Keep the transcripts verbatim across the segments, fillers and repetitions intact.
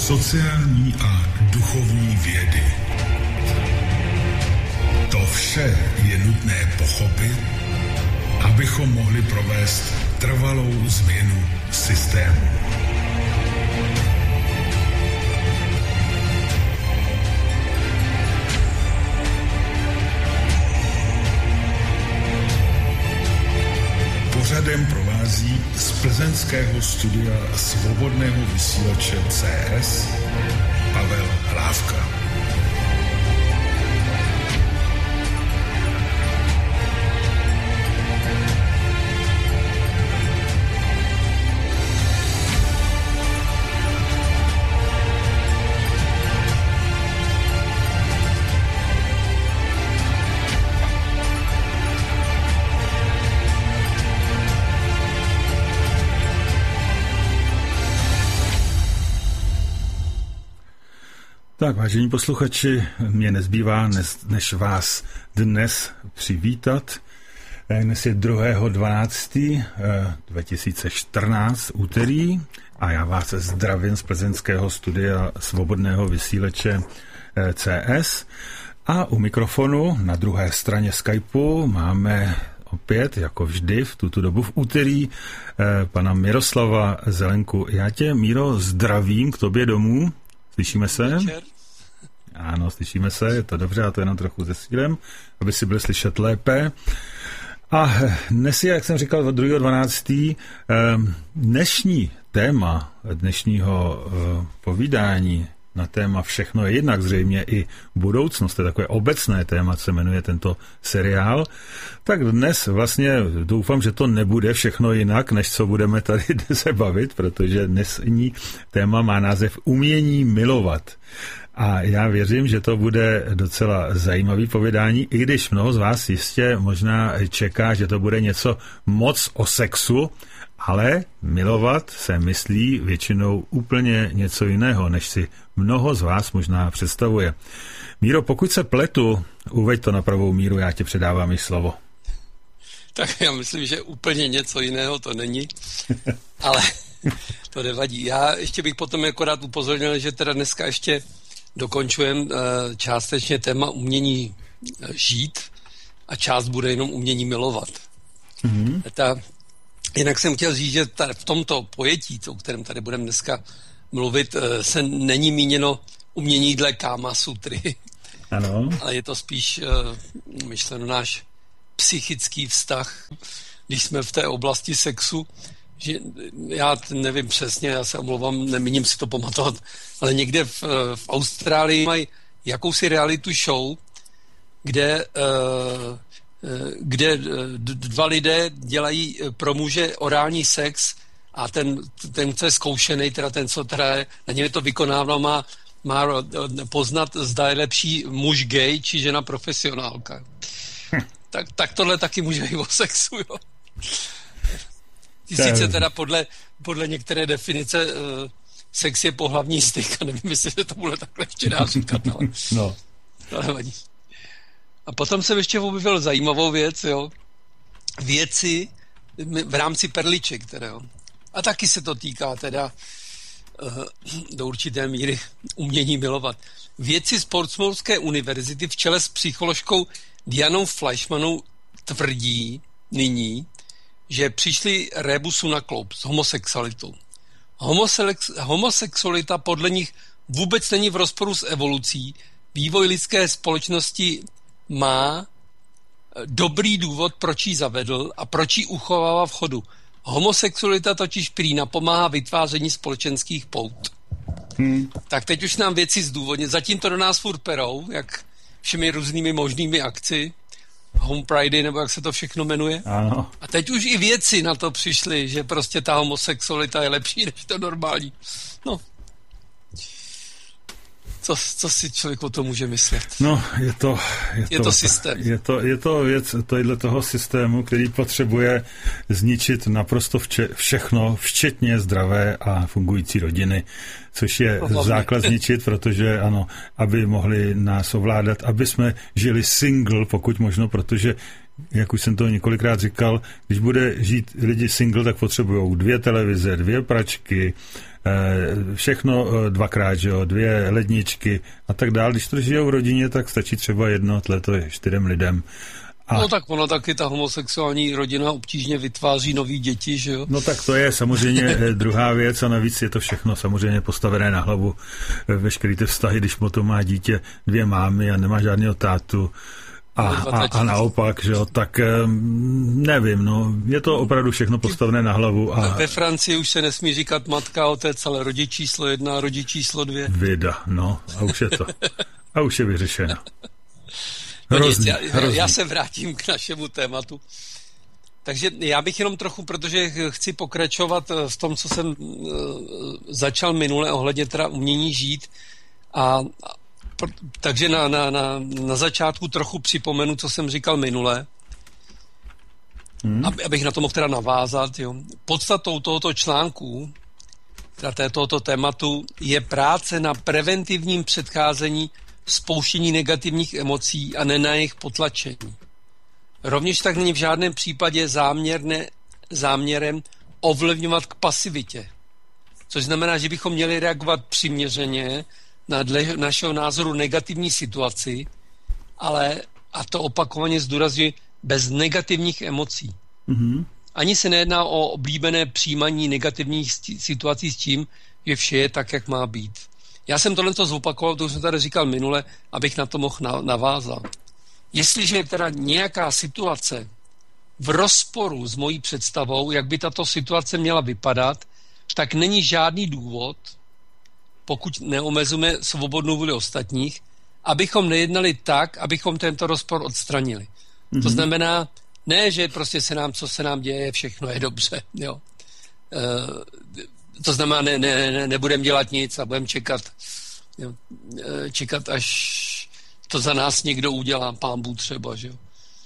sociální a duchovní vědy. To vše je nutné pochopit, abychom mohli provést trvalou změnu systému. Pořadem provází z plzeňského studia Svobodného vysílače C S Pavel Hlávka. Tak, vážení posluchači, mě nezbývá, než vás dnes přivítat. Dnes je druhého dvanáctého dva tisíce čtrnáct, úterý, a já vás zdravím z plzeňského studia Svobodného vysílače C S. A u mikrofonu na druhé straně Skypeu máme opět, jako vždy, v tuto dobu v úterý, pana Miroslava Zelenku. Já tě, Míro, zdravím k tobě domů. Slyšíme se? Večer. Ano, slyšíme se, je to dobře, a to jenom trochu zesílem, aby si byl slyšet lépe. A dnes je, jak jsem říkal, druhého dvanáctého Dnešní téma dnešního povídání na téma Všechno je jinak, zřejmě i budoucnost, to je takové obecné téma, se jmenuje tento seriál. Tak dnes vlastně doufám, že to nebude všechno jinak, než co budeme tady se bavit, protože dnesní téma má název Umění milovat. A já věřím, že to bude docela zajímavý povídání, i když mnoho z vás jistě možná čeká, že to bude něco moc o sexu, ale milovat se myslí většinou úplně něco jiného, než si mnoho z vás možná představuje. Míro, pokud se pletu, uveď to na pravou míru, já ti předávám i slovo. Tak já myslím, že úplně něco jiného to není, ale to nevadí. Já ještě bych potom akorát upozornil, že teda dneska ještě dokončujem částečně téma umění žít a část bude jenom umění milovat. Mm-hmm. Ta, jinak jsem chtěl říct, že tady v tomto pojetí, o kterém tady budeme dneska mluvit, se není míněno umění dle Káma Sutry, ano. Ale je to spíš uh, myšleno náš psychický vztah, když jsme v té oblasti sexu, že já nevím přesně, já se omlouvám, nemíním si to pamatovat, ale někde v, v Austrálii mají jakousi reality show, kde, uh, kde dva lidé dělají pro muže orální sex a ten, ten co je zkoušený, teda ten, co teda na něm to vykonává, má, má poznat, zda je lepší muž gay, či žena profesionálka. Hm. Tak, tak tohle taky může být o sexu, jo. Sice teda podle, podle některé definice uh, sex je pohlavní styk a nevím, jestli se to bude takhle ještě dá říkat, ale, no. ale vadí. A potom jsem ještě objevil zajímavou věc, jo. Věci v rámci perliček, teda, jo. A taky se to týká teda uh, do určité míry umění milovat. Vědci z Portsmouthské univerzity v čele s psycholožkou Dianou Fleischmanou tvrdí nyní, že přišli rébusu na kloup s homosexualitou. Homosex, homosexualita podle nich vůbec není v rozporu s evolucí. Vývoj lidské společnosti má dobrý důvod, proč ji zavedl a proč ji uchovává v chodu. Homosexualita totiž prý napomáhá vytváření společenských pout. Hmm. Tak teď už nám věci zdůvodně. Zatím to do nás furt perou, jak všemi různými možnými akci, Home Pride, nebo jak se to všechno jmenuje. Ano. A teď už i vědci na to přišli, že prostě ta homosexualita je lepší než to normální. No. Co, co si člověk o tom může myslet? No, je to... Je, je to, to systém. Je to, je to věc tohle toho systému, který potřebuje zničit naprosto vče, všechno, včetně zdravé a fungující rodiny, což je základ zničit, protože ano, aby mohli nás ovládat, aby jsme žili single, pokud možno, protože jak už jsem to několikrát říkal, když bude žít lidi single, tak potřebují dvě televize, dvě pračky, všechno dvakrát, že jo, dvě ledničky a tak dále. Když to žijou v rodině, tak stačí třeba jedno tleto čtyřem lidem. A... No tak ono taky ta homosexuální rodina obtížně vytváří nový děti, že jo? No tak to je samozřejmě druhá věc a navíc je to všechno samozřejmě postavené na hlavu. Veškerý ty vztahy, když mu to má dítě dvě mámy a nemá žádného tátu a, a, a naopak, že jo, tak nevím, no, je to opravdu všechno postavené na hlavu. A... Ve Francii už se nesmí říkat matka, otec, ale rodič číslo jedna, rodič číslo dvě. Vida, no, a už je to. A už je vyřešeno. Hrozný, já, hrozný. Já se vrátím k našemu tématu. Takže já bych jenom trochu, protože chci pokračovat v tom, co jsem uh, začal minule ohledně teda umění žít. A, a pro, takže na, na, na, na začátku trochu připomenu, co jsem říkal minule, hmm. aby, abych na to mohl teda navázat. Jo. Podstatou tohoto článku, teda tohoto tématu, je práce na preventivním předcházení spouštění negativních emocí a ne na jejich potlačení. Rovněž tak není v žádném případě záměrné, záměrem ovlivňovat k pasivitě. Což znamená, že bychom měli reagovat přiměřeně na dle našeho názoru negativní situaci, ale, a to opakovaně zdůrazňuji, bez negativních emocí. Mm-hmm. Ani se nejedná o oblíbené přijímání negativních situací s tím, že vše je tak, jak má být. Já jsem tohle to zopakoval, to už jsem tady říkal minule, abych na to mohl navázat. Jestliže je teda nějaká situace v rozporu s mojí představou, jak by tato situace měla vypadat, tak není žádný důvod, pokud neomezujeme svobodnou vůli ostatních, abychom nejednali tak, abychom tento rozpor odstranili. Mm-hmm. To znamená, ne, že prostě se nám, co se nám děje, všechno je dobře. Jo. E, to znamená, ne, ne, ne, nebudeme dělat nic a budeme čekat, jo, čekat, až to za nás někdo udělá, Pán Bůh třeba, že jo.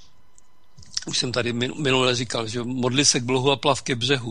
Už jsem tady minule říkal, že modli se k bluhu a plav ke břehu.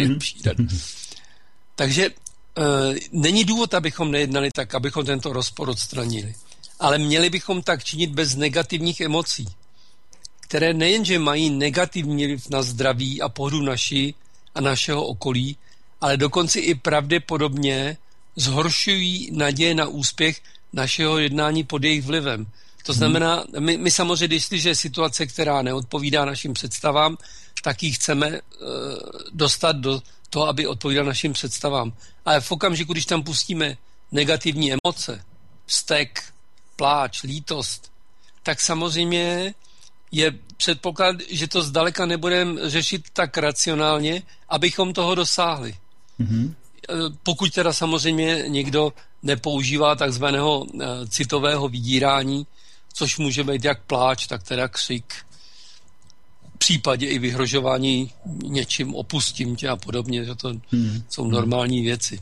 Takže e, není důvod, abychom nejednali tak, abychom tento rozpor odstranili. Ale měli bychom tak činit bez negativních emocí, které nejenže mají negativní vliv na zdraví a pohodu naší a našeho okolí, ale dokonce i pravděpodobně zhoršují naděje na úspěch našeho jednání pod jejich vlivem. To znamená, my, my samozřejmě, jestliže je situace, která neodpovídá našim představám, tak ji chceme e, dostat do toho, aby odpovídala našim představám. Ale v okamžiku, když tam pustíme negativní emoce, vztek, pláč, lítost, tak samozřejmě je předpoklad, že to zdaleka nebudeme řešit tak racionálně, abychom toho dosáhli. Mm-hmm. Pokud teda samozřejmě někdo nepoužívá takzvaného uh, citového vydírání, což může být jak pláč, tak teda křik, v případě i vyhrožování něčím, opustím tě a podobně, že to mm-hmm. jsou normální věci.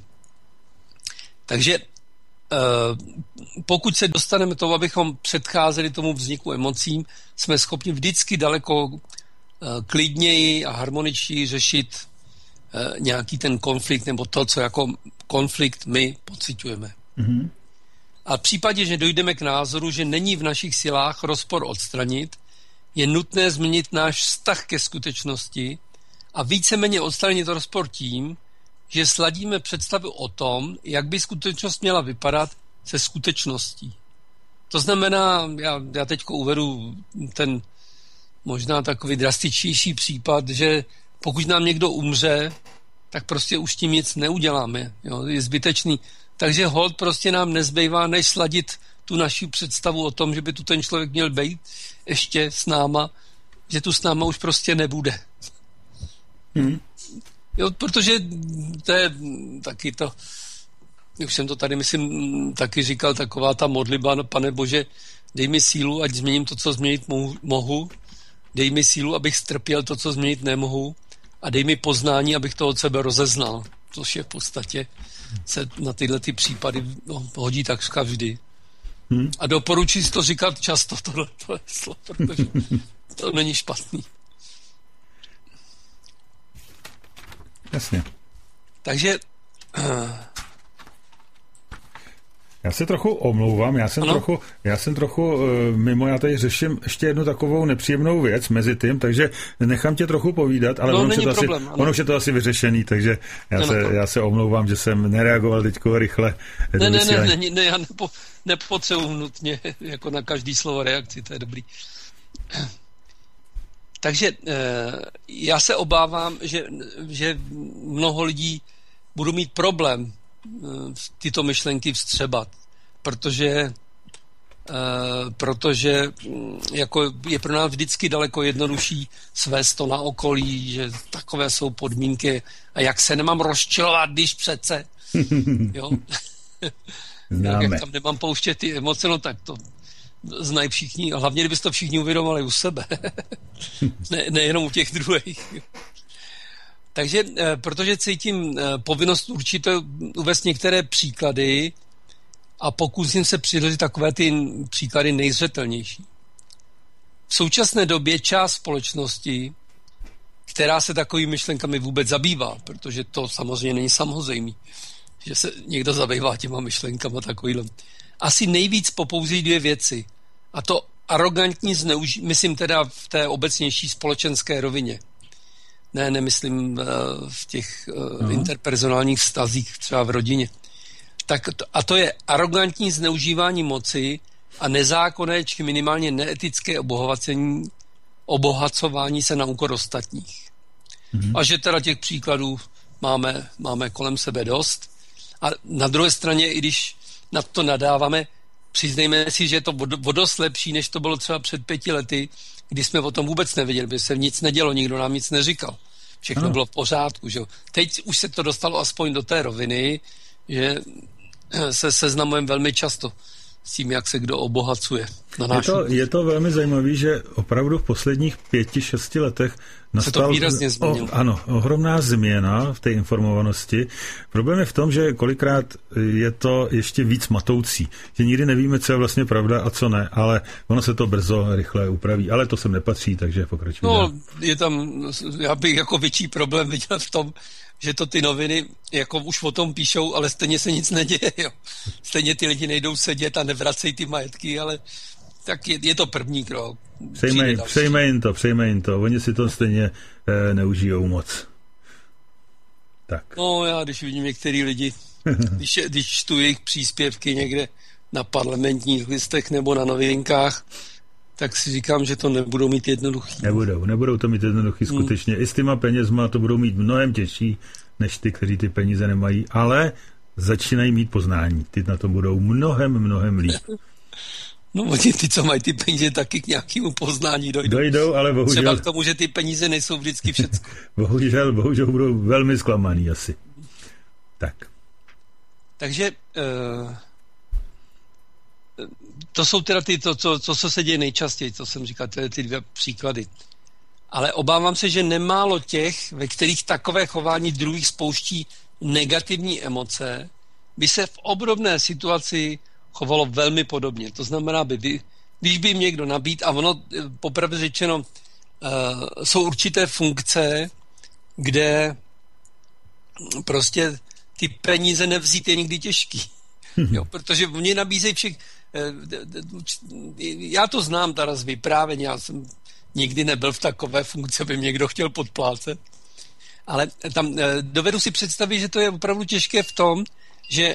Takže uh, pokud se dostaneme tomu, abychom předcházeli tomu vzniku emocím, jsme schopni vždycky daleko uh, klidněji a harmoničtěji řešit nějaký ten konflikt, nebo to, co jako konflikt my pociťujeme. Mm-hmm. A v případě, že dojdeme k názoru, že není v našich silách rozpor odstranit, je nutné změnit náš vztah ke skutečnosti a víceméně odstranit rozpor tím, že sladíme představu o tom, jak by skutečnost měla vypadat se skutečností. To znamená, já, já teďko uvedu ten možná takový drastičnější případ, že pokud nám někdo umře, tak prostě už tím nic neuděláme. Jo? Je zbytečný. Takže hold prostě nám nezbývá, než sladit tu naši představu o tom, že by tu ten člověk měl být ještě s náma, že tu s náma už prostě nebude. Hmm. Jo, protože to je taky to, už jsem to tady, myslím, taky říkal, taková ta modlitba, Pane Bože, dej mi sílu, ať změním to, co změnit mohu, dej mi sílu, abych strpěl to, co změnit nemohu, a dej mi poznání, abych to od sebe rozeznal. Což je v podstatě, se na tyhle ty případy no, hodí takřka vždy. Hmm. A doporučuji si to říkat často, tohle slovo, protože to není špatný. Jasně. Takže Já se trochu omlouvám, já jsem ano? trochu, já jsem trochu uh, mimo, já tady řeším ještě jednu takovou nepříjemnou věc mezi tím, takže nechám tě trochu povídat, ale no, ono, už je to problém, asi, ono už je to asi vyřešený, takže já, ano, se, já se omlouvám, že jsem nereagoval teďko rychle. Ne, ne, ne, ne, ne, já nepo, nepotřebuji nutně jako na každý slovo reakci, to je dobrý. Takže já se obávám, že, že mnoho lidí budou mít problém tyto myšlenky vstřebat, protože, protože jako je pro nás vždycky daleko jednodušší svést to na okolí, že takové jsou podmínky a jak se nemám rozčilovat, když přece. Jo? Jak tam nemám pouštět ty emoce, no tak to znají všichni, a hlavně kdybyste to všichni uvědomili u sebe. ne, nejenom u těch druhých. Takže, protože cítím povinnost určitě uvést některé příklady a pokusím se přiložit takové ty příklady nejzřetelnější. V současné době část společnosti, která se takovými myšlenkami vůbec zabývá, protože to samozřejmě není samozřejmé, že se někdo zabývá těma myšlenkama takovýhle. Asi nejvíc popouzí dvě věci. A to arrogantní zneužívání, myslím teda v té obecnější společenské rovině. Ne, nemyslím uh, v těch uh, no. interpersonálních vztazích, třeba v rodině. Tak to, a to je arrogantní zneužívání moci a nezákonné či minimálně neetické obohacení, obohacování se na úkor ostatních. Mm-hmm. A že teda těch příkladů máme, máme kolem sebe dost. A na druhé straně, i když na to nadáváme, přiznejme si, že je to o dost lepší, než to bylo třeba před pěti lety, kdy jsme o tom vůbec nevěděli, by se nic nedělo, nikdo nám nic neříkal. Všechno ano. bylo v pořádku. Že? Teď už se to dostalo aspoň do té roviny, že se seznamujeme velmi často s tím, jak se kdo obohacuje. Na je, to, je to velmi zajímavé, že opravdu v posledních pěti, šesti letech nastal, se to výrazně změnilo. O, ano, ohromná změna v té informovanosti. Problém je v tom, že kolikrát je to ještě víc matoucí, že nikdy nevíme, co je vlastně pravda a co ne, ale ono se to brzo rychle upraví, ale to sem nepatří, takže pokračujeme. No, je tam, já bych jako větší problém viděl v tom, že to ty noviny jako už o tom píšou, ale stejně se nic neděje. Jo. Stejně ty lidi nejdou sedět a nevracejí ty majetky, ale tak je, je to první krok. Přejme, přejme jim to, přejme jim to. Oni si to stejně eh, neužijou moc. Tak. No já, když vidím některý lidi, když, když čtu jejich příspěvky někde na parlamentních listech nebo na novinkách, tak si říkám, že to nebudou mít jednoduchý. Nebudou, nebudou to mít jednoduchý skutečně. Hmm. I s těma penězma to budou mít mnohem těžší, než ty, kteří ty peníze nemají, ale začínají mít poznání. Ty na to budou mnohem, mnohem líp. No oni ty, co mají ty peníze, taky k nějakému poznání dojdou. Dojdou, ale bohužel... Třeba k tomu, že ty peníze nejsou vždycky všecko. bohužel, bohužel budou velmi zklamaný asi. Tak. Takže... Uh... To jsou teda ty, to, co, co se děje nejčastěji, co jsem říkal, ty, ty dvě příklady. Ale obávám se, že nemálo těch, ve kterých takové chování druhých spouští negativní emoce, by se v obdobné situaci chovalo velmi podobně. To znamená, by, když by jim někdo nabít, a ono, popravdě řečeno, uh, jsou určité funkce, kde prostě ty peníze nevzít je někdy těžký. Jo, protože oni nabízejí všech... Já to znám teda z vyprávění, já jsem nikdy nebyl v takové funkci, by mě někdo chtěl podplácet, ale tam dovedu si představit, že to je opravdu těžké v tom, že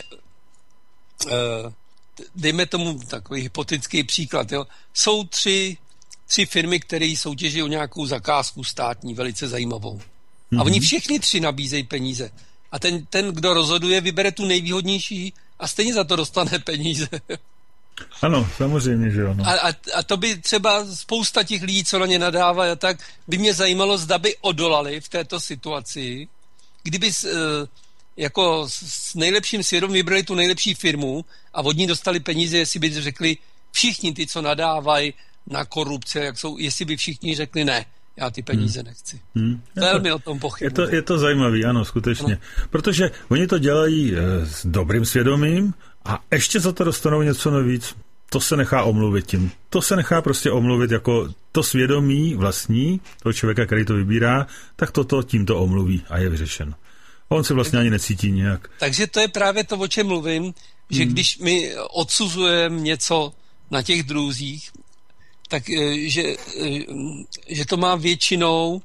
dejme tomu takový hypotetický příklad, jo, jsou tři, tři firmy, které soutěží o nějakou zakázku státní, velice zajímavou. A oni všechny tři nabízejí peníze. A ten, ten, kdo rozhoduje, vybere tu nejvýhodnější a stejně za to dostane peníze. Ano, samozřejmě, že ano. A, a, a to by třeba spousta těch lidí, co na ně nadávají a tak, by mě zajímalo, zda by odolali v této situaci, kdyby s, jako s nejlepším svědomím vybrali tu nejlepší firmu a od ní dostali peníze, jestli by řekli všichni ty, co nadávají na korupce, jak jsou, jestli by všichni řekli ne, já ty peníze hmm. nechci. Hmm. Velmi to, o tom pochybuji. Je to, je to zajímavý, ano, skutečně. Ano. Protože oni to dělají e, s dobrým svědomím a ještě za to dostanou něco navíc. To se nechá omluvit tím. To se nechá prostě omluvit jako to svědomí vlastní toho člověka, který to vybírá, tak toto tímto omluví a je vyřešeno. On se vlastně ani necítí nějak. Takže to je právě to, o čem mluvím, že hmm. když my odsuzujeme něco na těch druzích, tak že, že to má většinou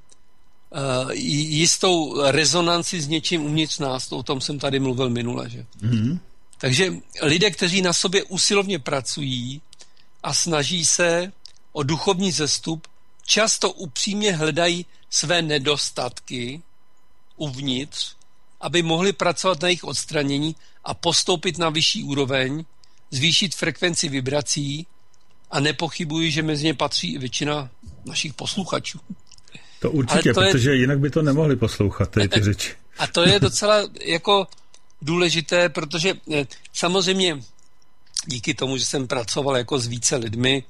jistou rezonanci s něčím uvnitř nás, to o tom jsem tady mluvil minule. Že? Hmm. Takže lidé, kteří na sobě usilovně pracují a snaží se o duchovní zestup, často upřímně hledají své nedostatky uvnitř, aby mohli pracovat na jejich odstranění a postoupit na vyšší úroveň, zvýšit frekvenci vibrací a nepochybuji, že mezi ně patří i většina našich posluchačů. To určitě, to protože je... jinak by to nemohli poslouchat, ty, ty řeči. A to je docela jako důležité, protože samozřejmě díky tomu, že jsem pracoval jako s více lidmi,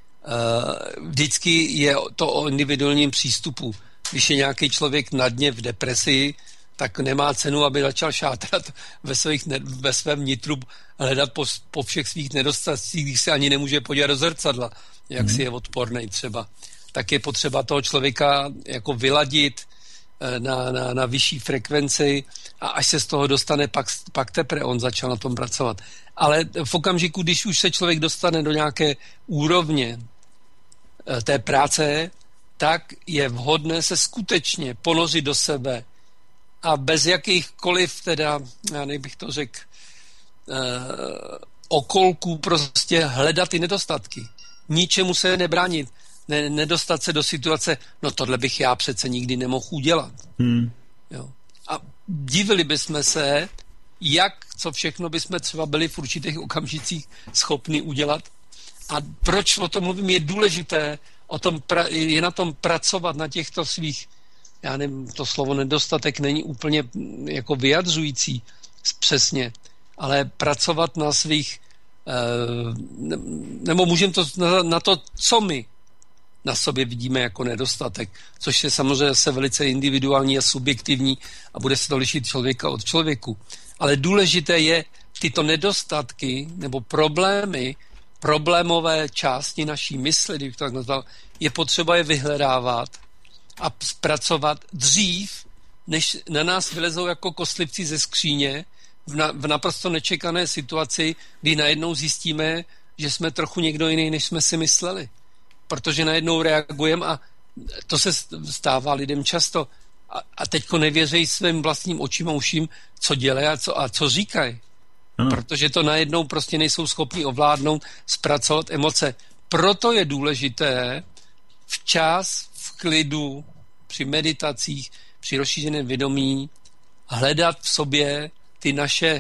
vždycky je to o individuálním přístupu. Když je nějaký člověk na dně v depresi, tak nemá cenu, aby začal šátrat ve, svých, ve svém nitru, hledat po, po všech svých nedostatcích, když se ani nemůže podívat do zrcadla, jak hmm. si je odpornej třeba. Tak je potřeba toho člověka jako vyladit na, na, na vyšší frekvenci a až se z toho dostane, pak, pak teprve on začal na tom pracovat. Ale v okamžiku, když už se člověk dostane do nějaké úrovně té práce, tak je vhodné se skutečně ponořit do sebe a bez jakýchkoliv, teda, já nebych to řekl, eh, okolků prostě hledat ty nedostatky. Ničemu se nebránit. Ne, nedostat se do situace, no tohle bych já přece nikdy nemohl udělat. Hmm. Jo. A divili bychom se, jak, co všechno bychom třeba byli v určitých okamžicích schopni udělat. A proč o tom mluvím, je důležité, o tom pra, je na tom pracovat na těchto svých, já nevím, to slovo nedostatek není úplně jako vyjadřující přesně, ale pracovat na svých, eh, nebo můžeme to na, na to, co my na sobě vidíme jako nedostatek, což je samozřejmě se velice individuální a subjektivní a bude se to lišit člověka od člověku. Ale důležité je tyto nedostatky nebo problémy, problémové části naší mysli, kdybych to tak nazval, je potřeba je vyhledávat a zpracovat dřív, než na nás vylezou jako koslivci ze skříně v, na, v naprosto nečekané situaci, kdy najednou zjistíme, že jsme trochu někdo jiný, než jsme si mysleli. Protože najednou reagujeme a to se stává lidem často a, a teďko nevěřejí svým vlastním očím a uším, co dělají a co, a co říkají. Ano. Protože to najednou prostě nejsou schopni ovládnout, zpracovat emoce. Proto je důležité včas, v klidu, při meditacích, při rozšířeném vědomí hledat v sobě ty naše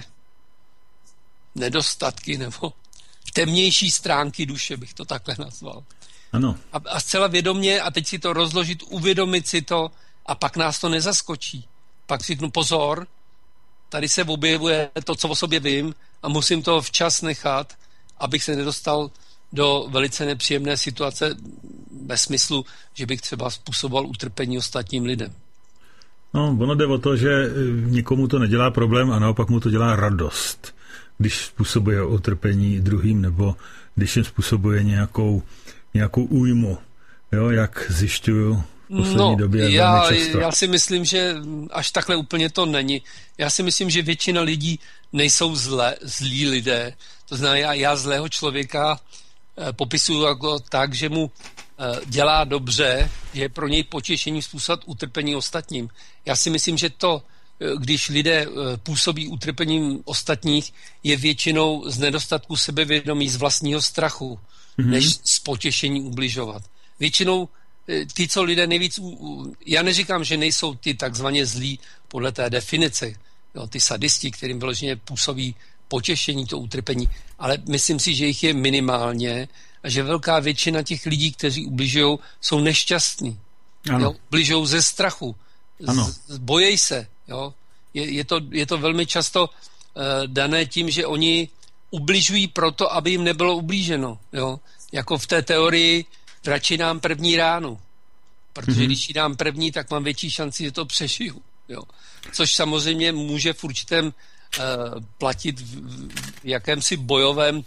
nedostatky nebo temnější stránky duše, bych to takhle nazval. Ano. A, a zcela vědomě, a teď si to rozložit, uvědomit si to a pak nás to nezaskočí. Pak si řeknu pozor, tady se objevuje to, co o sobě vím a musím to včas nechat, abych se nedostal do velice nepříjemné situace ve smyslu, že bych třeba způsoboval utrpení ostatním lidem. No, ono jde o to, že někomu to nedělá problém a naopak mu to dělá radost, když způsobuje utrpení druhým nebo když jim způsobuje nějakou, nějakou újmu, jo, jak zjišťuju v poslední no, době já, velmi často. Já si myslím, že až takhle úplně to není. Já si myslím, že většina lidí nejsou zlé, zlí lidé. To znamená, já, já zlého člověka eh, popisuju jako tak, že mu eh, dělá dobře, že je pro něj potěšení způsobit utrpení ostatním. Já si myslím, že to, eh, když lidé eh, působí utrpením ostatních, je většinou z nedostatku sebevědomí, z vlastního strachu, mm-hmm. než z potěšení ubližovat. Většinou ty, co lidé nejvíc... Já neříkám, že nejsou ty takzvaně zlí podle té definice, jo, ty sadisti, kterým vyloženě působí potěšení, to utrpení, ale myslím si, že jich je minimálně a že velká většina těch lidí, kteří ubližují, jsou nešťastní. Ubližují ze strachu, z, bojejí se. Jo. Je, je, to, je to velmi často uh, dané tím, že oni ubližují proto, aby jim nebylo ublíženo. Jo. Jako v té teorii radši dám první ránu. Protože mm-hmm. když ji dám první, tak mám větší šanci, že to přežiju. Jo. Což samozřejmě může v určitém uh, platit v, v jakémsi bojovém uh,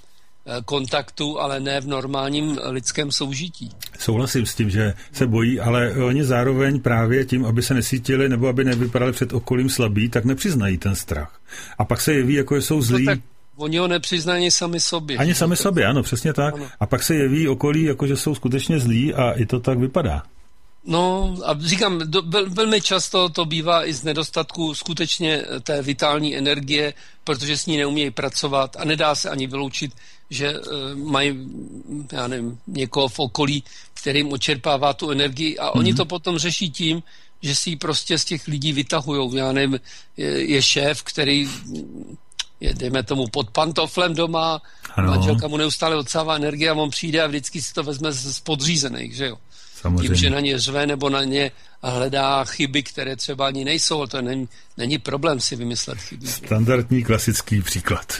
kontaktu, ale ne v normálním lidském soužití. Souhlasím s tím, že se bojí, ale oni zároveň právě tím, aby se nesítili nebo aby nevypadali před okolím slabí, tak nepřiznají ten strach. A pak se jeví, jako jsou zlí. No tak oni ho nepřiznají sami sobě. Ani sami sobě, ano, přesně tak. Ano. A pak se jeví okolí, jako že jsou skutečně zlí a i to tak vypadá. No a říkám, do, vel, velmi často to bývá i z nedostatku skutečně té vitální energie, protože s ní neumějí pracovat a nedá se ani vyloučit, že uh, mají, já nevím, někoho v okolí, kterým odčerpává tu energii a mm-hmm. oni to potom řeší tím, že si ji prostě z těch lidí vytahujou. Já nevím, je, je šéf, který je, dejme tomu, pod pantoflem doma, ano. Manželka mu neustále odsává energie a on přijde a vždycky si to vezme z podřízených, že jo. Samozřejmě. Tím, že na ně řve nebo na ně hledá chyby, které třeba ani nejsou, ale to není, není problém si vymyslet chyby. Standardní klasický příklad.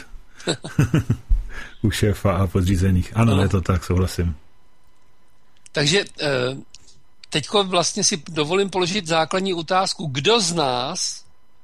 U šéfa a podřízených. Ano, no. Je to tak, souhlasím. Takže teďko vlastně si dovolím položit základní otázku. Kdo z nás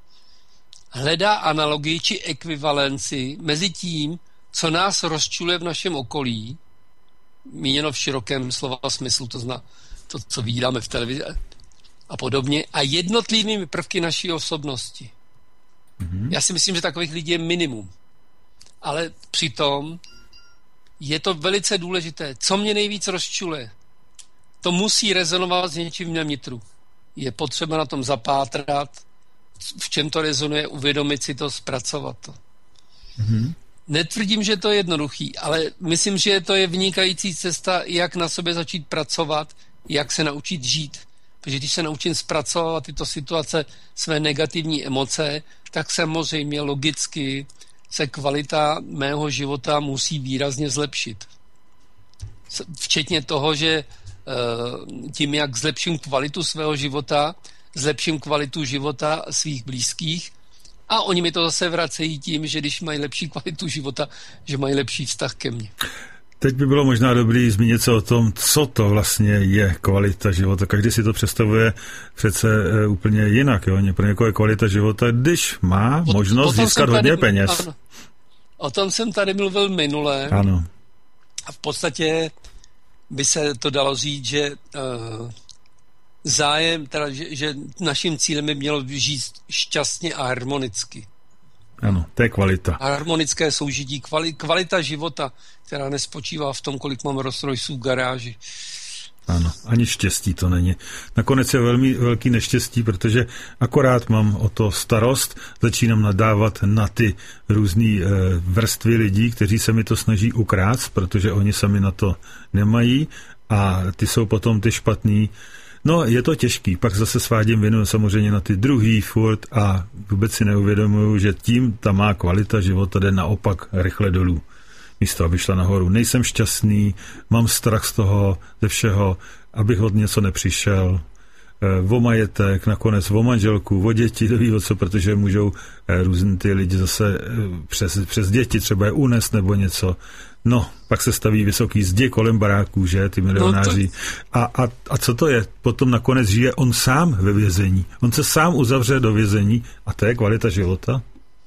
hledá analogii či ekvivalenci mezi tím, co nás rozčuluje v našem okolí, míněno v širokém slova smyslu, to zná to, co vidíme v televizi a podobně, a jednotlivými prvky naší osobnosti. Mm-hmm. Já si myslím, že takových lidí je minimum. Ale přitom je to velice důležité. Co mě nejvíc rozčuluje? To musí rezonovat s něčím v mém nitru. Je potřeba na tom zapátrat, v čem to rezonuje, uvědomit si to, zpracovat to. Mm-hmm. Netvrdím, že to je jednoduchý, ale myslím, že to je vynikající cesta, jak na sobě začít pracovat, jak se naučit žít. Protože když se naučím zpracovat tyto situace, své negativní emoce, tak samozřejmě logicky se kvalita mého života musí výrazně zlepšit. Včetně toho, že tím, jak zlepším kvalitu svého života, zlepším kvalitu života svých blízkých, a oni mi to zase vracejí tím, že když mají lepší kvalitu života, že mají lepší vztah ke mně. Teď by bylo možná dobré zmínit se o tom, co to vlastně je kvalita života. Každý si to představuje přece úplně jinak. Jo? Pro někoho je kvalita života, když má o, možnost získat hodně tady, peněz. Ano. O tom jsem tady mluvil minule. Ano. A v podstatě by se to dalo říct, že uh, zájem, teda, že, že naším cílem by mělo žít šťastně a harmonicky. Ano, to je kvalita. Harmonické soužití, kvali, kvalita života, která nespočívá v tom, kolik mám Rolls Royceů v garáži. Ano, ani štěstí to není. Nakonec je velmi velký neštěstí, protože akorát mám o to starost, začínám nadávat na ty různé e, vrstvy lidí, kteří se mi to snaží ukrást, protože oni sami na to nemají a ty jsou potom ty špatný. No, je to těžký, pak zase svádím vinu samozřejmě na ty druhý furt a vůbec si neuvědomuju, že tím ta má kvalita života jde naopak rychle dolů. Místo, aby šla nahoru. Nejsem šťastný, mám strach z toho, ze všeho, abych od něco nepřišel. O majetek, nakonec o manželku, o děti, to ví o co, protože můžou různý ty lidi zase přes, přes děti třeba je unést nebo něco. No, pak se staví vysoký zdi kolem baráků, že, ty milionáři. No to... a, a, a co to je? Potom nakonec žije on sám ve vězení. On se sám uzavře do vězení a to je kvalita života?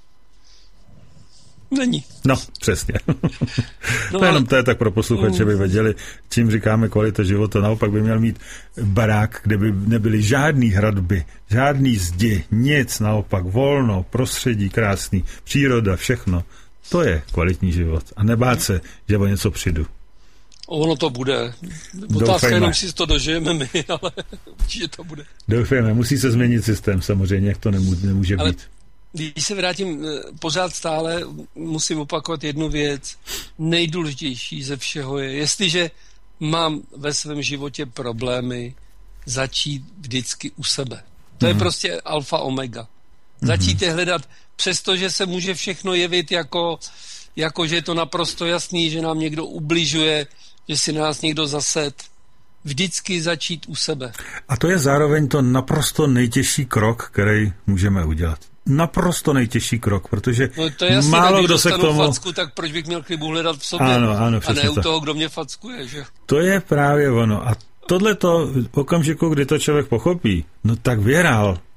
Není. No, přesně. No, to jenom to je tak pro posluchače, by věděli, čím říkáme kvalita života. Naopak by měl mít barák, kde by nebyly žádný hradby, žádný zdi, nic, naopak volno, prostředí krásný, příroda, všechno. To je kvalitní život. A nebát se, že o něco přijdu. Ono to bude. Otázka jenom si to dožijeme my, ale určitě to bude. Doufejme, musí se změnit systém samozřejmě, jak to nemůže, nemůže ale být. Když se vrátím, pořád stále musím opakovat jednu věc. Nejdůležitější ze všeho je, jestliže mám ve svém životě problémy, začít vždycky u sebe. To mm. je prostě alfa omega. Začít je hledat, přestože se může všechno jevit jako, jako, že je to naprosto jasný, že nám někdo ubližuje, že si nás někdo zased. Vždycky začít u sebe. A to je zároveň to naprosto nejtěžší krok, který můžeme udělat. Naprosto nejtěžší krok, protože no to je jasný, málo kdo se k tomu... facku, tak proč bych měl chybu hledat v sobě? Ano, ano, a ne u toho, kdo mě fackuje, že? To je právě ono. A tohleto v okamžiku, kdy to člověk pochopí, no tak vyhrál.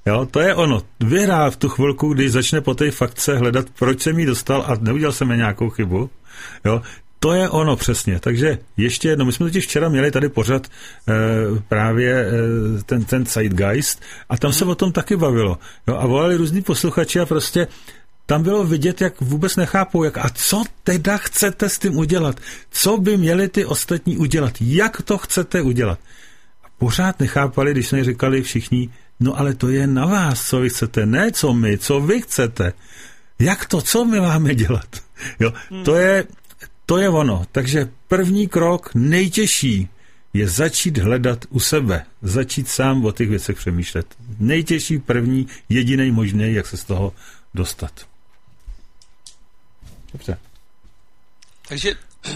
Jo, to je ono. Vyhrál v tu chvilku, když začne po té faktce hledat, proč jsem jí dostal a neudělal jsem mi nějakou chybu. Jo, to je ono přesně. Takže ještě jedno, my jsme totiž včera měli tady pořad e, právě e, ten, ten Zeitgeist a tam se o tom taky bavilo. Jo, a volali různí posluchači a prostě tam bylo vidět, jak vůbec nechápou, jak a co teda chcete s tím udělat? Co by měli ty ostatní udělat? Jak to chcete udělat? A pořád nechápali, když jsme říkali všichni, no ale to je na vás, co vy chcete, ne co my, co vy chcete. Jak to, co my máme dělat? Jo, hmm. to je, to je ono. Takže první krok, nejtěžší, je začít hledat u sebe. Začít sám o těch věcech přemýšlet. Nejtěžší, první, jediný možný, jak se z toho dostat. Dobře. Takže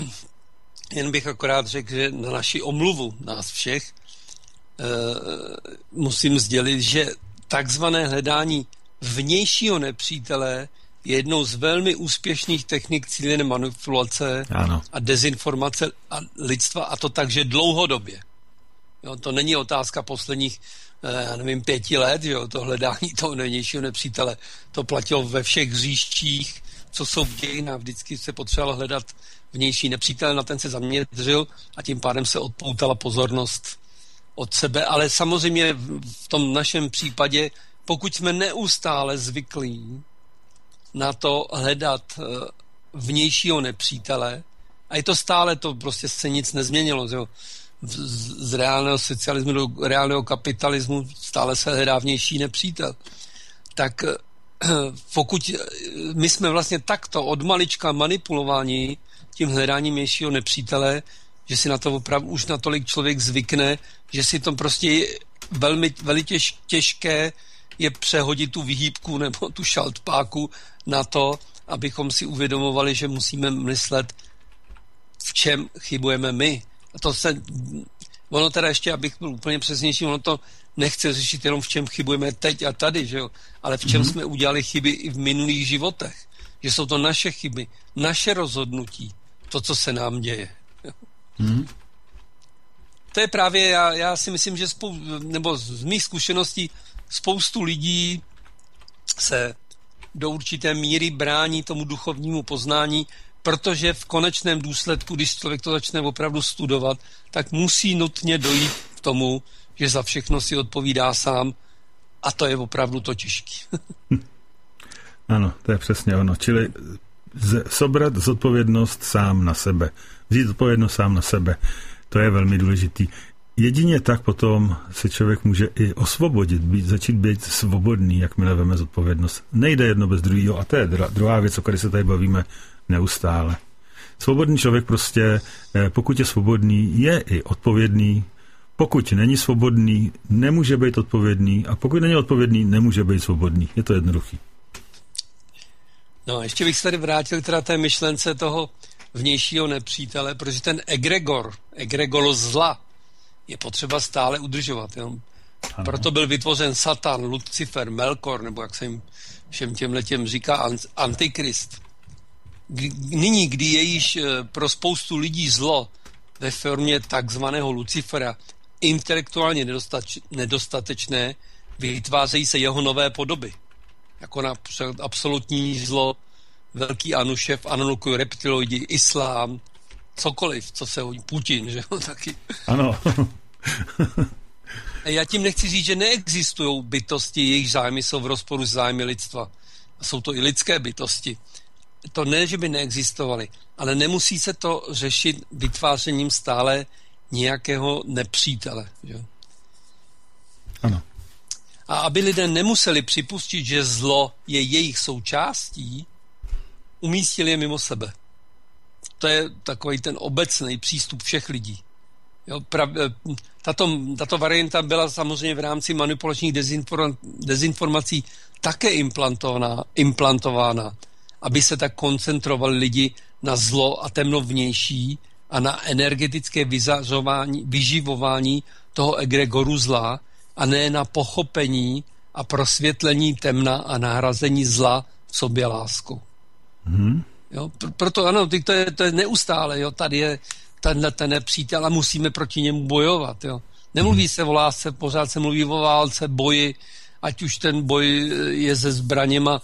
jen bych akorát řekl, že na naši omluvu nás všech e, musím sdělit, že takzvané hledání vnějšího nepřítele je jednou z velmi úspěšných technik cílené manipulace ano. a dezinformace a lidstva, a to takže dlouhodobě. Jo, to není otázka posledních, já nevím, pěti let, jo, to hledání toho vnějšího nepřítele. To platilo ve všech hříších, co jsou v dějinách. Vždycky se potřebovalo hledat vnější nepřítel, na ten se zaměřil a tím pádem se odpoutala pozornost od sebe. Ale samozřejmě v tom našem případě, pokud jsme neustále zvyklí na to hledat vnějšího nepřítele, a je to stále, to prostě se nic nezměnilo, jo. Z reálného socialismu do reálného kapitalismu stále se hledá vnější nepřítel. Tak pokud my jsme vlastně takto od malička manipulováni tím hledáním vnějšího nepřítele, že si na to opravdu už natolik člověk zvykne, že si to prostě je velmi, velmi těž, těžké je přehodit tu vyhýbku nebo tu šaltpáku na to, abychom si uvědomovali, že musíme myslet, v čem chybujeme my. A to se, ono teda ještě, abych byl úplně přesnější, ono to nechce řešit jenom v čem chybujeme teď a tady, že jo? Ale v čem mm-hmm. jsme udělali chyby i v minulých životech. Že jsou to naše chyby, naše rozhodnutí, to, co se nám děje. Mm-hmm. To je právě, já, já si myslím, že spou, nebo z mých zkušeností spoustu lidí se do určité míry brání tomu duchovnímu poznání, protože v konečném důsledku, když člověk to začne opravdu studovat, tak musí nutně dojít k tomu, že za všechno si odpovídá sám, a to je opravdu to těžké. Ano, to je přesně ono. Čili z, sobrat zodpovědnost sám na sebe. Vzít zodpovědnost sám na sebe. To je velmi důležitý. Jedině tak potom se člověk může i osvobodit, být, začít být svobodný, jakmile veme zodpovědnost. Nejde jedno bez druhého, a to je druhá věc, o které se tady bavíme neustále. Svobodný člověk prostě, pokud je svobodný, je i odpovědný. Pokud není svobodný, nemůže být odpovědný, a pokud není odpovědný, nemůže být svobodný. Je to jednoduchý. No, ještě bych se tady vrátil teda té myšlence toho vnějšího nepřítele, protože ten egregor, egregor zla, je potřeba stále udržovat. Jo? Proto byl vytvořen Satan, Lucifer, Melkor, nebo jak se jim všem těmhletěm říká, Antikrist. Nyní, kdy je již pro spoustu lidí zlo ve formě takzvaného Lucifera intelektuálně nedostatečné, vytvářejí se jeho nové podoby. Jako na absolutní zlo, velký Anušev, Anunnaki, reptiloidi, islám, cokoliv, co se hodí, Putin, že jo, taky. Ano. Já tím nechci říct, že neexistují bytosti, jejich zájmy jsou v rozporu s zájmy lidstva. A jsou to i lidské bytosti. To ne, že by neexistovaly, ale nemusí se to řešit vytvářením stále nějakého nepřítele. Že? Ano. A aby lidé nemuseli připustit, že zlo je jejich součástí, umístili je mimo sebe. To je takový ten obecný přístup všech lidí. Jo, prav, tato, tato varianta byla samozřejmě v rámci manipulačních dezinform, dezinformací také implantovaná, implantována, aby se tak koncentrovali lidi na zlo a temno vnější a na energetické vyzařování, vyživování toho egregoru zla a ne na pochopení a prosvětlení temna a nahrazení zla v sobě láskou. Hmm. Jo, pr- proto ano, to je, to je neustále, jo, tady je tenhle ten nepřítel a musíme proti němu bojovat. Jo. Nemluví se o lásce, pořád se mluví o válce, boji ať už ten boj je se zbraněma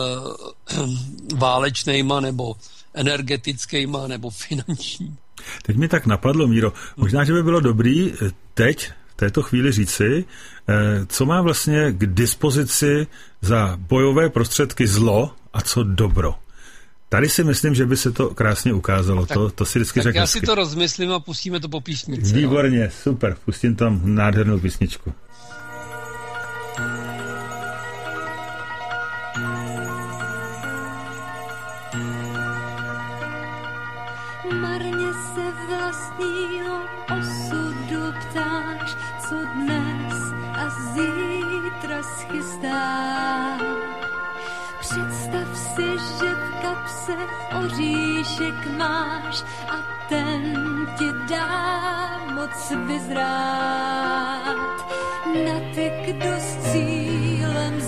válečnejma, nebo energetickýma, nebo finanční. Teď mi tak napadlo, Míro, možná, že by bylo dobrý teď, v této chvíli říci, co má vlastně k dispozici za bojové prostředky zlo a co dobro. Tady si myslím, že by se to krásně ukázalo. Tak, to, to si vždycky řekl. Tak já si to rozmyslím a pustíme to po písničce. Výborně, jo? Super, pustím tam nádhernou písničku. Marně se vlastního osudu ptáš, co dnes a zítra schystáš. Představ si, že v kapse oříšek máš a ten ti dá moc vyzrát. Na ty, kdo s cílem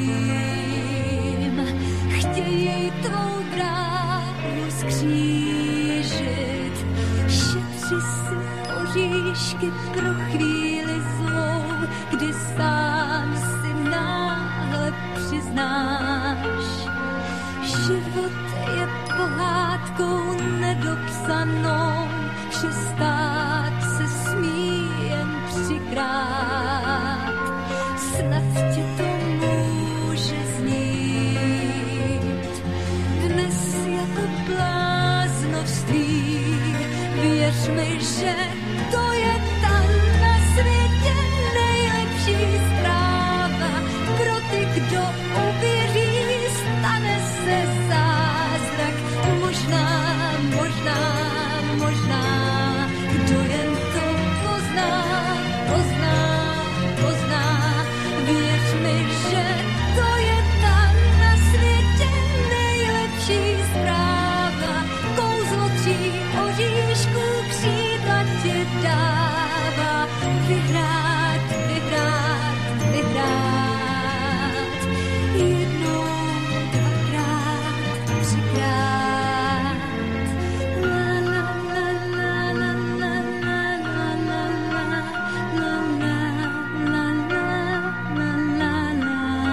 zlým chtějí tvou dráhu skřížit. Šetři si oříšky pro chvíli zlou, kdy sám si náhle přiznáš. Život je pohádkou nedopsanou, že stát se smí jen třikrát. Snad ti to může znít dnes jako bláznovství. Věř mi, že to je ta na světě nejlepší zpráva. Pro ty, kdo uvěří, stane se zázrak. Možná, možná, možná, kdo jen to pozná, pozná, pozná. Věř mi, že to je ta na světě nejlepší zpráva. Kouzlo tří oříšků křídla ti dává. Vyhrát, vyhrát, vyhrát. Jednou, dvakrát, třikrát. La la la la la la la la la la la la la la la.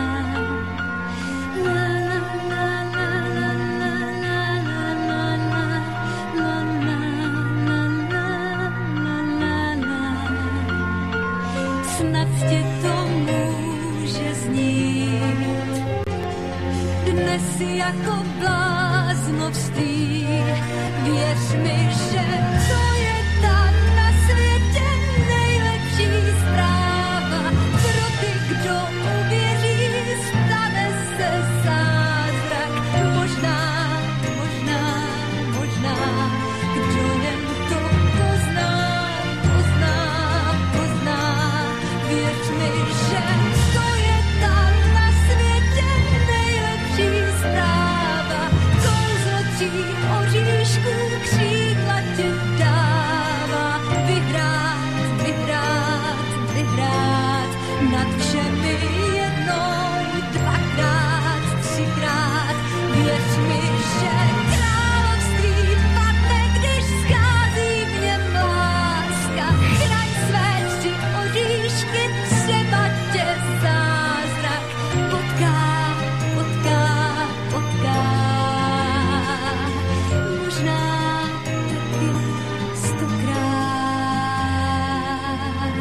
Snad ti to může znít dnes jako bláznovství. Věř mi, že to je ta na světě nejlepší zpráva. Pro ty, kdo uvěří, stane se zázrak. Možná, možná, možná, kdo jen to pozná, pozná, pozná. Věř mi, že to je ta na světě nejlepší zpráva. Kouzlo tří oříšků křídla ti dává. Vyhrát, vyhrát, vyhrát. Nad všemi jednou, dvakrát, třikrát. Věř mi, že království padne, když schází v něm láska. Chraň své tři oříšky, třeba tě zázrak potká, potká, potká. Možná taky stokrát.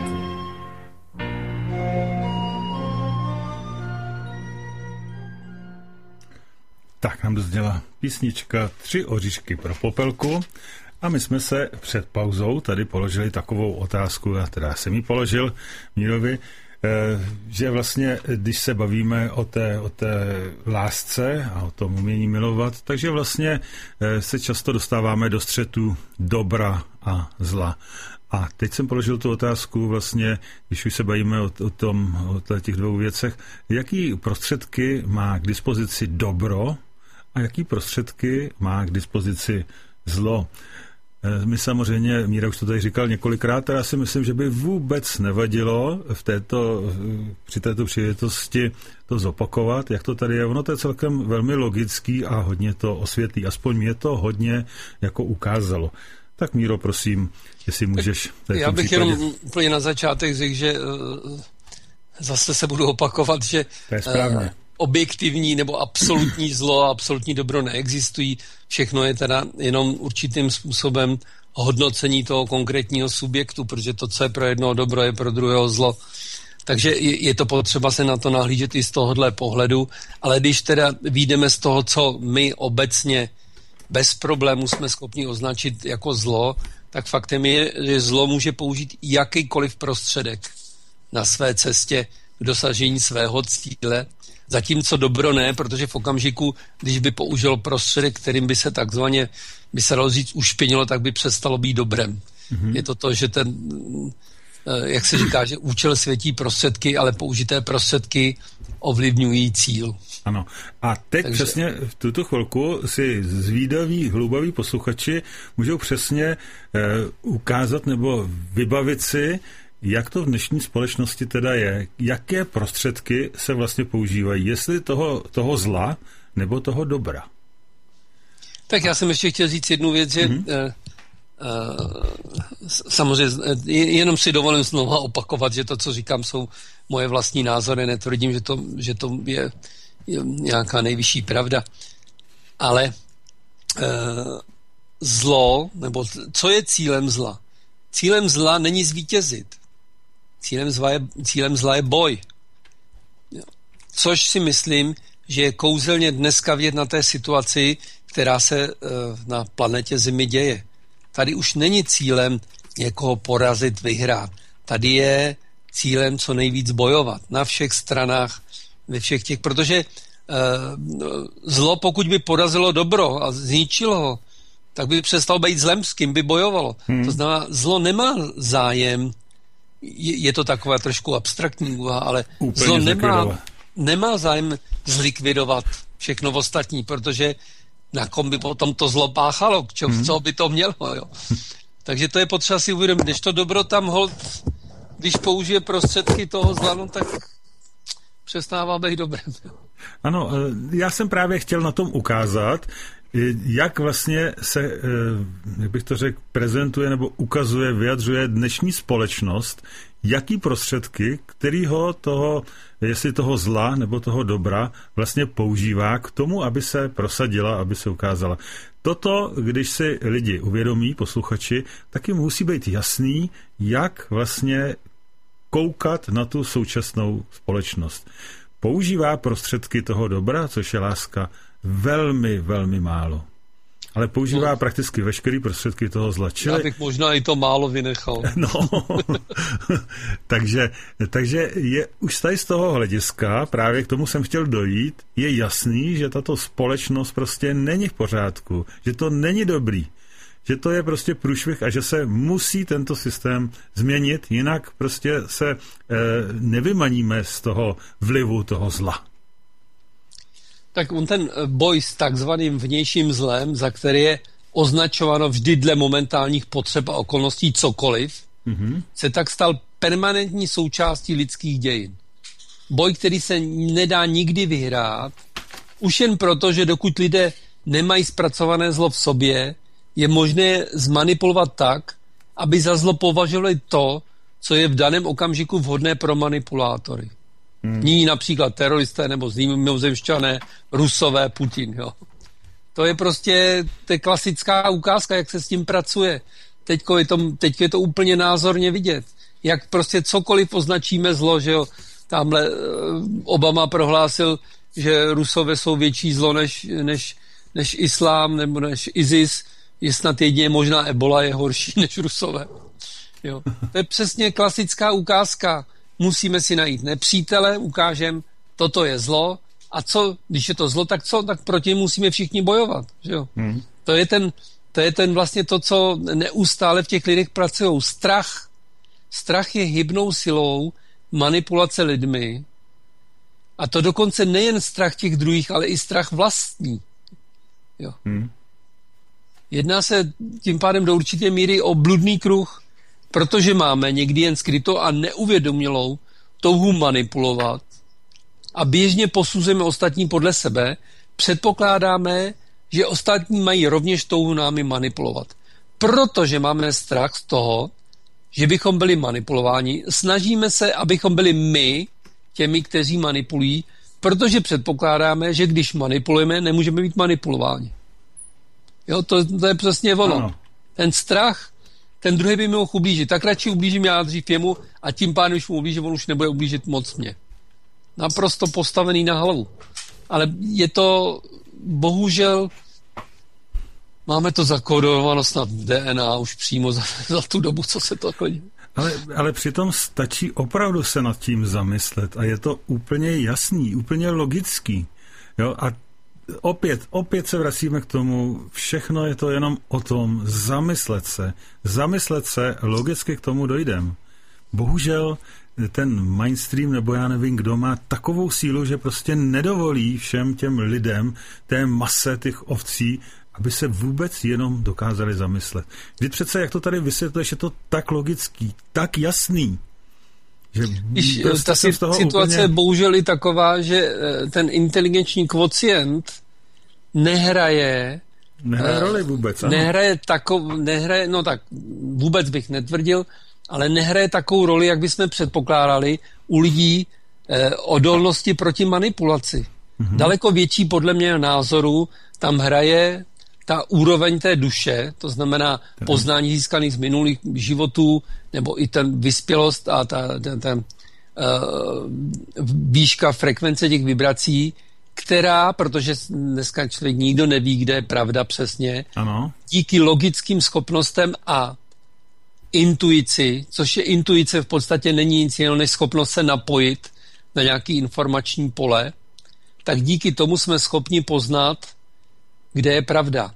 Tak nám dozněla písnička Tři oříšky pro Popelku a my jsme se před pauzou tady položili takovou otázku, a teda jsem ji položil Mírovi, že vlastně, když se bavíme o té, o té lásce a o tom umění milovat, takže vlastně se často dostáváme do střetu dobra a zla. A teď jsem položil tu otázku vlastně, když už se bavíme o, o tom, o těch dvou věcech, jaký prostředky má k dispozici dobro a jaký prostředky má k dispozici zlo. My samozřejmě, Míra už to tady říkal několikrát, ale já si myslím, že by vůbec nevadilo v této, při této příležitosti to zopakovat, jak to tady je. Ono to je celkem velmi logický a hodně to osvětlí. Aspoň mě to hodně jako ukázalo. Tak Míro, prosím, jestli můžeš... Já bych případě... jenom úplně na začátek řekl, že zase se budu opakovat, že to je správně. Objektivní nebo absolutní zlo a absolutní dobro neexistují. Všechno je teda jenom určitým způsobem hodnocení toho konkrétního subjektu, protože to, co je pro jednoho dobro, je pro druhého zlo. Takže je, je to potřeba se na to nahlížet i z tohohle pohledu, ale když teda vyjdeme z toho, co my obecně bez problémů jsme schopni označit jako zlo, tak faktem je, že zlo může použít jakýkoliv prostředek na své cestě k dosažení svého cíle, zatímco dobro ne, protože v okamžiku, když by použil prostředek, kterým by se takzvaně, by se dalo říct, ušpinilo, tak by přestalo být dobrem. Mm-hmm. Je to to, že ten, jak se říká, že účel světí prostředky, ale použité prostředky ovlivňují cíl. Ano. A teď Takže... přesně v tuto chvilku si zvídaví, hloubaví posluchači můžou přesně eh, ukázat nebo vybavit si, jak to v dnešní společnosti teda je, jaké prostředky se vlastně používají, jestli toho, toho zla nebo toho dobra. Tak já jsem ještě chtěl říct jednu věc, že mm-hmm. eh, eh, samozřejmě jenom si dovolím znova opakovat, že to, co říkám, jsou moje vlastní názory, netvrdím, že to, že to je, je nějaká nejvyšší pravda. Ale eh, zlo, nebo co je cílem zla? Cílem zla není zvítězit. Cílem zla je, cílem zla je boj. Což si myslím, že je kouzelně dneska vidět na té situaci, která se uh, na planetě Zemi děje. Tady už není cílem někoho porazit, vyhrát. Tady je cílem co nejvíc bojovat na všech stranách, ve všech těch, protože uh, zlo, pokud by porazilo dobro a zničilo ho, tak by přestalo být zlem, s kým by bojovalo. Hmm. To znamená, zlo nemá zájem, je, je to taková trošku abstraktní úvaha, ale úplně zlo nemá, nemá zájem zlikvidovat všechno ostatní, protože na kom by potom to zlo páchalo, k čemu, hmm. co by to mělo. Jo. Takže to je potřeba si uvědomit. Když to dobro tam hold, když použije prostředky toho zla, no tak přestává být dobrem. Ano, já jsem právě chtěl na tom ukázat, jak vlastně se, jak bych to řekl, prezentuje nebo ukazuje, vyjadřuje dnešní společnost, jaký prostředky, kterýho toho, jestli toho zla nebo toho dobra vlastně používá k tomu, aby se prosadila, aby se ukázala. Toto, když si lidi uvědomí, posluchači, tak jim musí být jasný, jak vlastně koukat na tu současnou společnost. Používá prostředky toho dobra, což je láska, velmi, velmi málo. Ale používá no. prakticky veškeré prostředky toho zla. Čili... Já bych možná i to málo vynechal. No, takže, takže je už tady z toho hlediska, právě k tomu jsem chtěl dojít, je jasný, že tato společnost prostě není v pořádku, že to není dobrý, že to je prostě průšvih a že se musí tento systém změnit, jinak prostě se eh, nevymaníme z toho vlivu toho zla. Tak on ten boj s takzvaným vnějším zlem, za který je označováno vždy dle momentálních potřeb a okolností cokoliv, mm-hmm. se tak stal permanentní součástí lidských dějin. Boj, který se nedá nikdy vyhrát, už jen proto, že dokud lidé nemají zpracované zlo v sobě, je možné zmanipulovat tak, aby za zlo považovali to, co je v daném okamžiku vhodné pro manipulátory. Hmm. Ní například teroristé nebo mimozemšťané, Rusové, Putin. Jo. To je prostě to je klasická ukázka, jak se s tím pracuje. Teďko je, to, teďko je to úplně názorně vidět. Jak prostě cokoliv označíme zlo, že jo. Tamhle Obama prohlásil, že Rusové jsou větší zlo než, než, než islám nebo než ISIS. Je snad jedině možná Ebola je horší než Rusové. Jo. To je přesně klasická ukázka. Musíme si najít nepřítele, ukážem, toto je zlo a co, když je to zlo, tak co, tak proti musíme všichni bojovat. Že jo? Hmm. To je ten, to je ten vlastně to, co neustále v těch lidech pracují. Strach. Strach je hybnou silou manipulace lidmi a to dokonce nejen strach těch druhých, ale i strach vlastní. Jo. Hmm. Jedná se tím pádem do určité míry o bludný kruh, protože máme někdy jen skrytou a neuvědomělou touhu manipulovat a běžně posuzujeme ostatní podle sebe, předpokládáme, že ostatní mají rovněž touhu námi manipulovat. Protože máme strach z toho, že bychom byli manipulováni, snažíme se, abychom byli my těmi, kteří manipulují, protože předpokládáme, že když manipulujeme, nemůžeme být manipulováni. Jo, to, to je přesně ono. Ano. Ten strach, ten druhý by mi mohl ublížit. Tak radši ublížím já dřív jemu a tím pádem, když mu ublížím, on už nebude ublížit moc mě. Naprosto postavený na hlavu. Ale je to, bohužel, máme to zakódováno snad v D N A už přímo za, za tu dobu, co se to takhle děje. Ale, ale přitom stačí opravdu se nad tím zamyslet a je to úplně jasný, úplně logický. Jo? A opět, opět se vracíme k tomu, všechno je to jenom o tom zamyslet se. Zamyslet se, logicky k tomu dojdem. Bohužel ten mainstream, nebo já nevím, kdo má takovou sílu, že prostě nedovolí všem těm lidem, té mase těch ovcí, aby se vůbec jenom dokázali zamyslet. Vždyť přece, jak to tady vysvětluješ, je to tak logický, tak jasný. Že Když ta situace úplně... je bohužel i taková, že ten inteligenční kvocient nehraje Nehraje roli vůbec, ano. Nehraje takov, nehraje, no tak vůbec bych netvrdil, ale nehraje takovou roli, jak bychom předpokládali u lidí eh, odolnosti proti manipulaci. Mm-hmm. Daleko větší podle mě názoru tam hraje ta úroveň té duše, to znamená tak. poznání získaných z minulých životů, nebo i ten vyspělost a ta, ta, ta uh, výška frekvence těch vibrací, která, protože dneska člověk nikdo neví, kde je pravda přesně, ano. díky logickým schopnostem a intuici, což je intuice v podstatě není nic jiného než schopnost se napojit na nějaký informační pole, tak díky tomu jsme schopni poznat, kde je pravda.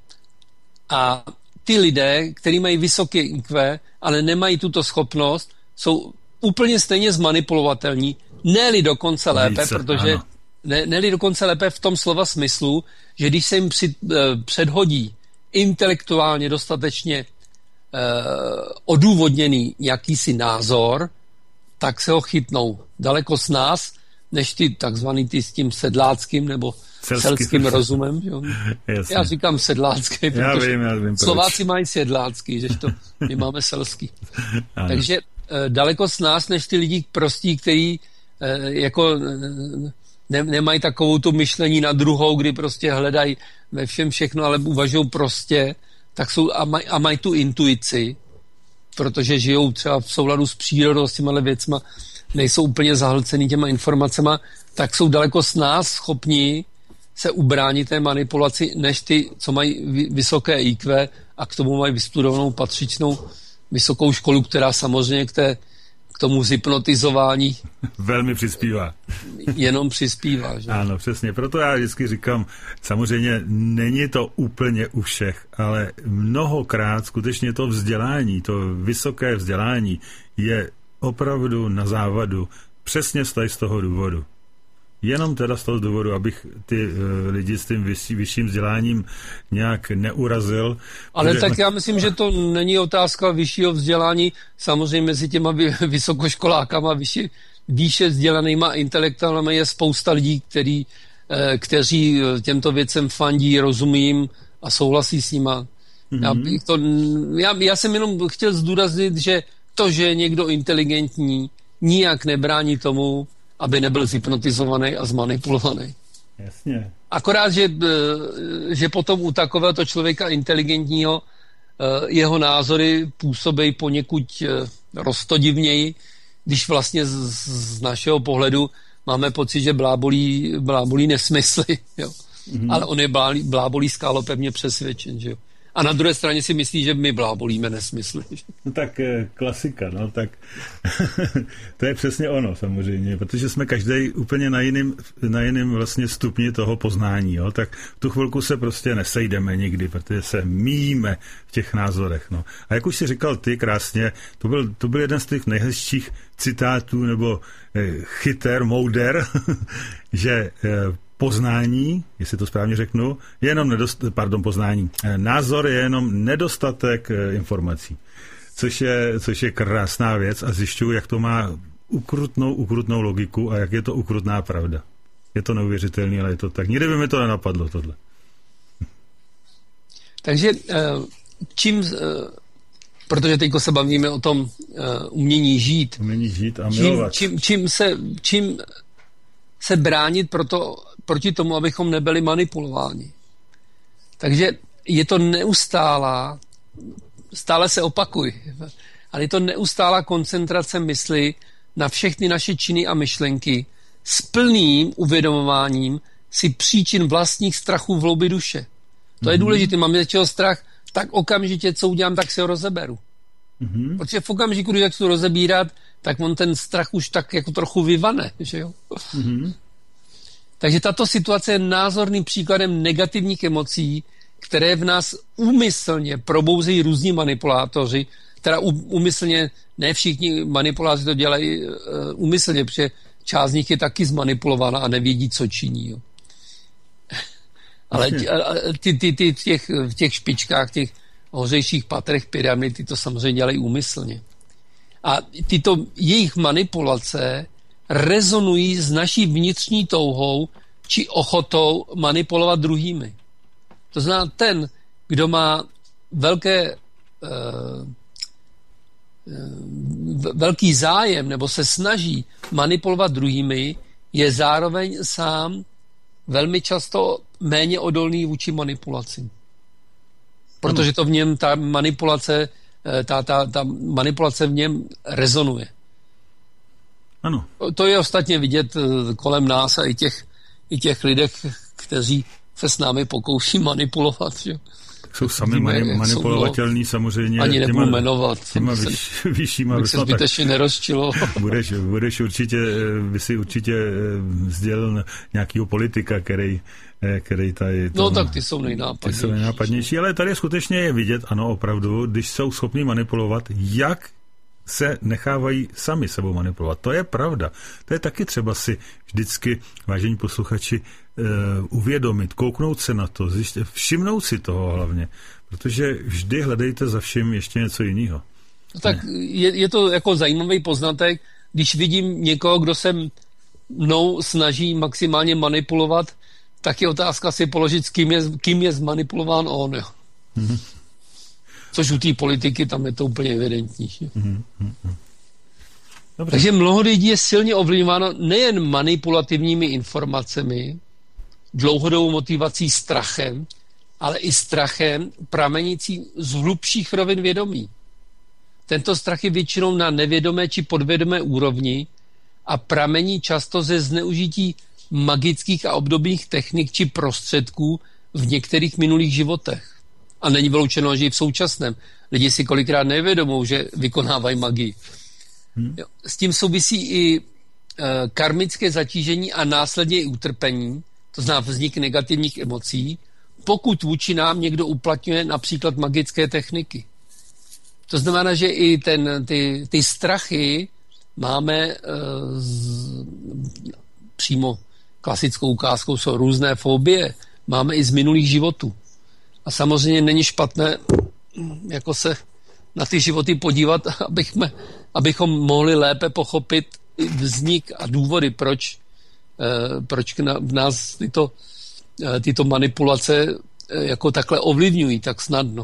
A ty lidé, kteří mají vysoké í kvé, ale nemají tuto schopnost, jsou úplně stejně zmanipulovatelní, ne-li dokonce lépe, Více, protože ne, ne-li dokonce lépe v tom slova smyslu, že když se jim při, eh, předhodí intelektuálně dostatečně eh, odůvodněný jakýsi názor, tak se ho chytnou daleko s nás, než ty takzvaný ty s tím sedláckým nebo Celský. selským rozumem. Jo? Já říkám sedlácký, protože já vím, já vím, Slováci mají sedlácký, že to my máme selský. Takže eh, daleko s nás, než ty lidi prostí, kteří eh, jako ne, nemají takovou tu myšlení na druhou, kdy prostě hledají ve všem všechno, ale uvažují prostě, tak jsou a mají, a mají tu intuici, protože žijou třeba v souladu s přírodou, s těma věcma, nejsou úplně zahlcený těma informacema, tak jsou daleko s nás schopni se ubránit té manipulaci, než ty, co mají vysoké í kvé a k tomu mají vystudovanou patřičnou vysokou školu, která samozřejmě k, té, k tomu zhypnotizování velmi přispívá. Jenom přispívá. Že? Ano, přesně. Proto já vždycky říkám, samozřejmě není to úplně u všech, ale mnohokrát skutečně to vzdělání, to vysoké vzdělání je opravdu na závadu přesně z toho důvodu. Jenom teda z toho důvodu, abych ty uh, lidi s tím vyšší, vyšším vzděláním nějak neurazil. Ale tak jsme... já myslím, že to není otázka vyššího vzdělání. Samozřejmě mezi těma vysokoškolákama vyšší, výše vzdělanýma intelektuálníma je spousta lidí, který, eh, kteří těmto věcem fandí, rozumí jim a souhlasí s nima. Mm-hmm. Já, bych to, já, já jsem jenom chtěl zdůraznit, že to, že je někdo inteligentní, nijak nebrání tomu, aby nebyl zhypnotizovaný a zmanipulovaný. Jasně. Akorát, že, že potom u takovéhoto člověka inteligentního jeho názory působí poněkud roztodivněji, když vlastně z, z našeho pohledu máme pocit, že blábolí, blábolí nesmysly. Jo. Mm-hmm. Ale on je blá, blábolí skálopevně přesvědčen. Že jo. A na druhé straně si myslí, že my blábolíme nesmysly. No tak klasika, no tak to je přesně ono samozřejmě, protože jsme každý úplně na jiným, na jiným vlastně stupni toho poznání, jo, tak v tu chvilku se prostě nesejdeme nikdy, protože se míjíme v těch názorech, no. A jak už si říkal ty krásně, to byl, to byl jeden z těch nejhezčích citátů, nebo eh, chyter, mouder, že eh, poznání, jestli to správně řeknu, je jenom nedostatek, pardon, poznání. Názor je jenom nedostatek informací, což je, což je krásná věc a zjišťuju, jak to má ukrutnou, ukrutnou logiku a jak je to ukrutná pravda. Je to neuvěřitelné, ale je to tak. Nikdy by mi to nenapadlo, tohle. Takže čím, protože teďko se bavíme o tom umění žít. Umění žít a milovat. Čím, čím, čím se, čím se bránit proto, proti tomu, abychom nebyli manipulováni. Takže je to neustálá, stále se opakuj, ale je to neustálá koncentrace mysli na všechny naše činy a myšlenky s plným uvědomováním si příčin vlastních strachů v hloubi duše. To mm-hmm. je důležité, mám něčeho strach, tak okamžitě, co udělám, tak si ho rozeberu. Mm-hmm. Protože v okamžiku, když začnu rozebírat, tak on ten strach už tak jako trochu vyvane, že jo? Mm-hmm. Takže tato situace je názorným příkladem negativních emocí, které v nás úmyslně probouzejí různí manipulátoři, teda úmyslně, ne všichni manipulátoři to dělají uh, úmyslně, protože část z nich je taky zmanipulovaná a nevědí, co činí. Jo. Ale ty, ty, ty v, těch, v těch špičkách, těch hořejších patrech pyramidy, ty to samozřejmě dělají úmyslně. A tyto jejich manipulace rezonují s naší vnitřní touhou či ochotou manipulovat druhými. To znamená, ten, kdo má velké, uh, velký zájem nebo se snaží manipulovat druhými, je zároveň sám velmi často méně odolný vůči manipulaci. Protože to v něm, ta manipulace, ta, ta, ta manipulace v něm rezonuje. Ano. To je ostatně vidět kolem nás a i těch, i těch lidech, kteří se s námi pokouší manipulovat. Že? Jsou sami mani- manipulovatelní samozřejmě. Ani nebudu jmenovat. Těma vyš, vyššíma. Bych se zbytečně nerozčilo. Budeš, budeš určitě, by si určitě sdělil nějakého politika, který, který tady... No tak ty jsou nejnápadnější. Ty jsou nejnápadnější, ale tady skutečně je vidět, ano, opravdu, když jsou schopni manipulovat, jak se nechávají sami sebou manipulovat. To je pravda. To je taky třeba si vždycky, vážení posluchači, uh, uvědomit, kouknout se na to, zjiště, všimnout si toho hlavně, protože vždy hledejte za vším ještě něco jiného. No tak je, je to jako zajímavý poznatek, když vidím někoho, kdo se mnou snaží maximálně manipulovat, tak je otázka si položit, s kým je, kým je zmanipulován on. Jo. Mm-hmm. Což u té politiky tam je to úplně evidentní. Mm-hmm. Takže mnoho lidí je silně ovlivňováno nejen manipulativními informacemi, dlouhodobou motivací strachem, ale i strachem pramenící z hlubších rovin vědomí. Tento strach je většinou na nevědomé či podvědomé úrovni a pramení často ze zneužití magických a obdobných technik či prostředků v některých minulých životech. A není vyloučeno, že i v současném. Lidi si kolikrát nevědomou, že vykonávají magii. Hmm. S tím souvisí i e, karmické zatížení a následně i utrpení, to znamená vznik negativních emocí, pokud vůči nám někdo uplatňuje například magické techniky. To znamená, že i ten, ty, ty strachy máme e, z, přímo klasickou ukázkou jsou různé fobie, máme i z minulých životů. A samozřejmě není špatné jako se na ty životy podívat, abychom, abychom mohli lépe pochopit vznik a důvody, proč, eh, proč v nás tyto, eh, tyto manipulace eh, jako takhle ovlivňují tak snadno.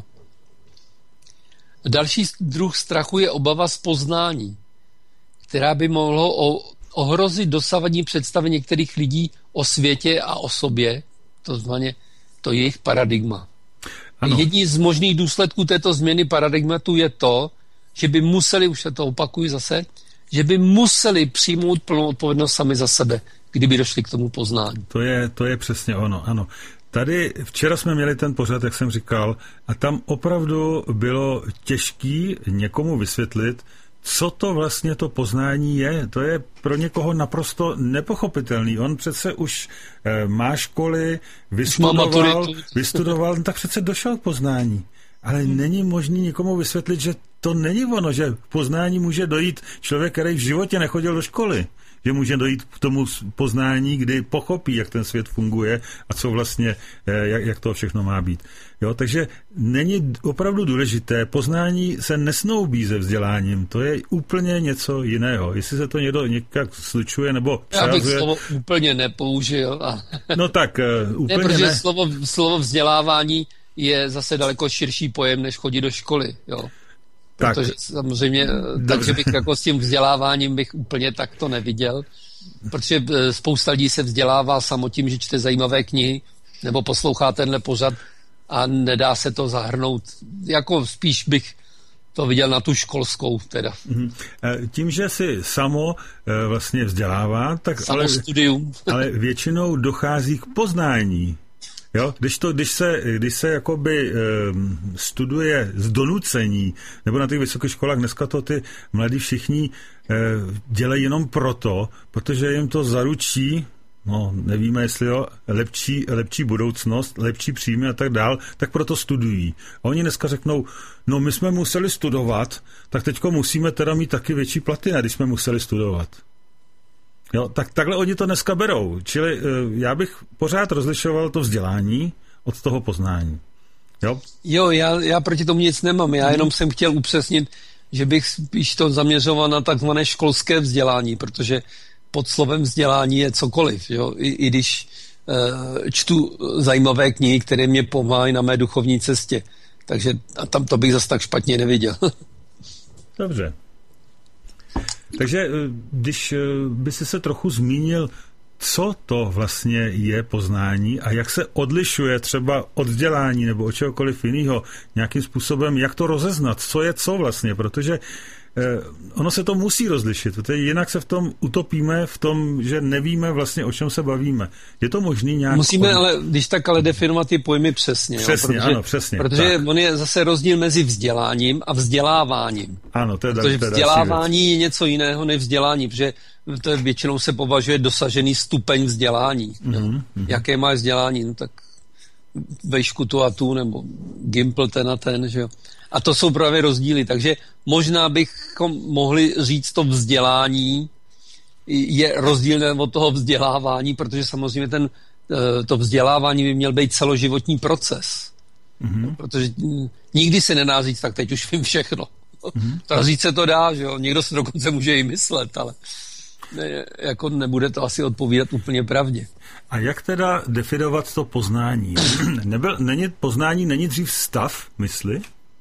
Další druh strachu je obava z poznání, která by mohlo o, ohrozit dosavadní představy některých lidí o světě a o sobě, to znamená to je jejich paradigma. Ano. Jedním z možných důsledků této změny paradigmatu je to, že by museli, už se to opakuju zase, že by museli přijmout plnou odpovědnost sami za sebe, kdyby došli k tomu poznání. To je, to je přesně ono, ano. Tady včera jsme měli ten pořad, jak jsem říkal, a tam opravdu bylo těžký někomu vysvětlit, co to vlastně to poznání je. To je pro někoho naprosto nepochopitelný. On přece už e, má školy, vystudoval, vystudoval, tak přece došel k poznání. Ale hmm. není možný nikomu vysvětlit, že to není ono, že k poznání může dojít člověk, který v životě nechodil do školy. Že může dojít k tomu poznání, kdy pochopí, jak ten svět funguje a co vlastně, jak, jak to všechno má být. Jo, takže není opravdu důležité, poznání se nesnoubí se vzděláním, to je úplně něco jiného. Jestli se to někdo nějak slučuje nebo přehazuje... Já bych slovo úplně nepoužil. A... No tak, uh, úplně ne. Protože ne. Slovo, slovo vzdělávání je zase daleko širší pojem, než chodit do školy, jo. Protože tak, samozřejmě, takže bych jako s tím vzděláváním bych úplně tak to neviděl. protože spousta lidí se vzdělává samo tím, že čte zajímavé knihy, nebo poslouchá tenhle pořad a nedá se to zahrnout. Jako spíš bych to viděl na tu školskou teda. Tím, že si samo vlastně vzdělává, tak samo ale, studium. ale většinou dochází k poznání. Jo? Když, to, když se, když se jakoby um, studuje z donucení, nebo na těch vysokých školách dneska to ty mladí všichni uh, dělají jenom proto, protože jim to zaručí, no nevíme, jestli jo, lepší, lepší budoucnost, lepší příjmy a tak dál, tak proto studují. A oni dneska řeknou, no my jsme museli studovat, tak teďko musíme teda mít taky větší platy, ne, když jsme museli studovat. Jo, tak takhle oni to dneska berou. Čili já bych pořád rozlišoval to vzdělání od toho poznání. Jo, jo já, já proti tomu nic nemám. Já jenom jsem chtěl upřesnit, že bych spíš to zaměřoval na takzvané školské vzdělání, protože pod slovem vzdělání je cokoliv. Jo? I, i když e, čtu zajímavé knihy, které mě pomáhají na mé duchovní cestě. Takže a tam to bych zase tak špatně neviděl. Dobře. Takže když by si se trochu zmínil, co to vlastně je poznání a jak se odlišuje třeba od vzdělání nebo od čehokoliv jiného nějakým způsobem, jak to rozeznat, co je co vlastně, protože eh, ono se to musí rozlišit, protože jinak se v tom utopíme, v tom, že nevíme vlastně, o čem se bavíme. Je to možný nějak... Musíme od... ale, když tak ale definovat ty pojmy přesně. Přesně, jo, protože, ano, přesně. Protože tak. on je zase rozdíl mezi vzděláním a vzděláváním. Ano, to je protože to je vzdělávání je něco jiného než vzdělání, protože to je, většinou se považuje dosažený stupeň vzdělání. Mm-hmm. Jaké má vzdělání? No tak vejšku tu a tu, nebo Gimpl ten a ten, že jo. A to jsou právě rozdíly, takže možná bychom mohli říct, to vzdělání je rozdílné od toho vzdělávání, protože samozřejmě ten, to vzdělávání by měl být celoživotní proces. Mm-hmm. Protože nikdy se nedá říct, tak teď už vím všechno. Mm-hmm. To říct se to dá, že jo. Někdo se dokonce může i myslet, ale ne, jako nebude to asi odpovídat úplně pravdě. A jak teda definovat to poznání? Nebyl, není, poznání není dřív stav mysli?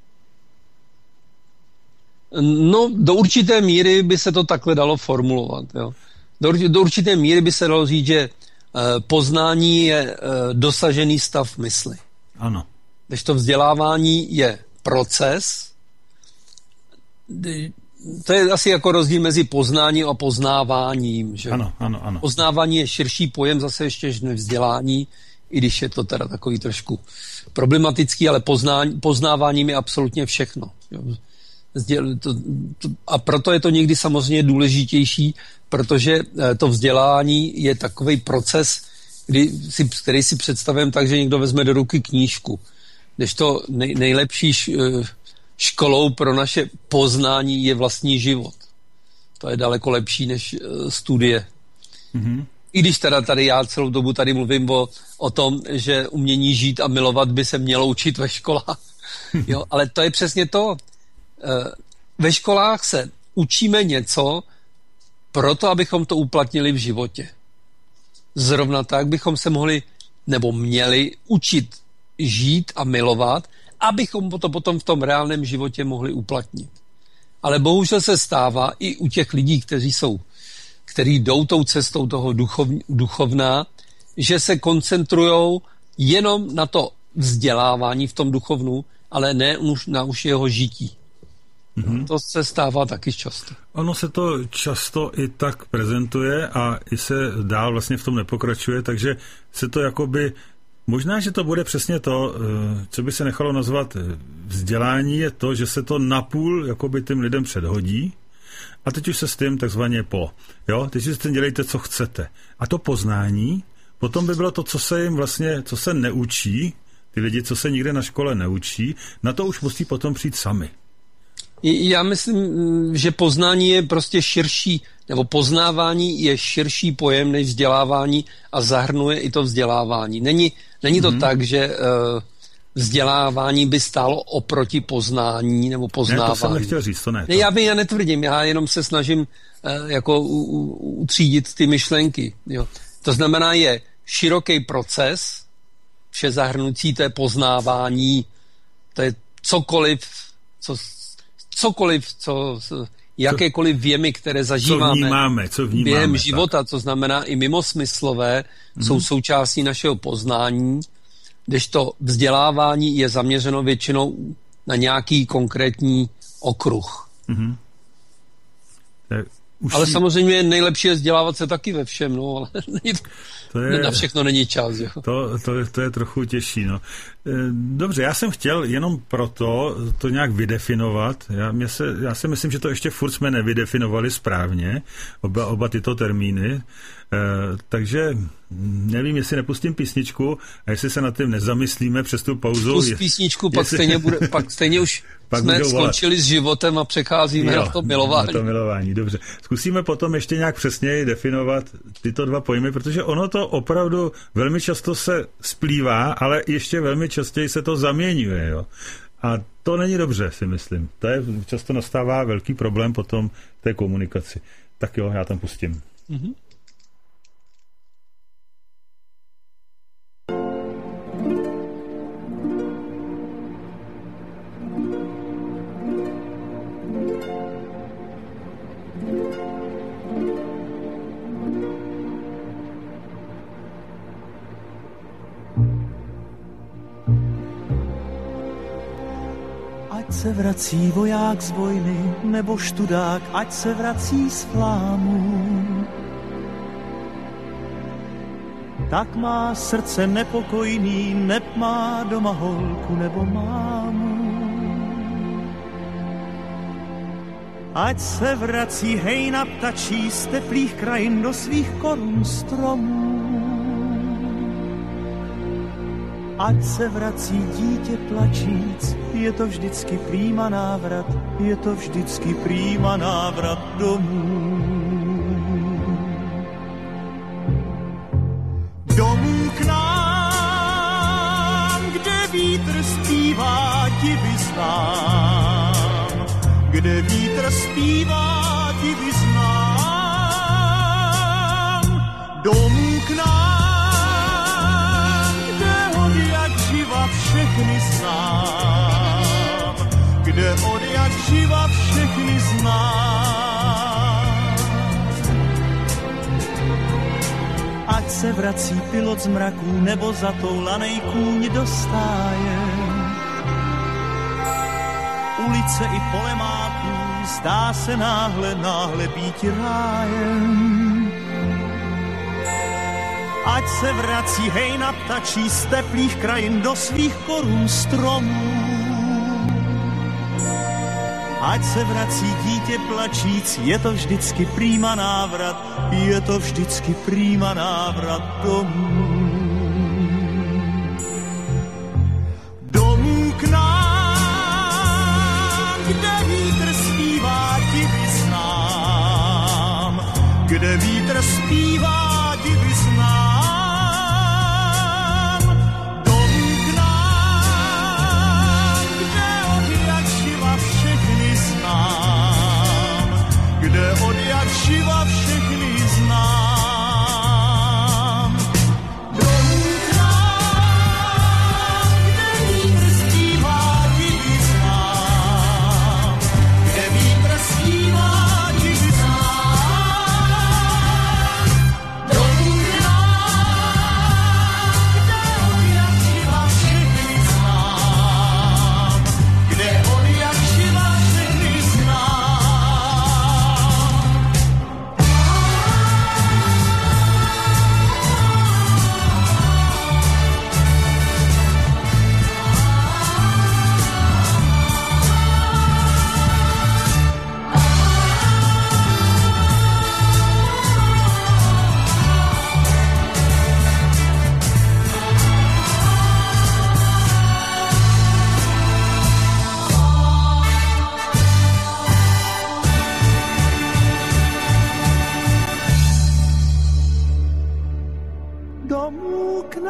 No, do určité míry by se to takhle dalo formulovat. Jo. Do, do určité míry by se dalo říct, že e, poznání je e, dosažený stav mysli. Ano. Když to vzdělávání je proces, to je asi jako rozdíl mezi poznáním a poznáváním. Že? Ano, ano, ano. Poznávání je širší pojem zase ještě než vzdělání, i když je to teda takový trošku problematický, ale poznání, poznáváním je absolutně všechno. Jo. To, to, a proto je to někdy samozřejmě důležitější, protože to vzdělání je takový proces, kdy si, který si představím tak, že někdo vezme do ruky knížku. Kdežto nej, nejlepší školou pro naše poznání je vlastní život. To je daleko lepší než studie. Mm-hmm. I když teda tady já celou dobu tady mluvím o, o tom, že umění žít a milovat by se mělo učit ve školách. Jo, ale to je přesně to. Ve školách se učíme něco proto, abychom to uplatnili v životě. Zrovna tak bychom se mohli nebo měli učit žít a milovat, abychom to potom v tom reálném životě mohli uplatnit. Ale bohužel se stává i u těch lidí, kteří jsou, kteří jdou tou cestou toho duchov, duchovná, že se koncentrujou jenom na to vzdělávání v tom duchovnu, ale ne už na už jeho žití. Mm-hmm. To se stává taky často. Ono se to často i tak prezentuje a i se dál vlastně v tom nepokračuje, takže se to jakoby, možná, že to bude přesně to, co by se nechalo nazvat vzdělání, je to, že se to napůl jakoby tím lidem předhodí a teď už se s tím takzvaně po. Jo? Teď si s tím dělejte, co chcete. A to poznání, potom by bylo to, co se jim vlastně, co se neučí, ty lidi, co se nikde na škole neučí, na to už musí potom přijít sami. Já myslím, že poznání je prostě širší, nebo poznávání je širší pojem než vzdělávání a zahrnuje i to vzdělávání. Není, není to mm-hmm. tak, že uh, vzdělávání by stálo oproti poznání nebo poznávání. Ne, to jsem nechtěl říct, to ne. To. ne já, by, já netvrdím, já jenom se snažím uh, jako u, u, utřídit ty myšlenky. Jo. To znamená, je široký proces, vše zahrnující, to je poznávání, to je cokoliv, co cokoliv, co jakékoliv věmy, které zažíváme, co vnímáme, co vnímáme, během života, co znamená i mimosmyslové, mm. jsou součástí našeho poznání, kdežto vzdělávání je zaměřeno většinou na nějaký konkrétní okruh. Mm-hmm. Uší... Ale samozřejmě nejlepší je vzdělávat se taky ve všem, no, ale to je, na všechno není čas. Jo. To, to, to je trochu těžší. No. Dobře, já jsem chtěl jenom proto to nějak vydefinovat. Já, mě se, já si myslím, že to ještě furt jsme nevydefinovali správně, oba, oba tyto termíny. Eh, takže nevím, jestli nepustím písničku a jestli se nad tím nezamyslíme přes tu pauzu. Pust písničku, pak, jestli... stejně bude, pak stejně už pak jsme skončili s životem a přecházíme jo, na to milování. Na to milování, dobře. Zkusíme potom ještě nějak přesněji definovat tyto dva pojmy, protože ono to opravdu velmi často se splývá, ale ještě velmi častěji se to zaměňuje. Jo? A to není dobře, si myslím. To je, často nastává velký problém potom v té komunikaci. Tak jo, já tam pustím. Mm-hmm. Ať se vrací voják z vojny, nebo študák, ať se vrací z flámu. Tak má srdce nepokojný, neb má doma holku nebo mámu. Ať se vrací hejna ptačí z teplých krajin do svých korun stromů. Ať se vrací dítě plačíc, je to vždycky prýma návrat, je to vždycky prýma návrat domů. Domů k nám, kde vítr zpívá, divy znám. Kde vítr zpívá, divy znám. Domů k nám, všechny znám, kde od jak živa všechny znám. Ať se vrací pilot z mraků, nebo zatoulanej kůň do stáje. Ulice i pole máků, zdá se náhle, náhle býti rájem. Ať se vrací hejna ptačí z teplých krajin do svých korun stromů. Ať se vrací dítě plačíc, je to vždycky prýma návrat, je to vždycky prýma návrat domů. Domů k nám, kde vítr zpívá, divy znám. Kde vítr zpívá, divy znám. Kde od jak živa všechny znám. Domů k nám, kde vítr zpívá, divy znám. Kde vítr zpívá, divy znám. Domů k nám, kde od jak živa všechny znám. Kde od jak živa všechny znám. Domů k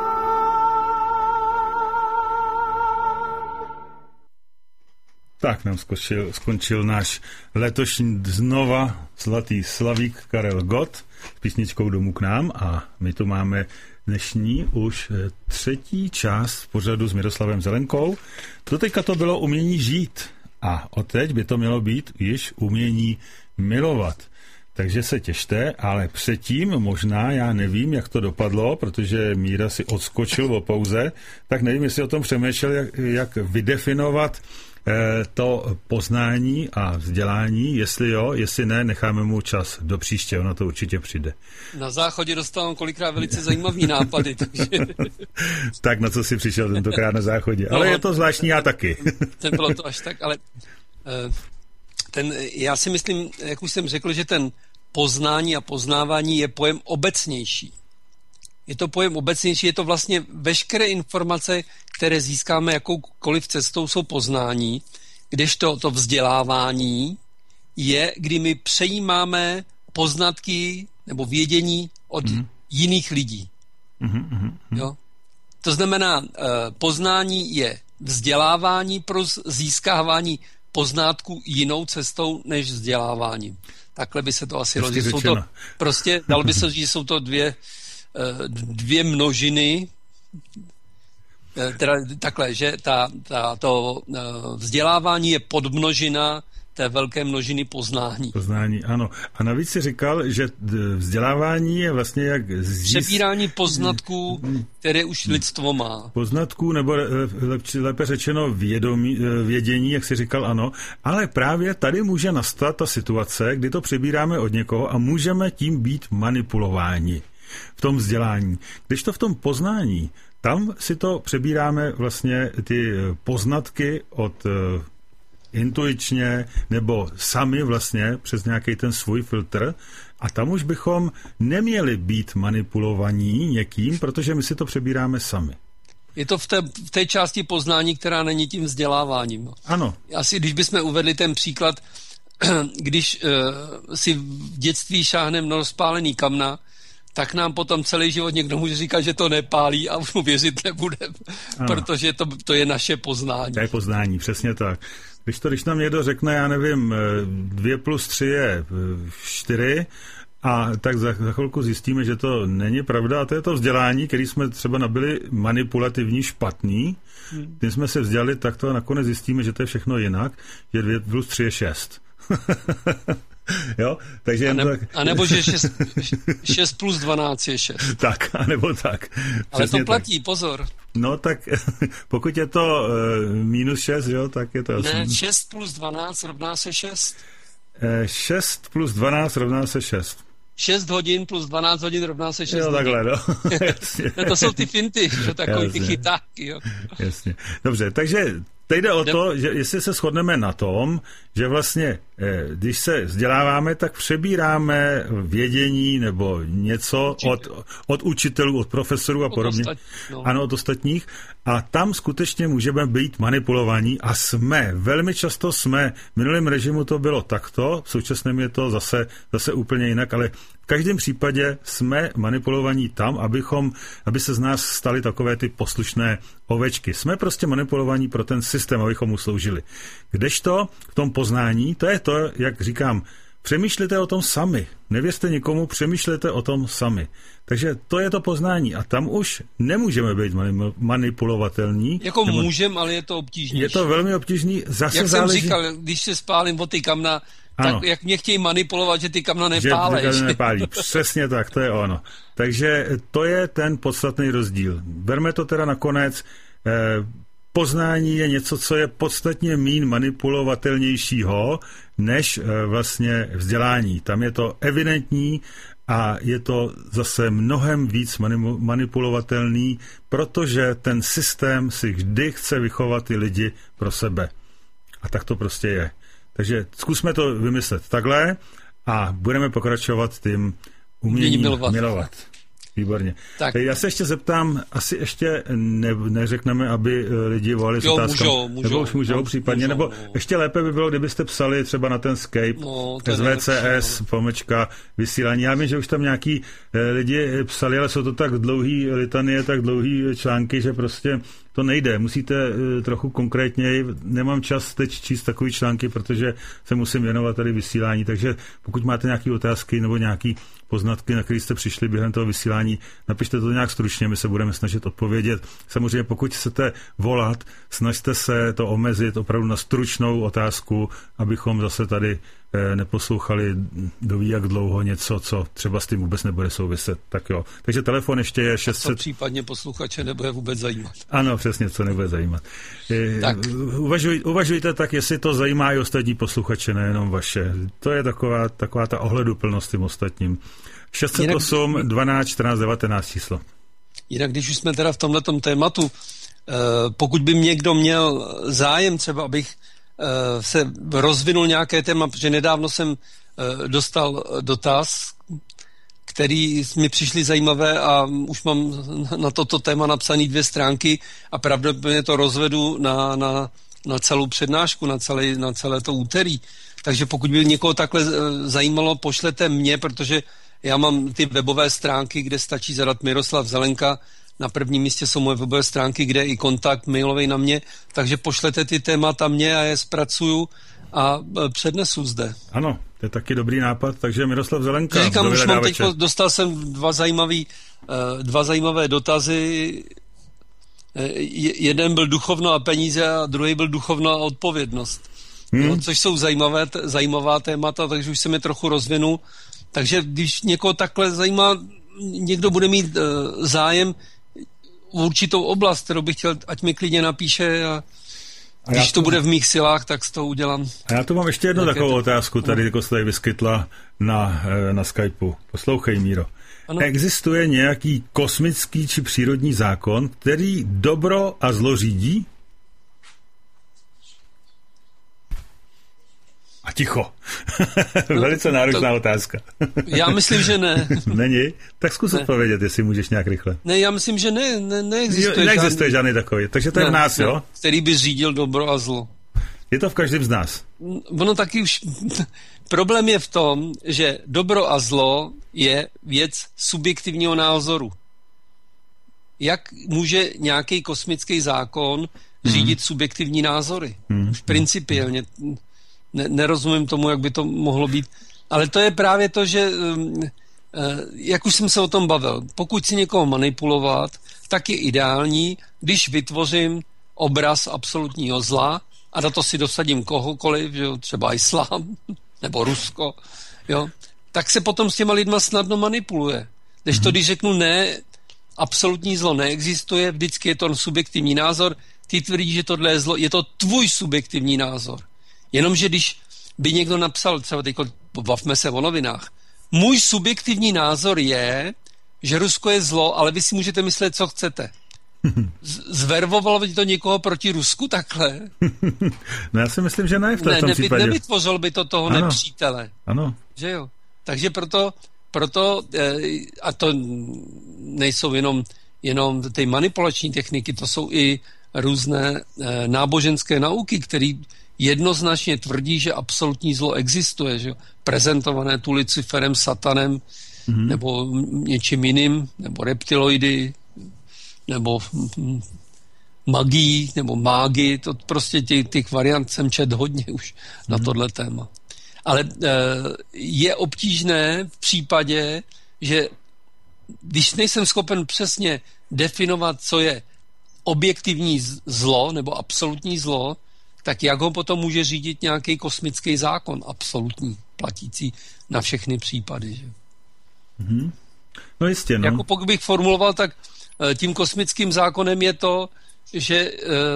nám. Tak nám skončil, skončil náš letošní znova zlatý slavík Karel Gott s písničkou Domů k nám a my tu máme dnešní už třetí část pořadu s Miroslavem Zelenkou. Doteďka to bylo umění žít A odteď by to mělo být již umění milovat. Takže se těšte, ale předtím možná, já nevím, jak to dopadlo, protože Míra si odskočil o pauze, tak nevím, jestli o tom přemýšlel, jak, jak vydefinovat eh, to poznání a vzdělání, jestli jo, jestli ne, necháme mu čas do příště, ono to určitě přijde. Na záchodě dostávám kolikrát velice zajímavý nápady, takže... Tak na co jsi přišel tentokrát na záchodě, ale no, je to zvláštní, já taky. Ten bylo to až tak, ale ten, já si myslím, jak už jsem řekl, že ten poznání a poznávání je pojem obecnější. Je to pojem obecnější, je to vlastně veškeré informace, které získáme jakoukoliv cestou, jsou poznání, kdežto to vzdělávání je, kdy my přejímáme poznatky nebo vědění od mm. jiných lidí. Mm, mm, mm. Jo? To znamená, poznání je vzdělávání pro získávání poznátku jinou cestou než vzděláváním. Takhle by se to asi rozdělilo. Jsou to prostě, dalo by se říct, že jsou to dvě, dvě množiny, teda takhle, že ta, ta, to vzdělávání je podmnožina té velké množiny poznání. Poznání, ano. A navíc si říkal, že vzdělávání je vlastně jak zjist... Přebírání poznatků, které už lidstvo má. Poznatků, nebo lépe řečeno vědomí, vědění, jak si říkal, ano. Ale právě tady může nastat ta situace, kdy to přebíráme od někoho a můžeme tím být manipulováni v tom vzdělání. Když to v tom poznání, tam si to přebíráme vlastně ty poznatky od intuičně nebo sami vlastně přes nějaký ten svůj filtr a tam už bychom neměli být manipulovaní někým, protože my si to přebíráme sami. Je to v té, v té části poznání, která není tím vzděláváním. Ano. Asi když bychom uvedli ten příklad, když uh, si v dětství šáhneme na rozpálený kamna, tak nám potom celý život někdo může říkat, že to nepálí a mu věřit nebudeme, protože to, to je naše poznání. To je poznání, přesně tak. Když to, když nám někdo řekne, já nevím, dvě plus tři je čtyři, a tak za, za chvilku zjistíme, že to není pravda a to je to vzdělání, který jsme třeba nabili manipulativní, špatný, hmm. když jsme se vzdělali, tak to nakonec zjistíme, že to je všechno jinak, že dvě plus tři je šest. Jo? Takže a, ne, tak... a nebo že šest plus dvanáct je šest. Tak, a nebo tak. Ale přesně to platí, tak. Pozor. No tak pokud je to uh, minus šest, jo, tak je to jasný. Ne, šest plus dvanáct rovná se šest. šest plus dvanáct rovná se šest. šest hodin plus dvanáct hodin rovná se šest. Jo, takhle, no. Jasně. To jsou ty finty, že takový Jasně. ty chytáky, jo. Jasně. Dobře, takže teď jde o to, že jestli se shodneme na tom, že vlastně, když se vzděláváme, tak přebíráme vědění nebo něco od, od učitelů, od profesorů a podobně. Od no. Ano, od ostatních. A tam skutečně můžeme být manipulovaní a jsme, velmi často jsme. V minulém režimu to bylo takto, v současném je to zase, zase úplně jinak, ale v každém případě jsme manipulovaní tam, abychom, aby se z nás staly takové ty poslušné ovečky. Jsme prostě manipulovaní pro ten systém, abychom mu sloužili. Kdežto v tom poznání, to je to, jak říkám, přemýšlejte o tom sami. Nevěřte nikomu, přemýšlejte o tom sami. Takže to je to poznání a tam už nemůžeme být manipulovatelní. Jako nebo... můžem, ale je to obtížnější. Je to velmi obtížný. Zase jak záleží... jsem říkal, když se spálím o ty kamna, ano. tak jak mě chtějí manipulovat, že ty kamna nepálej. Že ty kamna nepálí. Přesně tak, to je ono. Takže to je ten podstatný rozdíl. Berme to teda nakonec. Eh, poznání je něco, co je podstatně míň manipulovatelnějšího, než eh, vlastně vzdělání. Tam je to evidentní a je to zase mnohem víc manipulovatelný, protože ten systém si vždy chce vychovat ty lidi pro sebe. A tak to prostě je. Takže zkusme to vymyslet takhle a budeme pokračovat tím uměním milovat. milovat. Výborně. Tak. Já se ještě zeptám, asi ještě ne, neřekneme, aby lidi volali s otázkami. Můžou, můžou. Nebo už můžou no, případně, můžou, nebo no. Ještě lépe by bylo, kdybyste psali třeba na ten Skype no, S V C S, pomlčka, vysílání. Já vím, že už tam nějaký lidi psali, ale jsou to tak dlouhý litanie, tak dlouhý články, že prostě to nejde. Musíte uh, trochu konkrétněji. Nemám čas teď číst takový články, protože se musím věnovat tady vysílání, takže pokud máte nějaké otázky nebo nějaké poznatky, na které jste přišli během toho vysílání, napište to nějak stručně, my se budeme snažit odpovědět. Samozřejmě pokud chcete volat, snažte se to omezit opravdu na stručnou otázku, abychom zase tady eh, neposlouchali doví jak dlouho něco, co třeba s tím vůbec nebude souviset. Tak jo. Takže telefon ještě je šest set. To případně posluchače nebude vůbec zajímat. Ano, přesně, co nebude zajímat. Eh, tak. Uvažuj, uvažujte tak, jestli to zajímá i ostatní posluchače, nejenom vaše. To je taková, taková ta ohleduplnost tím ostatním. šest set osm, dvanáct, čtrnáct, devatenáct číslo. Jinak, když už jsme teda v tomhletom tématu, pokud by někdo měl zájem třeba, abych se rozvinul nějaké téma, protože nedávno jsem dostal dotaz, který mi přišly zajímavé a už mám na toto téma napsané dvě stránky a pravděpodobně to rozvedu na, na, na celou přednášku, na celé, na celé to úterý. Takže pokud by někoho takhle zajímalo, pošlete mě, protože já mám ty webové stránky, kde stačí zadat Miroslav Zelenka. Na prvním místě jsou moje webové stránky, kde je i kontakt mailový na mě, takže pošlete ty témata mě a je zpracuju a přednesu zde. Ano, to je taky dobrý nápad, takže Miroslav Zelenka. Říkám, už mám teď, dostal jsem dva, zajímavý, dva zajímavé dotazy. Jeden byl duchovno a peníze a druhý byl duchovno a odpovědnost. Hmm. Jo, což jsou zajímavé, zajímavá témata, takže už se mi trochu rozvinu. Takže když někoho takhle zajímá, někdo bude mít uh, zájem v určitou oblast, kterou bych chtěl, ať mi klidně napíše a, a když to, to bude v mých silách, tak z toho udělám. A já tu mám ještě jednu takovou to... otázku, tady jako se tady vyskytla na, na Skypeu. Poslouchej, Míro. Ano. Existuje nějaký kosmický či přírodní zákon, který dobro a zlo řídí? A ticho. Velice náročná to, otázka. Já myslím, že ne. Není? Tak zkus ne. odpovědět, jestli můžeš nějak rychle. Ne, já myslím, že ne. ne neexistuje, neexistuje žádný, žádný takový. Takže to ne, je v nás, ne, jo? Který by řídil dobro a zlo. Je to v každém z nás. Ono taky už... Problém je v tom, že dobro a zlo je věc subjektivního názoru. Jak může nějaký kosmický zákon řídit hmm. subjektivní názory? Hmm. Už principiálně... Ne, nerozumím tomu, jak by to mohlo být. Ale to je právě to, že jak už jsem se o tom bavil, pokud si někoho manipulovat, tak je ideální, když vytvořím obraz absolutního zla a na to si dosadím kohokoliv, jo, třeba islám nebo Rusko, jo, tak se potom s těma lidma snadno manipuluje. Když to, když řeknu ne, absolutní zlo neexistuje, vždycky je to subjektivní názor, ty tvrdí, že tohle je zlo, je to tvůj subjektivní názor. Jenomže když by někdo napsal, třeba teď bavme se o novinách, můj subjektivní názor je, že Rusko je zlo, ale vy si můžete myslet, co chcete. Zvervovalo by to někoho proti Rusku takhle? No já si myslím, že ne v tom ne, neby, případě. Nevytvořil by to toho ano. nepřítele. Ano. Že jo? Takže proto, proto a to nejsou jenom, jenom ty manipulační techniky, to jsou i různé náboženské nauky, které jednoznačně tvrdí, že absolutní zlo existuje, že prezentované tu Luciferem, satanem, mm-hmm. nebo něčím jiným, nebo reptiloidy, nebo magii, nebo mágy, to prostě těch, těch variant jsem čet hodně už mm-hmm. na tohle téma. Ale e, je obtížné v případě, že když nejsem schopen přesně definovat, co je objektivní zlo, nebo absolutní zlo, tak jak ho potom může řídit nějaký kosmický zákon absolutní, platící na všechny případy. Že? Mm-hmm. No jistě, no. Jako pokud bych formuloval, tak tím kosmickým zákonem je to, že e,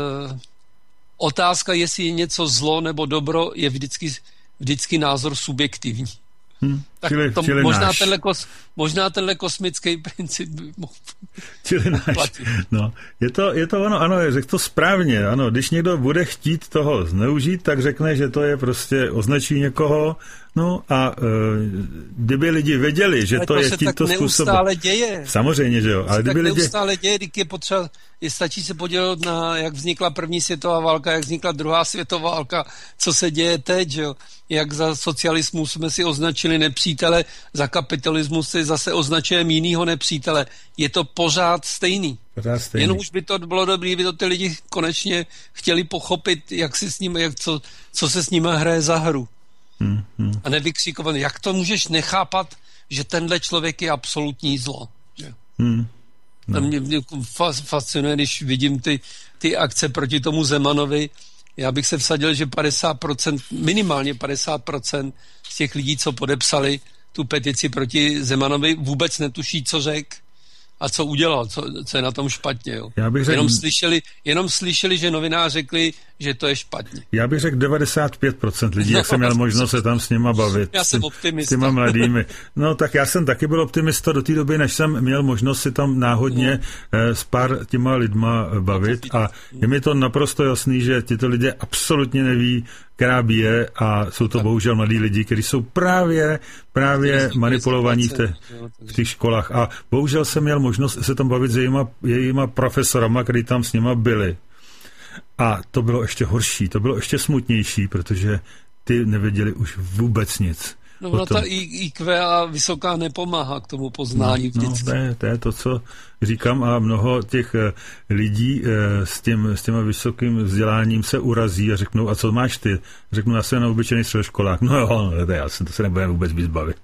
otázka, jestli je něco zlo nebo dobro, je vždycky, vždycky názor subjektivní. Hmm. Tak čili, to čili možná, náš. tenhle kos, možná tenhle kosmický princip by mohl čili náš. No, je to, je to ono, ano, řekl to správně, ano, když někdo bude chtít toho zneužít, tak řekne, že to je prostě, označí někoho No a uh, kdyby lidi věděli, že ale to, to je se tímto tak způsobem... neustále děje. Samozřejmě, že jo. Ale to kdyby tak lidi... neustále děje, když je potřeba, je stačí se podívat na, jak vznikla první světová válka, jak vznikla druhá světová válka, co se děje teď, že jo. Jak za socialismus jsme si označili nepřítele, za kapitalismus si zase označujeme jinýho nepřítele. Je to pořád stejný. Pořád stejný. Jenom už by to bylo dobré, kdyby to ty lidi konečně chtěli pochopit, jak si s nimi, jak co, co se s nimi hraje za hru. Hmm, hmm. A nevykřikovat, jak to můžeš nechápat, že tenhle člověk je absolutní zlo. Že? Hmm. No. To mě, mě fascinuje, když vidím ty, ty akce proti tomu Zemanovi. Já bych se vsadil, že padesát procent, minimálně padesát procent z těch lidí, co podepsali tu petici proti Zemanovi, vůbec netuší, co řekl a co udělal, co, co je na tom špatně. Jo. Já bych řekl, jenom, slyšeli, jenom slyšeli, že novináři řekli, že to je špatně. Já bych řekl devadesát pět procent lidí, jak jsem měl možnost se tam s nima bavit. Já jsem optimista. S těma mladými. No tak já jsem taky byl optimista do té doby, než jsem měl možnost si tam náhodně no. s pár těma lidma bavit a je mi to naprosto jasný, že tyto lidé absolutně neví, která bije a jsou to bohužel mladí lidi, kteří jsou právě, právě manipulovaní v, te, v těch školách. A bohužel jsem měl možnost se tam bavit s jejíma, jejíma profesorama, kteří tam s nima byli. A to bylo ještě horší, to bylo ještě smutnější, protože ty nevěděli už vůbec nic. No, no ta í kvé a vysoká nepomáhá k tomu poznání no, vždycky. No, to, je, to je to, co říkám a mnoho těch lidí s, tím, s těma vysokým vzděláním se urazí a řeknou, a co máš ty? Řeknu, já jsem na obyčejný středoškolák. No jo, no, já jsem, to se nebudeme vůbec vyzbavit.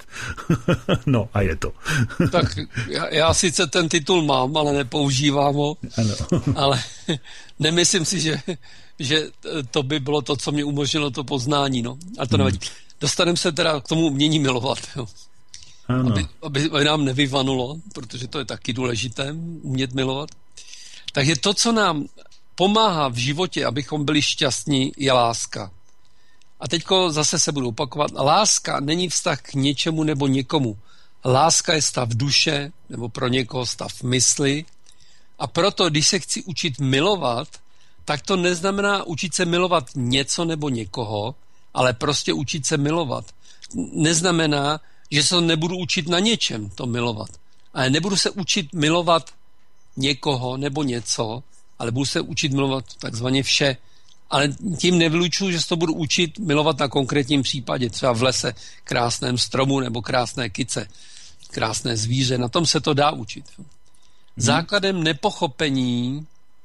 No a je to. Tak já, já sice ten titul mám, ale nepoužívám ho. Ano. Ale nemyslím si, že, že to by bylo to, co mě umožnilo to poznání. No. Ale to nevadí. Hmm. Dostaneme se teda k tomu umění milovat, jo. Aby, aby, aby nám nevyvanulo, protože to je taky důležité, umět milovat. Takže to, co nám pomáhá v životě, abychom byli šťastní, je láska. A teďko zase se budu opakovat. Láska není vztah k něčemu nebo někomu. Láska je stav duše, nebo pro někoho stav mysli. A proto, když se chci učit milovat, tak to neznamená učit se milovat něco nebo někoho, ale prostě učit se milovat. Neznamená, že se nebudu učit na něčem to milovat. Ale nebudu se učit milovat někoho nebo něco, ale budu se učit milovat takzvaně vše. Ale tím nevylučuju, že se to budu učit milovat na konkrétním případě, třeba v lese krásném stromu nebo krásné kyce, krásné zvíře. Na tom se to dá učit. Základem nepochopení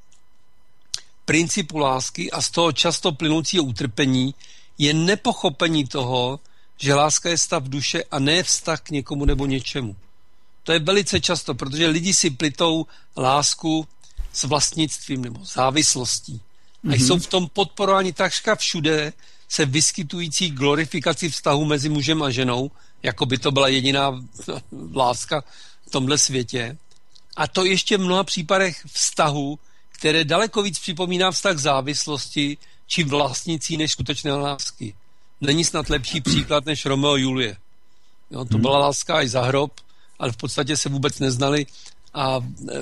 principu lásky a z toho často plynoucího utrpení je nepochopení toho, že láska je stav duše a ne vztah k někomu nebo něčemu. To je velice často, protože lidi si plitou lásku s vlastnictvím nebo závislostí. A jsou v tom podporováni takřka všude se vyskytující glorifikaci vztahu mezi mužem a ženou, jako by to byla jediná láska v tomhle světě. A to ještě v mnoha případech vztahu, které daleko víc připomíná vztah závislosti či vlastnicí než skutečné lásky. Není snad lepší příklad než Romeo a Julie. Jo, to byla láska i za hrob, ale v podstatě se vůbec neznali a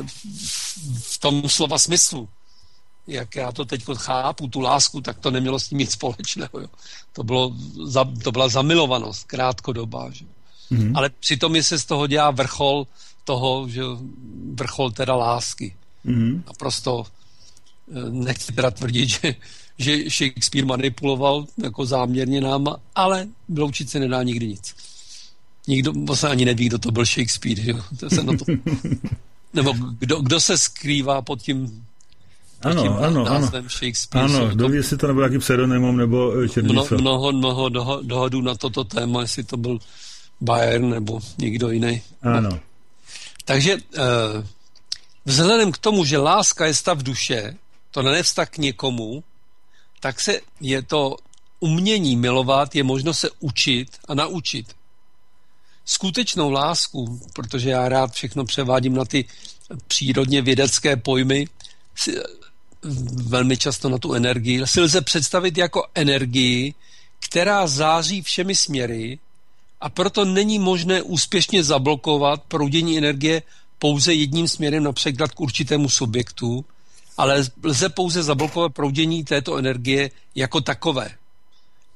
v tom slova smyslu, jak já to teď chápu, tu lásku, tak to nemělo s tím nic společného. Jo. To, bylo za, to byla zamilovanost, krátkodobá. Že? Mm. Ale přitom je se z toho dělá vrchol toho, že vrchol teda lásky. Mm. A prosto nechci teda tvrdit, že, že Shakespeare manipuloval jako záměrně náma, ale vyloučit se nedá nikdy nic. Nikdo se ani neví, kdo to byl Shakespeare. Že? To se na to... Nebo kdo, kdo se skrývá pod tím, pod ano, tím ano, názvem ano. Shakespeare. Ano, kdo ví, jestli to nebyl jaký pseudonymum nebo černice. Mno, mnoho, mnoho doho, dohodů na toto téma, jestli to byl Bayern nebo někdo jiný. Ano. Takže eh, vzhledem k tomu, že láska je stav duše, to není vztah k někomu, tak se je to umění milovat, je možno se učit a naučit. Skutečnou lásku, protože já rád všechno převádím na ty přírodně vědecké pojmy, si, velmi často na tu energii, si lze představit jako energii, která září všemi směry a proto není možné úspěšně zablokovat proudění energie pouze jedním směrem, například k určitému subjektu, ale lze pouze zablokovat proudění této energie jako takové.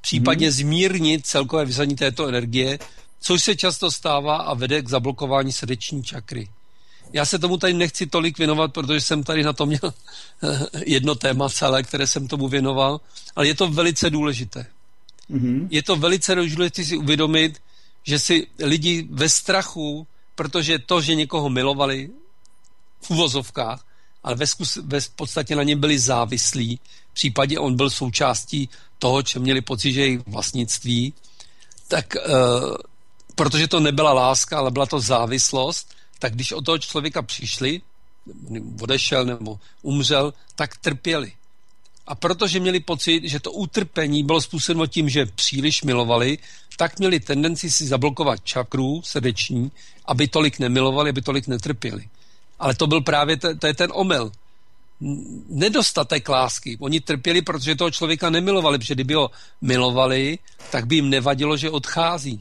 případně zmírnit celkové vyzadní této energie, což se často stává a vede k zablokování srdeční čakry. Já se tomu tady nechci tolik věnovat, protože jsem tady na to měl jedno téma celé, které jsem tomu věnoval, ale je to velice důležité. Mm-hmm. Je to velice důležité si uvědomit, že si lidi ve strachu, protože to, že někoho milovali v uvozovkách, ale ve, zkus, ve podstatě na něm byli závislí, v případě on byl součástí toho, čo měli pocit, že je jejich vlastnictví, tak e, protože to nebyla láska, ale byla to závislost, tak když od toho člověka přišli, odešel nebo umřel, tak trpěli. A protože měli pocit, že to utrpení bylo způsobeno tím, že příliš milovali, tak měli tendenci si zablokovat čakru srdeční, aby tolik nemilovali, aby tolik netrpěli. Ale to byl právě t- to je ten omyl. Nedostatek lásky. Oni trpěli, protože toho člověka nemilovali, protože kdyby ho milovali, tak by jim nevadilo, že odchází.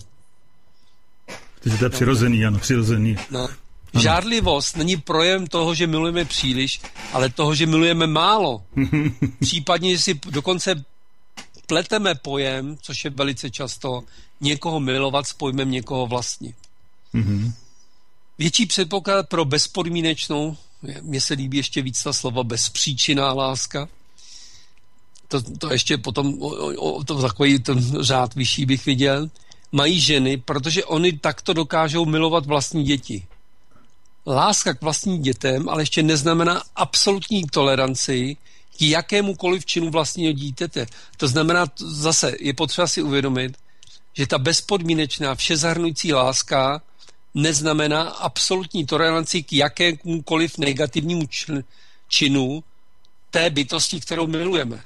Takže to je přirozený, ano, přirozený. No. Žárlivost není projev toho, že milujeme příliš, ale toho, že milujeme málo. Případně, že si dokonce pleteme pojem, což je velice často, někoho milovat s pojmem někoho vlastnit. Mm-hmm. Větší předpoklad pro bezpodmínečnou, mně se líbí ještě víc ta slova bezpříčinná láska, to, to ještě potom o, o, to takový ten řád vyšší bych viděl, mají ženy, protože oni takto dokážou milovat vlastní děti. Láska k vlastním dětem ale ještě neznamená absolutní toleranci k jakémukoliv činu vlastního dítěte. To znamená, zase je potřeba si uvědomit, že ta bezpodmínečná všezahrnující láska neznamená absolutní toleranci k jakémukoliv negativnímu činu té bytosti, kterou milujeme.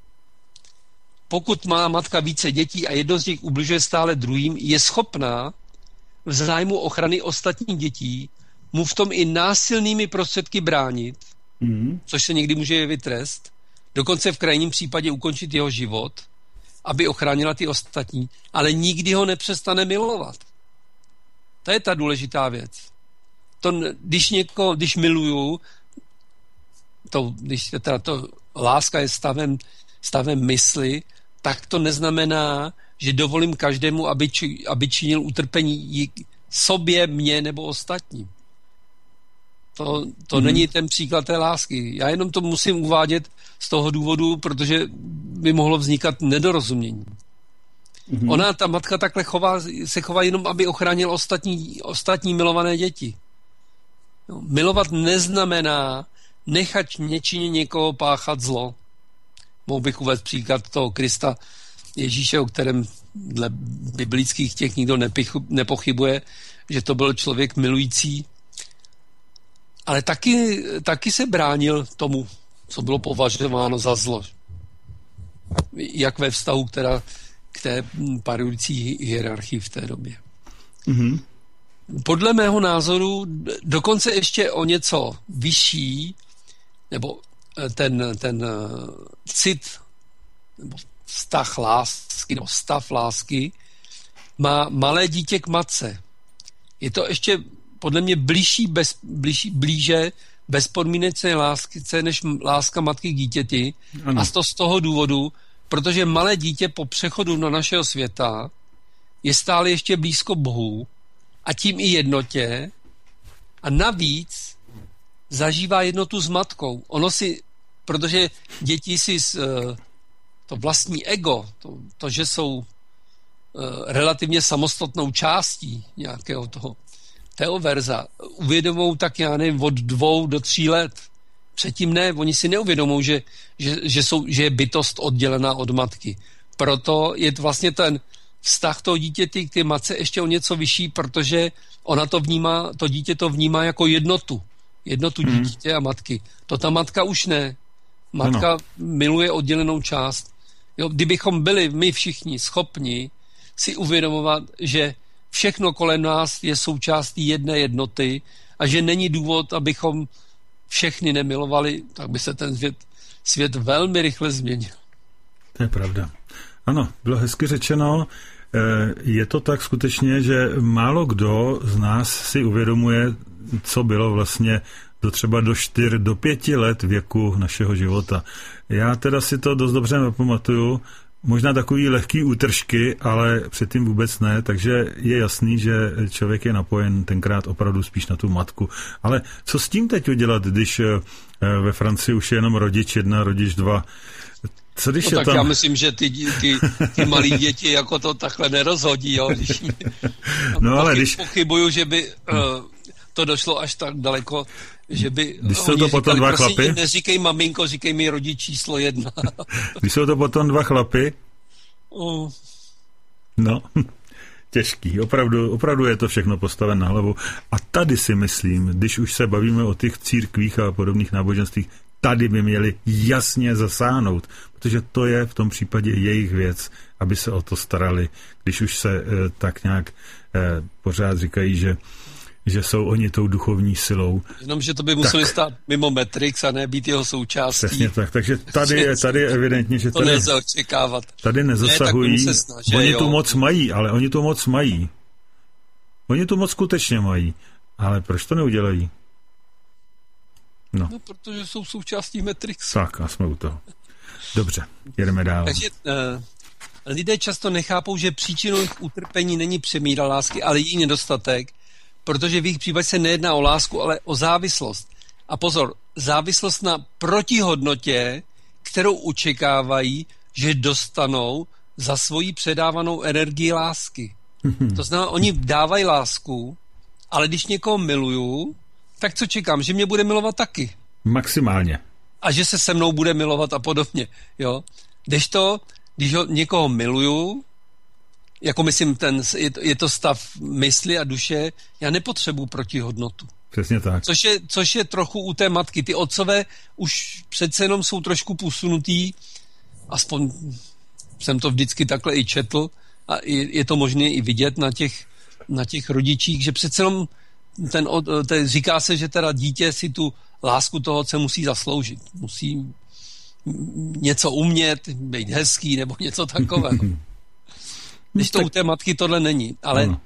Pokud má matka více dětí a jedno z nich ubližuje stále druhým, je schopná v zájmu ochrany ostatních dětí mu v tom i násilnými prostředky bránit, mm. což se někdy může jevit trest, dokonce v krajním případě ukončit jeho život, aby ochránila ty ostatní, ale nikdy ho nepřestane milovat. To je ta důležitá věc. To, když někoho, když miluju, to, když teda to láska je stavem, stavem mysli, tak to neznamená, že dovolím každému, aby, či, aby činil utrpení sobě, mně nebo ostatním. To, to hmm. není ten příklad té lásky. Já jenom to musím uvádět z toho důvodu, protože by mohlo vznikat nedorozumění. Hmm. Ona, ta matka takhle chová, se chová jenom, aby ochránila ostatní, ostatní milované děti. No, milovat neznamená nechat nečině někoho páchat zlo. Mohl bych uvést příklad toho Krista Ježíše, o kterém dle biblických těch nikdo nepochybuje, že to byl člověk milující, ale taky, taky se bránil tomu, co bylo považováno za zlo. Jak ve vztahu k, teda, k té parující hierarchii v té době. Mm-hmm. Podle mého názoru dokonce ještě o něco vyšší, nebo ten, ten cit, nebo vztah lásky, nebo stav lásky, má malé dítě k matce. Je to ještě podle mě blížší, bez, blížší blíže bezpodmínečné lásce než láska matky k dítěti. Ano. A to z toho důvodu, protože malé dítě po přechodu do našeho světa je stále ještě blízko Bohu a tím i jednotě a navíc zažívá jednotu s matkou. Ono si, protože děti si to vlastní ego, to, to že jsou relativně samostatnou částí nějakého toho teoverza, uvědomou tak, já nevím, od dvou do tří let. Předtím ne, oni si neuvědomou, že, že, že, jsou, že je bytost oddělená od matky. Proto je vlastně ten vztah toho dítěte k té matce ještě o něco vyšší, protože ona to vnímá, to dítě to vnímá jako jednotu. Jednotu hmm. dítěte a matky. To ta matka už ne. Matka ano. miluje oddělenou část. Jo, kdybychom byli my všichni schopni si uvědomovat, že všechno kolem nás je součástí jedné jednoty a že není důvod, abychom všechny nemilovali, tak by se ten svět, svět velmi rychle změnil. To je pravda. Ano, bylo hezky řečeno. Je to tak skutečně, že málo kdo z nás si uvědomuje, co bylo vlastně do třeba do čtyř, do pěti let věku našeho života. Já teda si to dost dobře nepamatuju, možná takový lehký útržky, ale předtím vůbec ne, takže je jasný, že člověk je napojen tenkrát opravdu spíš na tu matku. Ale co s tím teď udělat, když ve Francii už je jenom rodič jedna, rodič dva? Co když no je tak tam... já myslím, že ty, ty, ty malí děti jako to takhle nerozhodí, jo, když... No ale pochyb, když... Pochybuju, že by uh, to došlo až tak daleko, že by... Když jsou to potom dva chlapy... Neříkej maminko, říkej mi rodič číslo jedna. Když jsou to potom dva chlapy... Uh. No, těžký. Opravdu, opravdu je to všechno postaven na hlavu. A tady si myslím, když už se bavíme o těch církvích a podobných náboženstvích, tady by měli jasně zasáhnout, protože to je v tom případě jejich věc, aby se o to starali. Když už se eh, tak nějak eh, pořád říkají, že že jsou oni tou duchovní silou. Jenomže to by museli tak stát mimo Matrix a ne být jeho součástí. Přesně tak, takže tady je, tady je evidentně, že tady, to nelze očekávat. Tady nezasahují. Ne, snaží, oni jo. tu moc mají, ale oni tu moc mají. Oni tu moc skutečně mají, ale proč to neudělají? No, no protože jsou součástí Matrix. Tak a jsme u toho. Dobře, jedeme dál. Takže uh, lidé často nechápou, že příčinou jejich utrpení není přemíra lásky, ale její nedostatek, protože v jejich případě se nejedná o lásku, ale o závislost. A pozor, závislost na protihodnotě, kterou očekávají, že dostanou za svoji předávanou energii lásky. To znamená, oni dávají lásku, ale když někoho miluju, tak co čekám? Že mě bude milovat taky. Maximálně. A že se se mnou bude milovat a podobně. Jo? Kdežto, když ho, někoho miluju, jako myslím, ten, je, to, je to stav mysli a duše, já nepotřebuji protihodnotu. Přesně tak. Což je, což je trochu u té matky. Ty otcové už přece jenom jsou trošku posunutý, aspoň jsem to vždycky takhle i četl, a je, je to možné i vidět na těch, na těch rodičích, že přece jenom ten, ten, říká se, že teda dítě si tu lásku toho otce musí zasloužit. Musí něco umět, být hezký nebo něco takového. Když to u té matky tohle není. Ale uh,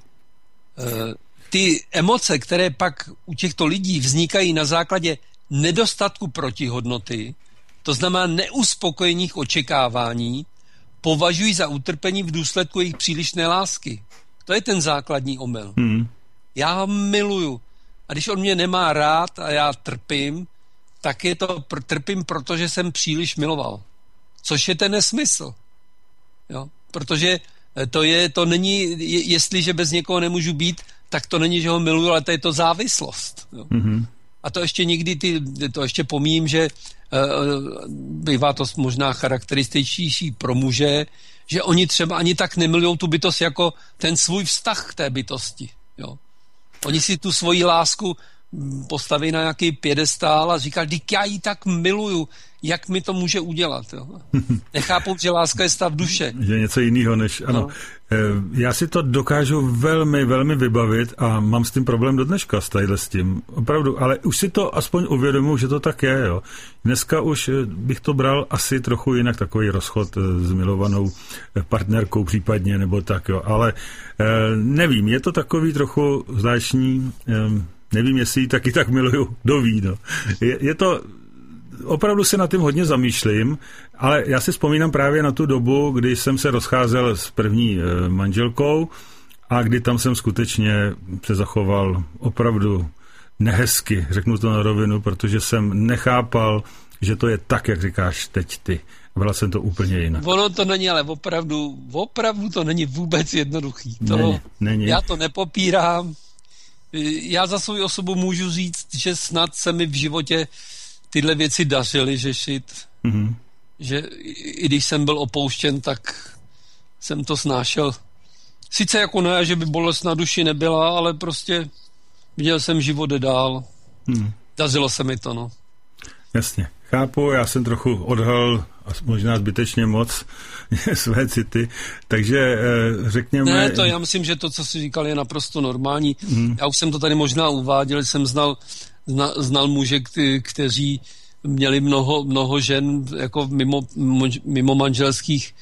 ty emoce, které pak u těchto lidí vznikají na základě nedostatku protihodnoty, to znamená neuspokojených očekávání, považují za utrpení v důsledku jejich přílišné lásky. To je ten základní omyl. Hmm. Já ho miluju. A když on mě nemá rád a já trpím, tak je to pr- trpím, protože jsem příliš miloval. Což je ten nesmysl. Jo? Protože to, je, to není, je, jestliže bez někoho nemůžu být, tak to není, že ho miluju, ale to je to závislost. Jo? Mm-hmm. A to ještě někdy, ty, to ještě pomím, že uh, bývá to možná charakterističtější pro muže, že oni třeba ani tak nemilujou tu bytost jako ten svůj vztah k té bytosti. Jo? Oni si tu svoji lásku postaví na nějaký piedestál a říká, když já ji tak miluju, jak mi to může udělat. Jo? Nechápou, že láska je stav duše. Že něco jiného než, ano. No. Já si to dokážu velmi, velmi vybavit a mám s tím problém do dneška s tadyhle s tím. Opravdu, ale už si to aspoň uvědomuji, že to tak je. Jo. Dneska už bych to bral asi trochu jinak, takový rozchod s milovanou partnerkou případně, nebo tak, jo. Ale nevím, je to takový trochu zvláštní, nevím, jestli ji taky tak miluju, kdo ví, no. Je, je to, opravdu se nad tím hodně zamýšlím, ale já si vzpomínám právě na tu dobu, kdy jsem se rozcházel s první e, manželkou a kdy tam jsem skutečně se zachoval opravdu nehezky, řeknu to na rovinu, protože jsem nechápal, že to je tak, jak říkáš teď ty. Byla jsem to úplně jinak. Ono to není, ale opravdu, opravdu to není vůbec jednoduchý. To, není, není. Já to nepopírám. Já za svou osobu můžu říct, že snad se mi v životě tyhle věci dařily řešit. Mm-hmm. Že i když jsem byl opouštěn, tak jsem to snášel. Sice jako ne, že by bolest na duši nebyla, ale prostě viděl jsem život dál. Mm. Dařilo se mi to, no. Jasně. Chápu, já jsem trochu odhalil možná zbytečně moc své city, takže řekněme... Ne, to já myslím, že to, co jsi říkal, je naprosto normální. Hmm. Já už jsem to tady možná uváděl, jsem znal, zna, znal muže, kte, kteří měli mnoho, mnoho žen jako mimo, mimo manželských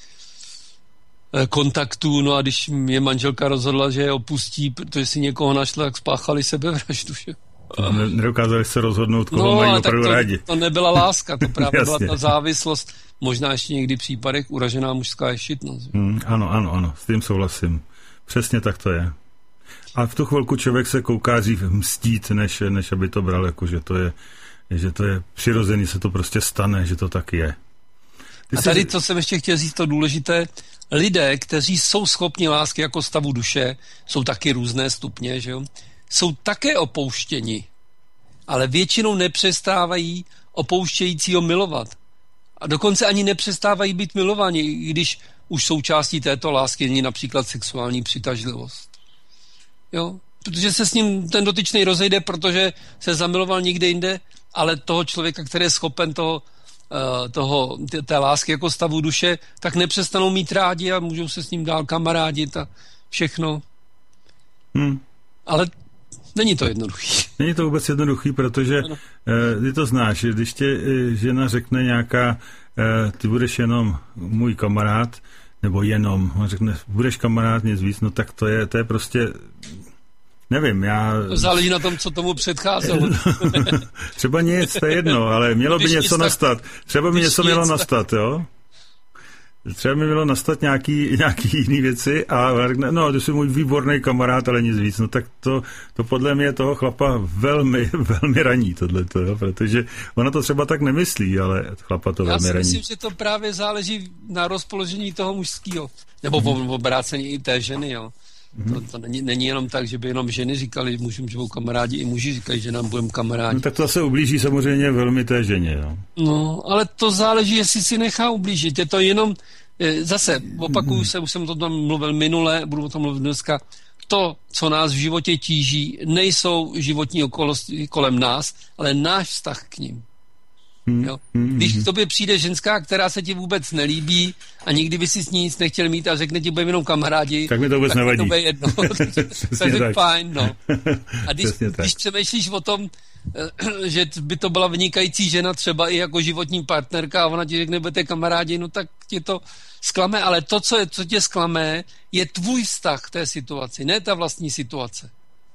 kontaktů, no a když mě manželka rozhodla, že je opustí, protože si někoho našla, tak spáchali sebevraždu. nedokázali se rozhodnout, koho no, mají opravdu to, rádi. To nebyla láska, to právě byla ta závislost, možná ještě někdy v případech uražená mužská ješitnost. Hmm, ano, ano, ano, s tím souhlasím. Přesně tak to je. A v tu chvilku člověk se kouká dřív mstít, než, než aby to bral, jako že to je, že to je přirozený, se to prostě stane, že to tak je. Ty a tady, jsi... co jsem ještě chtěl říct, to důležité, lidé, kteří jsou schopni lásky jako stavu duše, jsou taky různé stupně, že jo, jsou také opouštěni, ale většinou nepřestávají opouštějícího milovat. A dokonce ani nepřestávají být milováni, i když už součástí této lásky není například sexuální přitažlivost. Jo? Protože se s ním ten dotyčný rozejde, protože se zamiloval někde jinde, ale toho člověka, který je schopen toho, toho, té lásky jako stavu duše, tak nepřestanou mít rádi a můžou se s ním dál kamarádit a všechno. Hmm. Ale není to jednoduchý. Není to vůbec jednoduchý, protože ano. Ty to znáš, když tě žena řekne nějaká, ty budeš jenom můj kamarád, nebo jenom, on řekne, budeš kamarád, nic víc, no tak to je, to je prostě, nevím, já... To záleží na tom, co tomu předcházelo. Třeba nic, to je jedno, ale mělo by něco nastat. Třeba by něco mělo nastat, jo? Třeba by mělo nastat nějaký, nějaký jiný věci a no, to jsi můj výborný kamarád, ale nic víc. No tak to, to podle mě toho chlapa velmi, velmi raní tohleto, jo? Protože ona to třeba tak nemyslí, ale chlapa to Já velmi raní. Já si myslím, že to právě záleží na rozpoložení toho mužského, nebo mm-hmm. v obrácení i té ženy, jo. Mm-hmm. To, to není, není jenom tak, že by jenom ženy říkali mužům, že budou kamarádi, i muži říkají, že nám budeme kamarádi. No, tak to zase ublíží samozřejmě velmi té ženě. Jo. No, ale to záleží, jestli si nechá ublížit. Je to jenom, zase, opakuju mm-hmm. se, už jsem to tam mluvil minule, budu o tom mluvit dneska, to, co nás v životě tíží, nejsou životní okolnosti kolem nás, ale náš vztah k ním. Jo? Když k tobě přijde ženská, která se ti vůbec nelíbí a nikdy by si s ní nic nechtěl mít a řekne ti, budeme jenom kamarádi, tak mi to vůbec tak nevadí. To bude jedno. tak je fajn, no. A když, když přemýšlíš o tom, že by to byla vynikající žena třeba i jako životní partnerka a ona ti řekne, budete kamarádi, no tak tě to zklame, ale to, co, je, co tě zklame, je tvůj vztah k té situaci, ne ta vlastní situace.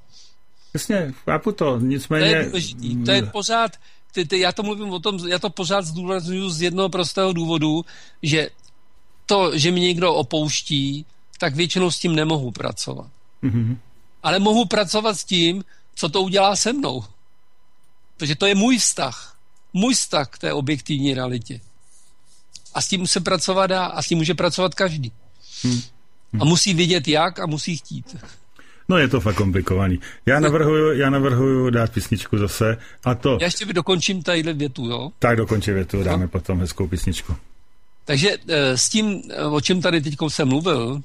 Jasně, chápu to, nicméně... To je důležitý, to je pořád... Ty, ty, já to mluvím o tom, já to pořád zdůraznuju z jednoho prostého důvodu, že to, že mě někdo opouští, tak většinou s tím nemohu pracovat. Mm-hmm. Ale mohu pracovat s tím, co to udělá se mnou. Protože to je můj vztah. Můj vztah k té objektivní realitě. A s tím se pracovat dá, a s tím může pracovat každý. Mm-hmm. A musí vědět jak a musí chtít. No je to fakt komplikovaný. Já navrhuju, já navrhuju dát písničku zase a to... Já ještě dokončím tadyhle větu, jo? Tak dokončí větu, dáme no. potom hezkou písničku. Takže s tím, o čem tady teď jsem mluvil,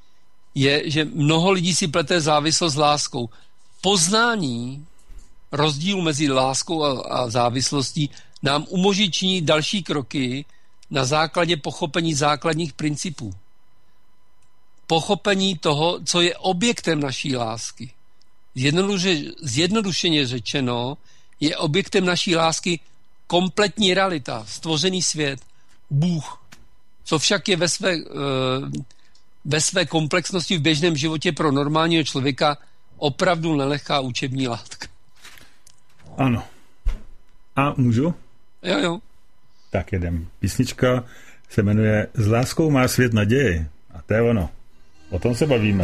je, že mnoho lidí si plete závislost s láskou. Poznání rozdílu mezi láskou a, a závislostí nám umožní činit další kroky na základě pochopení základních principů. Pochopení toho, co je objektem naší lásky. Zjednoduše, zjednodušeně řečeno, je objektem naší lásky kompletní realita, stvořený svět, Bůh. Co však je ve své, ve své komplexnosti v běžném životě pro normálního člověka opravdu nelehká učební látka. Ano. A můžu? Jo, jo. Tak jedem. Písnička se jmenuje S láskou má svět naději. A to je ono. O tom se bavíme.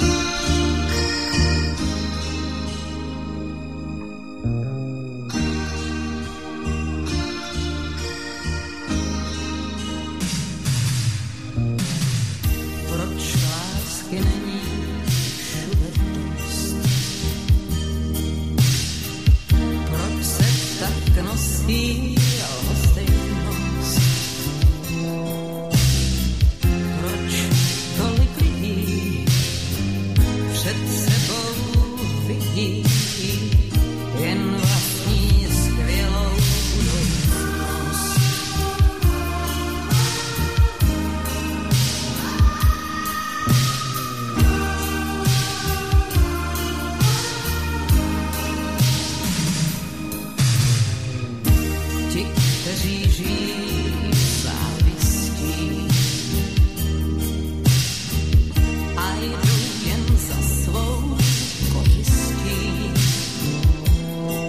Proč lásky není všude dost? Proč se tak nosí lhostejnost? Proč tolik lidí před sebou vidí jen vlastní skvělou budoucnost? Ti, kteří žijí v závistí a jdou jen za svou kořistí,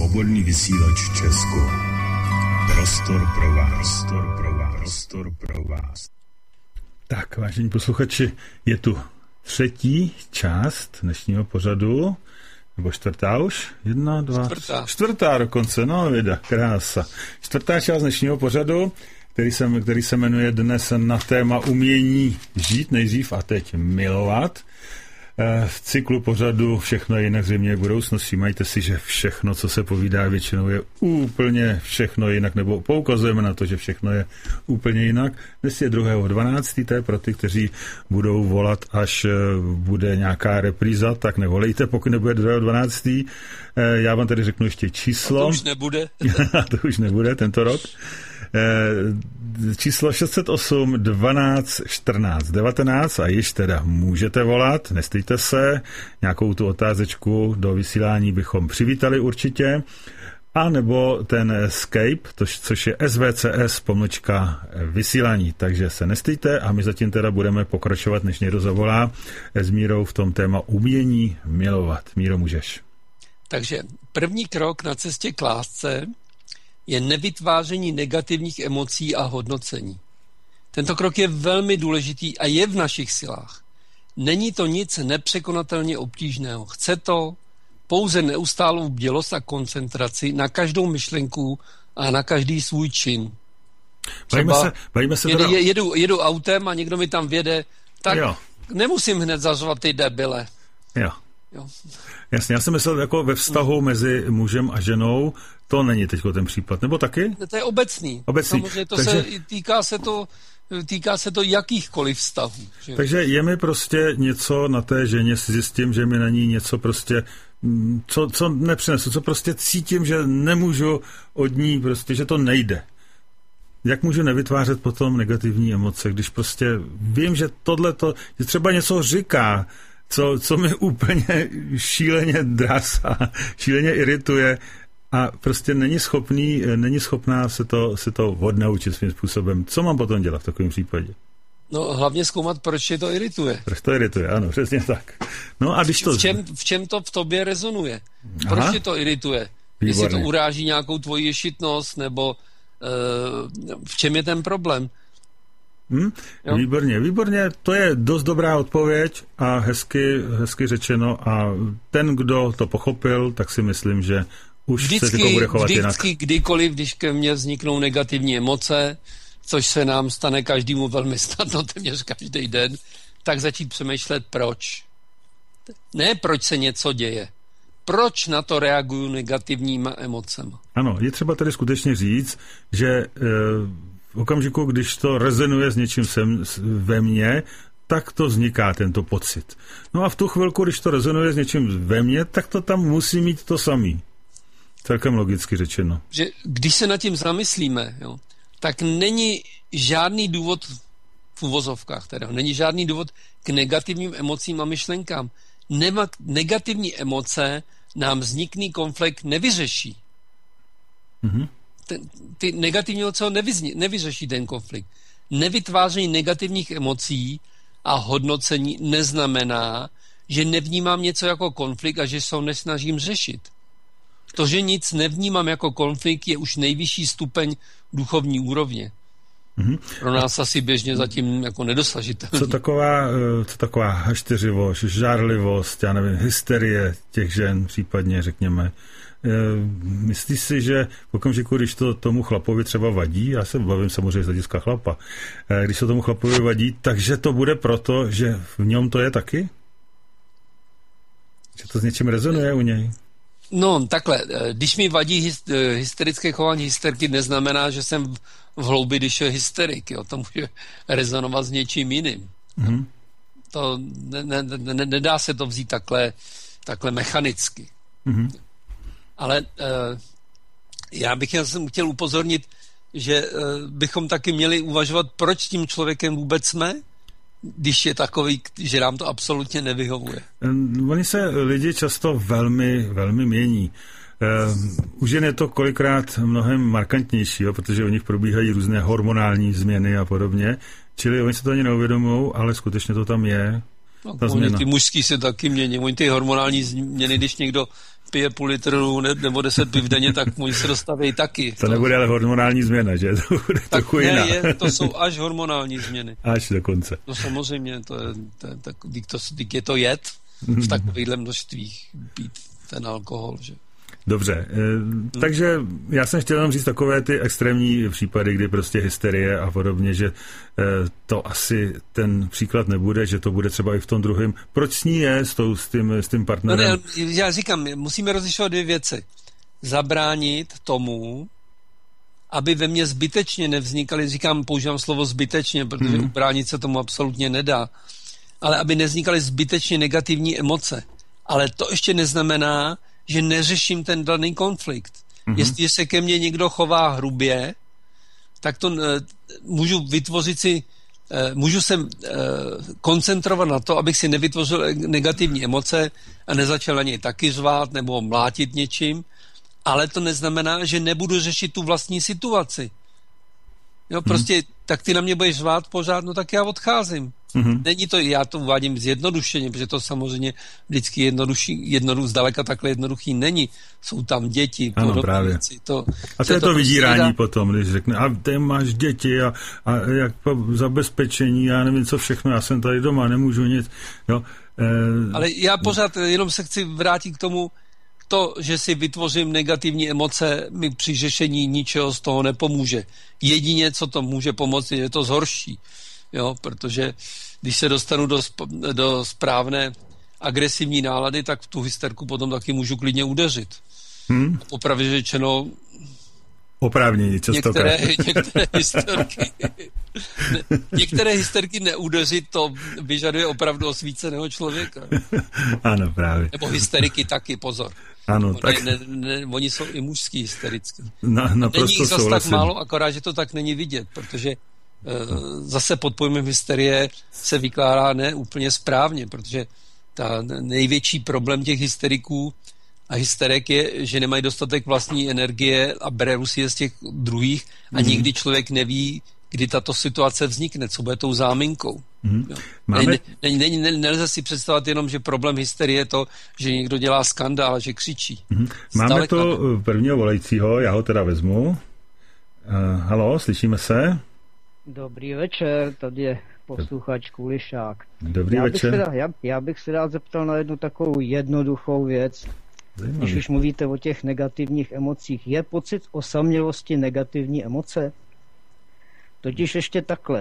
Svobodný vysílač Česko. Prostor pro vás. Prostor pro vás. Prostor pro vás. Tak, vážení posluchači, je tu třetí část dnešního pořadu, nebo čtvrtá už? Jedna, dva, čtvrtá. čtvrtá dokonce, no vida, krása. Čtvrtá část dnešního pořadu, který se, který se jmenuje dnes na téma umění žít nejdřív a teď milovat. V cyklu pořadu Všechno je jinak, zřejmě v budoucnosti. Všímajte si, že všechno, co se povídá, většinou je úplně všechno jinak, nebo poukazujeme na to, že všechno je úplně jinak. Dnes je druhého dvanáctého to je pro ty, kteří budou volat, až bude nějaká repríza, tak nevolejte, pokud nebude druhého dvanáctého Já vám tady řeknu ještě číslo. A to už nebude. To už nebude tento rok. Číslo šest set osm dvanáct čtrnáct devatenáct a již teda můžete volat, nestýjte se, nějakou tu otázečku do vysílání bychom přivítali určitě, a nebo ten Skype, to, což je S V C S pomlčka vysílání, takže se nestýjte a my zatím teda budeme pokračovat, než někdo zavolá, s Mírou v tom téma umění milovat. Míro, můžeš. Takže první krok na cestě k lásce je nevytváření negativních emocí a hodnocení. Tento krok je velmi důležitý a je v našich silách. Není to nic nepřekonatelně obtížného. Chce to pouze neustálou bdělost a koncentraci na každou myšlenku a na každý svůj čin. Bavíme se, bavíme se teda... jedu, jedu autem a někdo mi tam vjede, tak jo. Nemusím hned zařvat ty debile. Jo. Jo. Jasně, já jsem myslel jako ve vztahu mezi mužem a ženou, to není teďko ten případ, nebo taky? To je obecný. Obecný. Samozřejmě to takže, se, týká se to týká se to jakýchkoliv vztahů. Že? Takže je mi prostě něco na té ženě, si zjistím, že mi na ní něco prostě, co, co nepřinesu, co prostě cítím, že nemůžu od ní, prostě, že to nejde. Jak můžu nevytvářet potom negativní emoce, když prostě vím, že tohleto, že třeba něco říká, co, co mi úplně šíleně drásá, šíleně irituje a prostě není schopný, není schopná se to, se to odnaučit svým způsobem. Co mám potom dělat v takovém případě? No hlavně zkoumat, proč je to irituje. Proč to irituje, ano, přesně tak. No a když to... V čem, v čem to v tobě rezonuje? Proč Aha. je to irituje? Výborně. Jestli to uráží nějakou tvoji ješitnost, nebo uh, v čem je ten problém? Hmm? Výborně, výborně, to je dost dobrá odpověď a hezky, hezky řečeno a ten, kdo to pochopil, tak si myslím, že už vždycky, se bude chovat vždycky, jinak. Vždycky, kdykoliv, když ke mně vzniknou negativní emoce, což se nám stane každému velmi snadno, téměř každý den, tak začít přemýšlet proč. Ne proč se něco děje. Proč na to reaguju negativníma emocemi. Ano, je třeba tady skutečně říct, že e, v okamžiku, když to rezonuje s něčím sem, ve mně, tak to vzniká tento pocit. No a v tu chvilku, když to rezonuje s něčím ve mně, tak to tam musí mít to samý. Celkem logicky řečeno. Že když se nad tím zamyslíme, jo, tak není žádný důvod v uvozovkách, teda, není žádný důvod k negativním emocím a myšlenkám. Nema, negativní emoce nám vznikný konflikt nevyřeší. Mhm. Ten, ty negativní emoce nevyzni, nevyřeší ten konflikt. Nevytváření negativních emocí a hodnocení neznamená, že nevnímám něco jako konflikt a že se ho nesnažím řešit. To, že nic nevnímám jako konflikt, je už nejvyšší stupeň duchovní úrovně. Mm-hmm. Pro nás asi běžně zatím jako nedosažitelný. Co taková, co taková hašteřivost, žárlivost, já nevím, hysterie těch žen případně, řekněme. Myslíš si, že v okamžiku, když to tomu chlapovi třeba vadí, já se bavím samozřejmě z hlediska chlapa, když to tomu chlapovi vadí, takže to bude proto, že v něm to je taky? Že to s něčím rezonuje u něj? No, takhle, když mi vadí hysterické chování hysterky, neznamená, že jsem v hloubi, když je hysterik, jo, to může rezonovat s něčím jiným. Mm-hmm. To ne, ne, ne, nedá se to vzít takhle, takhle mechanicky. Mm-hmm. Ale uh, já bych jsem chtěl upozornit, že uh, bychom taky měli uvažovat, proč tím člověkem vůbec jsme, když je takový, že nám to absolutně nevyhovuje. Oni se lidi často velmi, velmi mění. Uh, u žen je to kolikrát mnohem markantnější, jo, protože u nich probíhají různé hormonální změny a podobně, čili oni se to ani neuvědomují, ale skutečně to tam je. No, oni ty mužský se taky mění, oni ty hormonální změny, když někdo pije půl litru ne, nebo deset piv denně, tak oni se dostaví taky. To, to nebude ale hormonální změna, že? To bude tak trochu ne, jiná. Je, to jsou až hormonální změny. Až dokonce. No samozřejmě, to je, to, je, tak, to, je to jed v takovýchhle množstvích pít ten alkohol, že? Dobře, e, takže já jsem chtěl jenom říct takové ty extrémní případy, kdy prostě hysterie a podobně, že e, to asi ten příklad nebude, že to bude třeba i v tom druhém. Proč s ní je s, tou, s, tím, s tím partnerem? No ne, já říkám, musíme rozlišovat dvě věci. Zabránit tomu, aby ve mně zbytečně nevznikaly, říkám, používám slovo zbytečně, protože hmm. ubránit se tomu absolutně nedá, ale aby nevznikaly zbytečně negativní emoce. Ale to ještě neznamená, že neřeším ten daný konflikt. Mm-hmm. Jestli se ke mně někdo chová hrubě, tak to uh, můžu vytvořit si, uh, můžu se uh, koncentrovat na to, abych si nevytvořil negativní emoce a nezačal na něj taky řvát nebo mlátit něčím, ale to neznamená, že nebudu řešit tu vlastní situaci. Jo, prostě, mm-hmm. tak ty na mě budeš řvát pořád, no tak já odcházím. Mm-hmm. Není to, já to uvádím zjednodušeně, protože to samozřejmě vždycky jednodušší, jednoduch, zdaleka takhle jednoduchý není. Jsou tam děti, ano, právě. Věci, to, a to je to, to vydírání prostě potom, když řekne, a ty máš děti a, a jak zabezpečení, já nevím co všechno, já jsem tady doma, nemůžu nic. Jo. E... Ale já pořád jenom se chci vrátit k tomu, to, že si vytvořím negativní emoce, mi při řešení ničeho z toho nepomůže. Jedině, co to může pomoct, je to zhorší. Jo, protože když se dostanu do, sp- do správné agresivní nálady, tak v tu hysterku potom taky můžu klidně udeřit. Hmm. Popravdě řečeno, oprávnění, některé, některé hysterky ne, některé hysterky neudeřit, to vyžaduje opravdu osvíceného člověka. Ano, právě. Nebo hysteriky taky, pozor. Ano, ne, tak... ne, ne, oni jsou i mužský hysterické. Na, naprosto není jich zase souhlasím. tak málo, akorát, že to tak není vidět, protože e, zase pod pojmem hysterie se vykládá ne úplně správně, protože ta největší problém těch hysteriků a hysterek je, že nemají dostatek vlastní energie a berou si je z těch druhých a mm. nikdy člověk neví, kdy tato situace vznikne, co bude tou záminkou. Mm. Máme... Ne, ne, ne, ne, nelze si představit jenom, že problém hysterie je to, že někdo dělá skandál, že křičí. Mm. Máme to prvního volajícího, já ho teda vezmu. Uh, halo, slyšíme se? Dobrý večer, tady je posluchač Kulišák. Dobrý já večer. Bych se, já, já bych se rád zeptal na jednu takovou jednoduchou věc. Zajímavý. Když už mluvíte o těch negativních emocích, je pocit osamělosti negativní emoce? Totiž ještě takhle.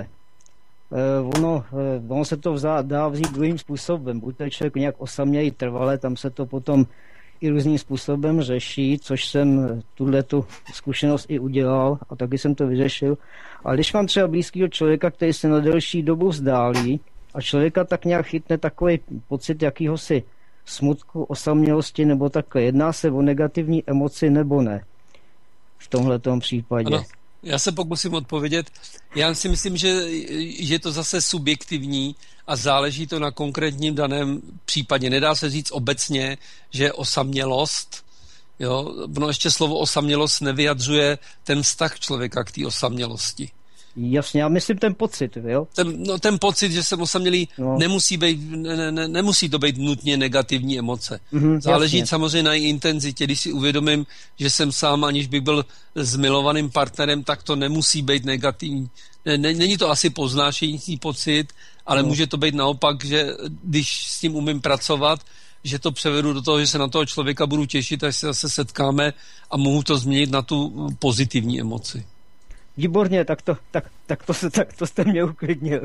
Eh, ono, eh, ono se to vzá, dá vzít druhým způsobem. Buď ten člověk nějak osamělý trvale, tam se to potom i různým způsobem řeší, což jsem tuhletu zkušenost i udělal a taky jsem to vyřešil. Ale když mám třeba blízkého člověka, který se na delší dobu vzdálí a člověka tak nějak chytne takový pocit jakýhosi smutku, osamělosti nebo takhle. Jedná se o negativní emoci nebo ne? V tomhletom případě. Ano, já se pokusím odpovědět. Já si myslím, že je to zase subjektivní a záleží to na konkrétním daném případě. Nedá se říct obecně, že osamělost, jo, no ještě slovo osamělost nevyjadřuje ten vztah člověka k té osamělosti. Jasně, já myslím ten pocit, jo? Ten, no, ten pocit, že jsem osamělý, no. nemusí, být, ne, ne, nemusí to být nutně negativní emoce. Mm-hmm, Záleží jasně. samozřejmě na intenzitě. Když si uvědomím, že jsem sám, aniž bych byl s milovaným partnerem, tak to nemusí být negativní. Ne, ne, není to asi poznášející pocit, ale no. může to být naopak, že když s tím umím pracovat, že to převedu do toho, že se na toho člověka budu těšit, až se zase setkáme a mohu to změnit na tu pozitivní emoci. Výborně, tak to, tak, tak, to, tak to jste mě uklidnil.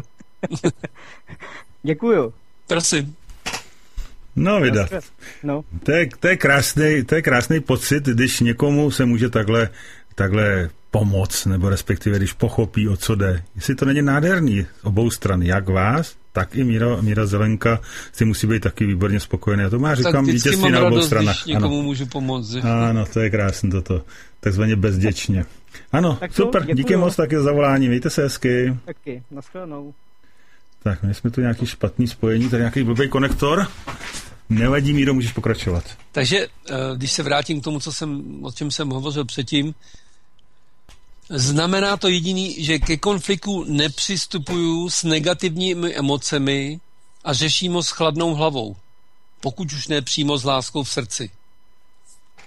Děkuju. Prosím. No, vydat. No. To je, to je krásný, to je krásný pocit, když někomu se může takhle, takhle pomoct, nebo respektive když pochopí, o co jde. Jestli to není nádherný z obou stran, jak vás, tak i Míra, Míra Zelenka si musí být taky výborně spokojený. Já to má říkám vítězství na obou stranách. Když někomu ano. můžu pomoct. Že? Ano, to je krásné toto. Takzvaně bezděčně. Ano, tak to, super, děkuju. Díky moc taky za zavolání, mějte se hezky. Taky, nashledanou. Tak, my jsme tu nějaký špatný spojení, tady nějaký blbý konektor. Nevadí, Míro, můžeš pokračovat. Takže, když se vrátím k tomu, co jsem, o čem jsem hovořil předtím, znamená to jediný, že ke konfliktu nepřistupuju s negativními emocemi a řeším ho s chladnou hlavou, pokud už ne přímo s láskou v srdci.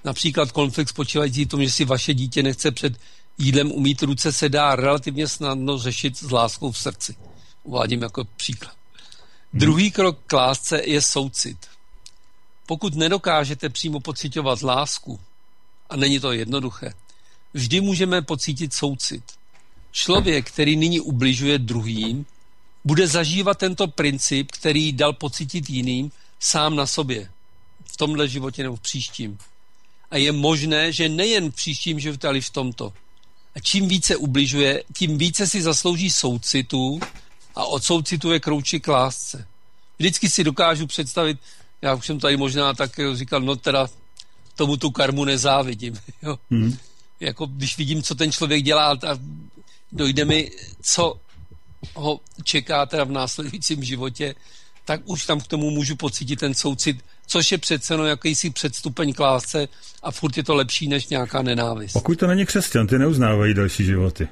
Například konflikt spočívající v tom, že si vaše dítě nechce před jídlem umýt ruce, se dá relativně snadno řešit s láskou v srdci. Uvádím jako příklad. Hmm. Druhý krok k lásce je soucit. Pokud nedokážete přímo pociťovat lásku, a není to jednoduché, vždy můžeme pocítit soucit. Člověk, který nyní ubližuje druhým, bude zažívat tento princip, který dal pocítit jiným, sám na sobě. V tomhle životě nebo v příštím. A je možné, že nejen v příštím životě, ale i v tomto. A čím více ubližuje, tím více si zaslouží soucitu a od soucitu je krouček k lásce. Vždycky si dokážu představit, já už jsem tady možná tak říkal, no teda tomu tu karmu nezávidím. Jo. Hmm. Jako když vidím, co ten člověk dělá, a dojde mi, co ho čeká teda v následujícím životě, tak už tam k tomu můžu pocítit ten soucit, což je přece no jakýsi předstupeň k lásce a furt je to lepší než nějaká nenávist. Pokud to není křesťan, ty neuznávají další životy.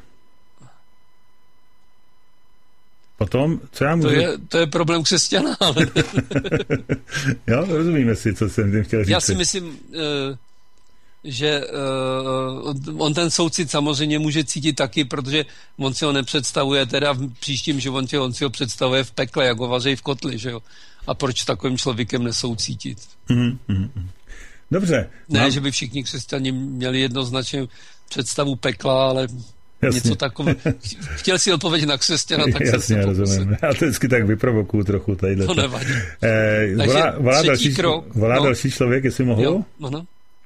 Potom, co já můžu... To je, to je problém křesťana, ale... Jo, rozumíme si, co jsem tím chtěl říct. Já si myslím, že on ten soucit samozřejmě může cítit taky, protože on si ho nepředstavuje teda v příštím životě, on si ho představuje v pekle, jak ho vaří v kotli, že jo? A proč takovým člověkem nesoucítit? Mm, mm, mm. Dobře. Ne, mám... že by všichni křesťani měli jednoznačně představu pekla, ale... Jasně. Něco takové. Chtěl si odpovědět na křesťana, tak jasně, jsem se rozumím. Já to vždycky tak vyprovokuju trochu tadyhle. To nevadí. Eh, volá volá, další, krok, volá no. další člověk, jestli mohu? Jo, ano.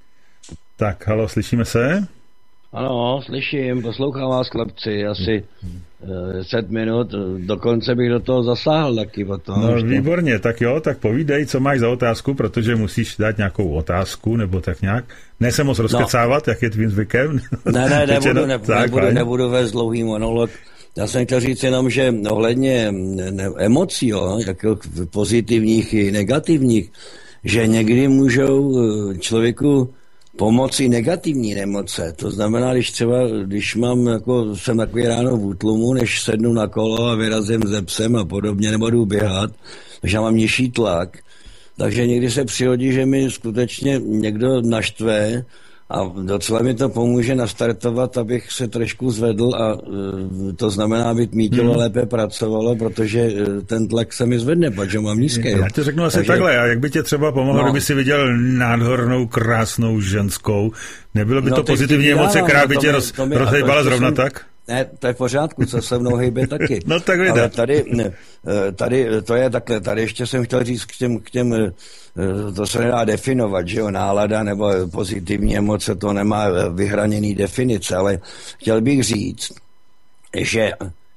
Tak, halo, slyšíme se? Ano, slyším, poslouchám vás, chlapci, asi deset minut, dokonce bych do toho zasáhl taky potom. No výborně, tak jo, tak povídej, co máš za otázku, protože musíš dát nějakou otázku, nebo tak nějak. Ne se moc rozkecávat, no. Jak je tvým zvykem. Ne, ne, nebudu, ne, tak, nebudu, nebudu vést dlouhý monolog. Já jsem chtěl říct jenom, že ohledně emocí, jo, jako pozitivních i negativních, že někdy můžou člověku pomocí negativní emoce. To znamená, když třeba, když mám, jako jsem takový ráno v útlumu, než sednu na kolo a vyrazím ze psem a podobně, nebo jdu běhat, takže já mám nižší tlak. Takže někdy se přihodí, že mi skutečně někdo naštve a docela mi to pomůže nastartovat, abych se trošku zvedl a to znamená, aby mý tělo hmm. lépe pracovalo, protože ten tlak se mi zvedne, protože mám nízký. Já ti řeknu asi Takže... takhle, a jak by tě třeba pomohlo, no. kdyby si viděl nádhernou, krásnou ženskou, nebylo by no, to pozitivní emoce, která by tě roz, rozhejbala zrovna jsem... tak? Ne, to je v pořádku, co se mnou hejbe taky. No tak vyjde. Ale tady, tady, to je takhle, tady ještě jsem chtěl říct k těm, k těm, to se nedá definovat, že jo, nálada nebo pozitivní emoce, to nemá vyhraněný definice, ale chtěl bych říct, že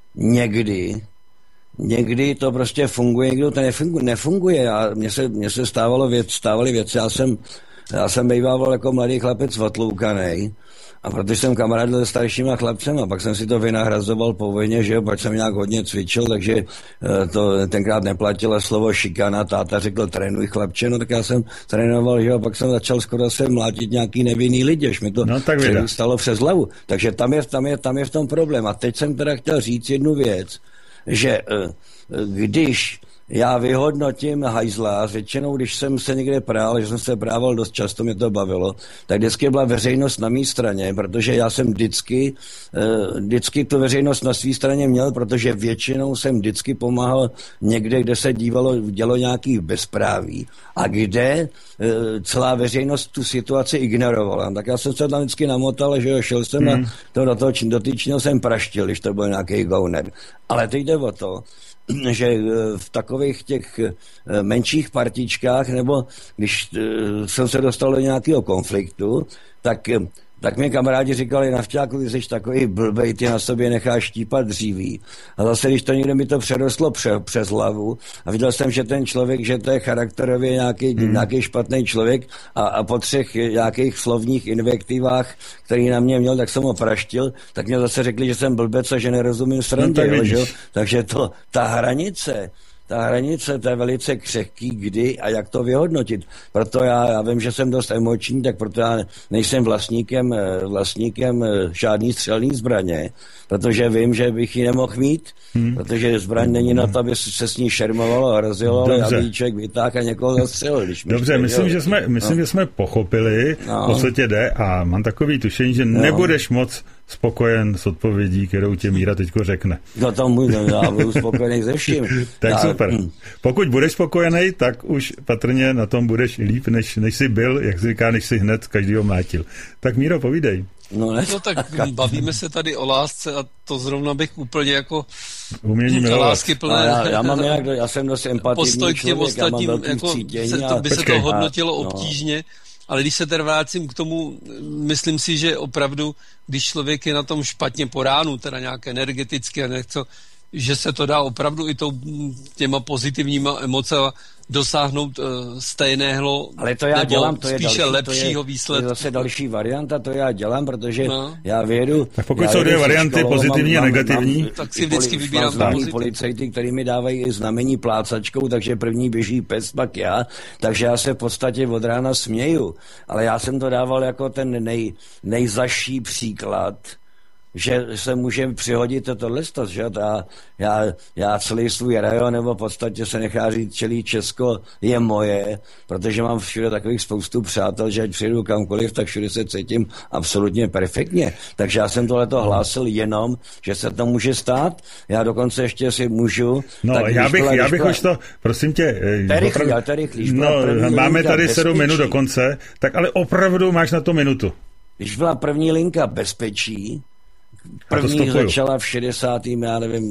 někdy, někdy to prostě funguje, někdo to nefunguje, nefunguje a mně se, mně se stávalo věc, stávaly věci, já jsem, já jsem býval jako mladý chlapec otloukanej, a protože jsem kamarádil se staršíma chlapcema, pak jsem si to vynahrazoval po vojně, že jo, pak jsem nějak hodně cvičil, takže to tenkrát neplatilo slovo šikana, táta řekl trénuj chlapče, no tak já jsem trénoval, že jo, pak jsem začal skoro se mlátit nějaký nevinný lidi, až mi to no, stalo přes hlavu. Takže tam je, tam, je, tam je v tom problém. A teď jsem teda chtěl říct jednu věc, že když já vyhodnotím hajzla, většinou, když jsem se někde prál, že jsem se prával dost často, mě to bavilo, tak vždycky byla veřejnost na mé straně, protože já jsem vždycky, vždycky tu veřejnost na své straně měl, protože většinou jsem vždycky pomáhal někde, kde se dívalo, dělo nějaký bezpráví a kde celá veřejnost tu situaci ignorovala. Tak já jsem se tam vždycky namotal, že jo, šel jsem hmm. a to do toho dotyčného jsem praštil, když to byl nějaký gauner. Ale teď jde o to, že v takových těch menších partičkách, nebo když jsem se dostal do nějakého konfliktu, tak, tak mi kamarádi říkali, Navťáku, ty jsi takový blbej, ty na sobě necháš štípat dříví. A zase, když to někdo mi to přerostlo pře, přes hlavu a viděl jsem, že ten člověk, že to je charakterově nějaký, hmm. nějaký špatný člověk a, a po třech nějakých slovních invektivách, který na mě měl, tak jsem ho praštil, tak mě zase řekli, že jsem blbec a že nerozumím srandě. No, tak Takže to, ta hranice, Ta hranice, to je velice křehký, kdy a jak to vyhodnotit. Proto já, já vím, že jsem dost emoční, tak proto já nejsem vlastníkem, vlastníkem žádný střelný zbraně, protože vím, že bych ji nemohl mít, hmm. protože zbraň není na to, aby se s ní šermovalo a hrozilo, ale aby ji člověk vytáhl a někoho zastřelil. Když Dobře, myslím, že jsme, myslím, no. že jsme pochopili, no. o co tě jde a mám takový tušení, že no. nebudeš moc spokojen s odpovědí, kterou tě Míra teďko řekne. No to můj, já budu spokojený ze vším. Tak já, super. Hm. Pokud budeš spokojený, tak už patrně na tom budeš líp, než, než jsi byl, jak jsi říká, než jsi hned každýho mlátil. Tak Míro, povídej. No, ne? no tak bavíme se tady o lásce a to zrovna bych úplně jako umění milovat. Lásky plné. Já, já mám jinak, já jsem dost empativní postoj k těm ostatním, jako se, to by Počkej. se to hodnotilo a, no. obtížně, ale když se teda vrátím k tomu, myslím si, že opravdu, když člověk je na tom špatně po ránu, teda nějak energeticky a nechce, že se to dá opravdu i tou, těma pozitivníma emocema dosáhnout uh, stejného, ale to já nebo dělám, to je spíše další, lepšího to je, výsledku. To je zase další varianta, to já dělám, protože no. já vědu... Tak pokud jsou dvě varianty, školou, pozitivní mám, a negativní, mám, tak si vždycky vybírám pozitivní. Policajty, který mi dávají i znamení plácačkou, takže první běží pes, pak já, takže já se v podstatě od rána směju, ale já jsem to dával jako ten nej, nejzaší příklad, že se může přihodit tohle stat, že já, já, já celý svůj rajon, nebo v podstatě se nechá říct, celý Česko je moje, protože mám všude takových spoustu přátel, že ať přijedu kamkoliv, tak všude se cítím absolutně perfektně. Takže já jsem tohleto hlásil jenom, že se to může stát. Já dokonce ještě si můžu... No, tak já bych, byla, já bych byla, už to, prosím tě... To je rychlý, to je rychlý. No, máme tady sedm minut do konce, tak ale opravdu máš na to minutu. Když byla první linka bezpečí, první začala v šedesátém, já nevím,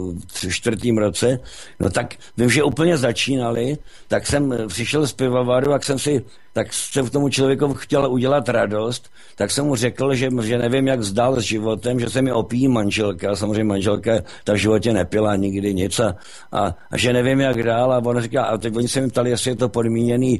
v čtvrtém roce, no tak vím, že úplně začínali, tak jsem přišel z pivovaru, tak jsem si, tak jsem tomu člověku chtěl udělat radost, tak jsem mu řekl, že, že nevím, jak zdál s životem, že se mi opíjí manželka, samozřejmě manželka ta v životě nepila nikdy nic a, a, a že nevím, jak dál, a on říká, a teď oni se mi ptali, jestli je to podmíněný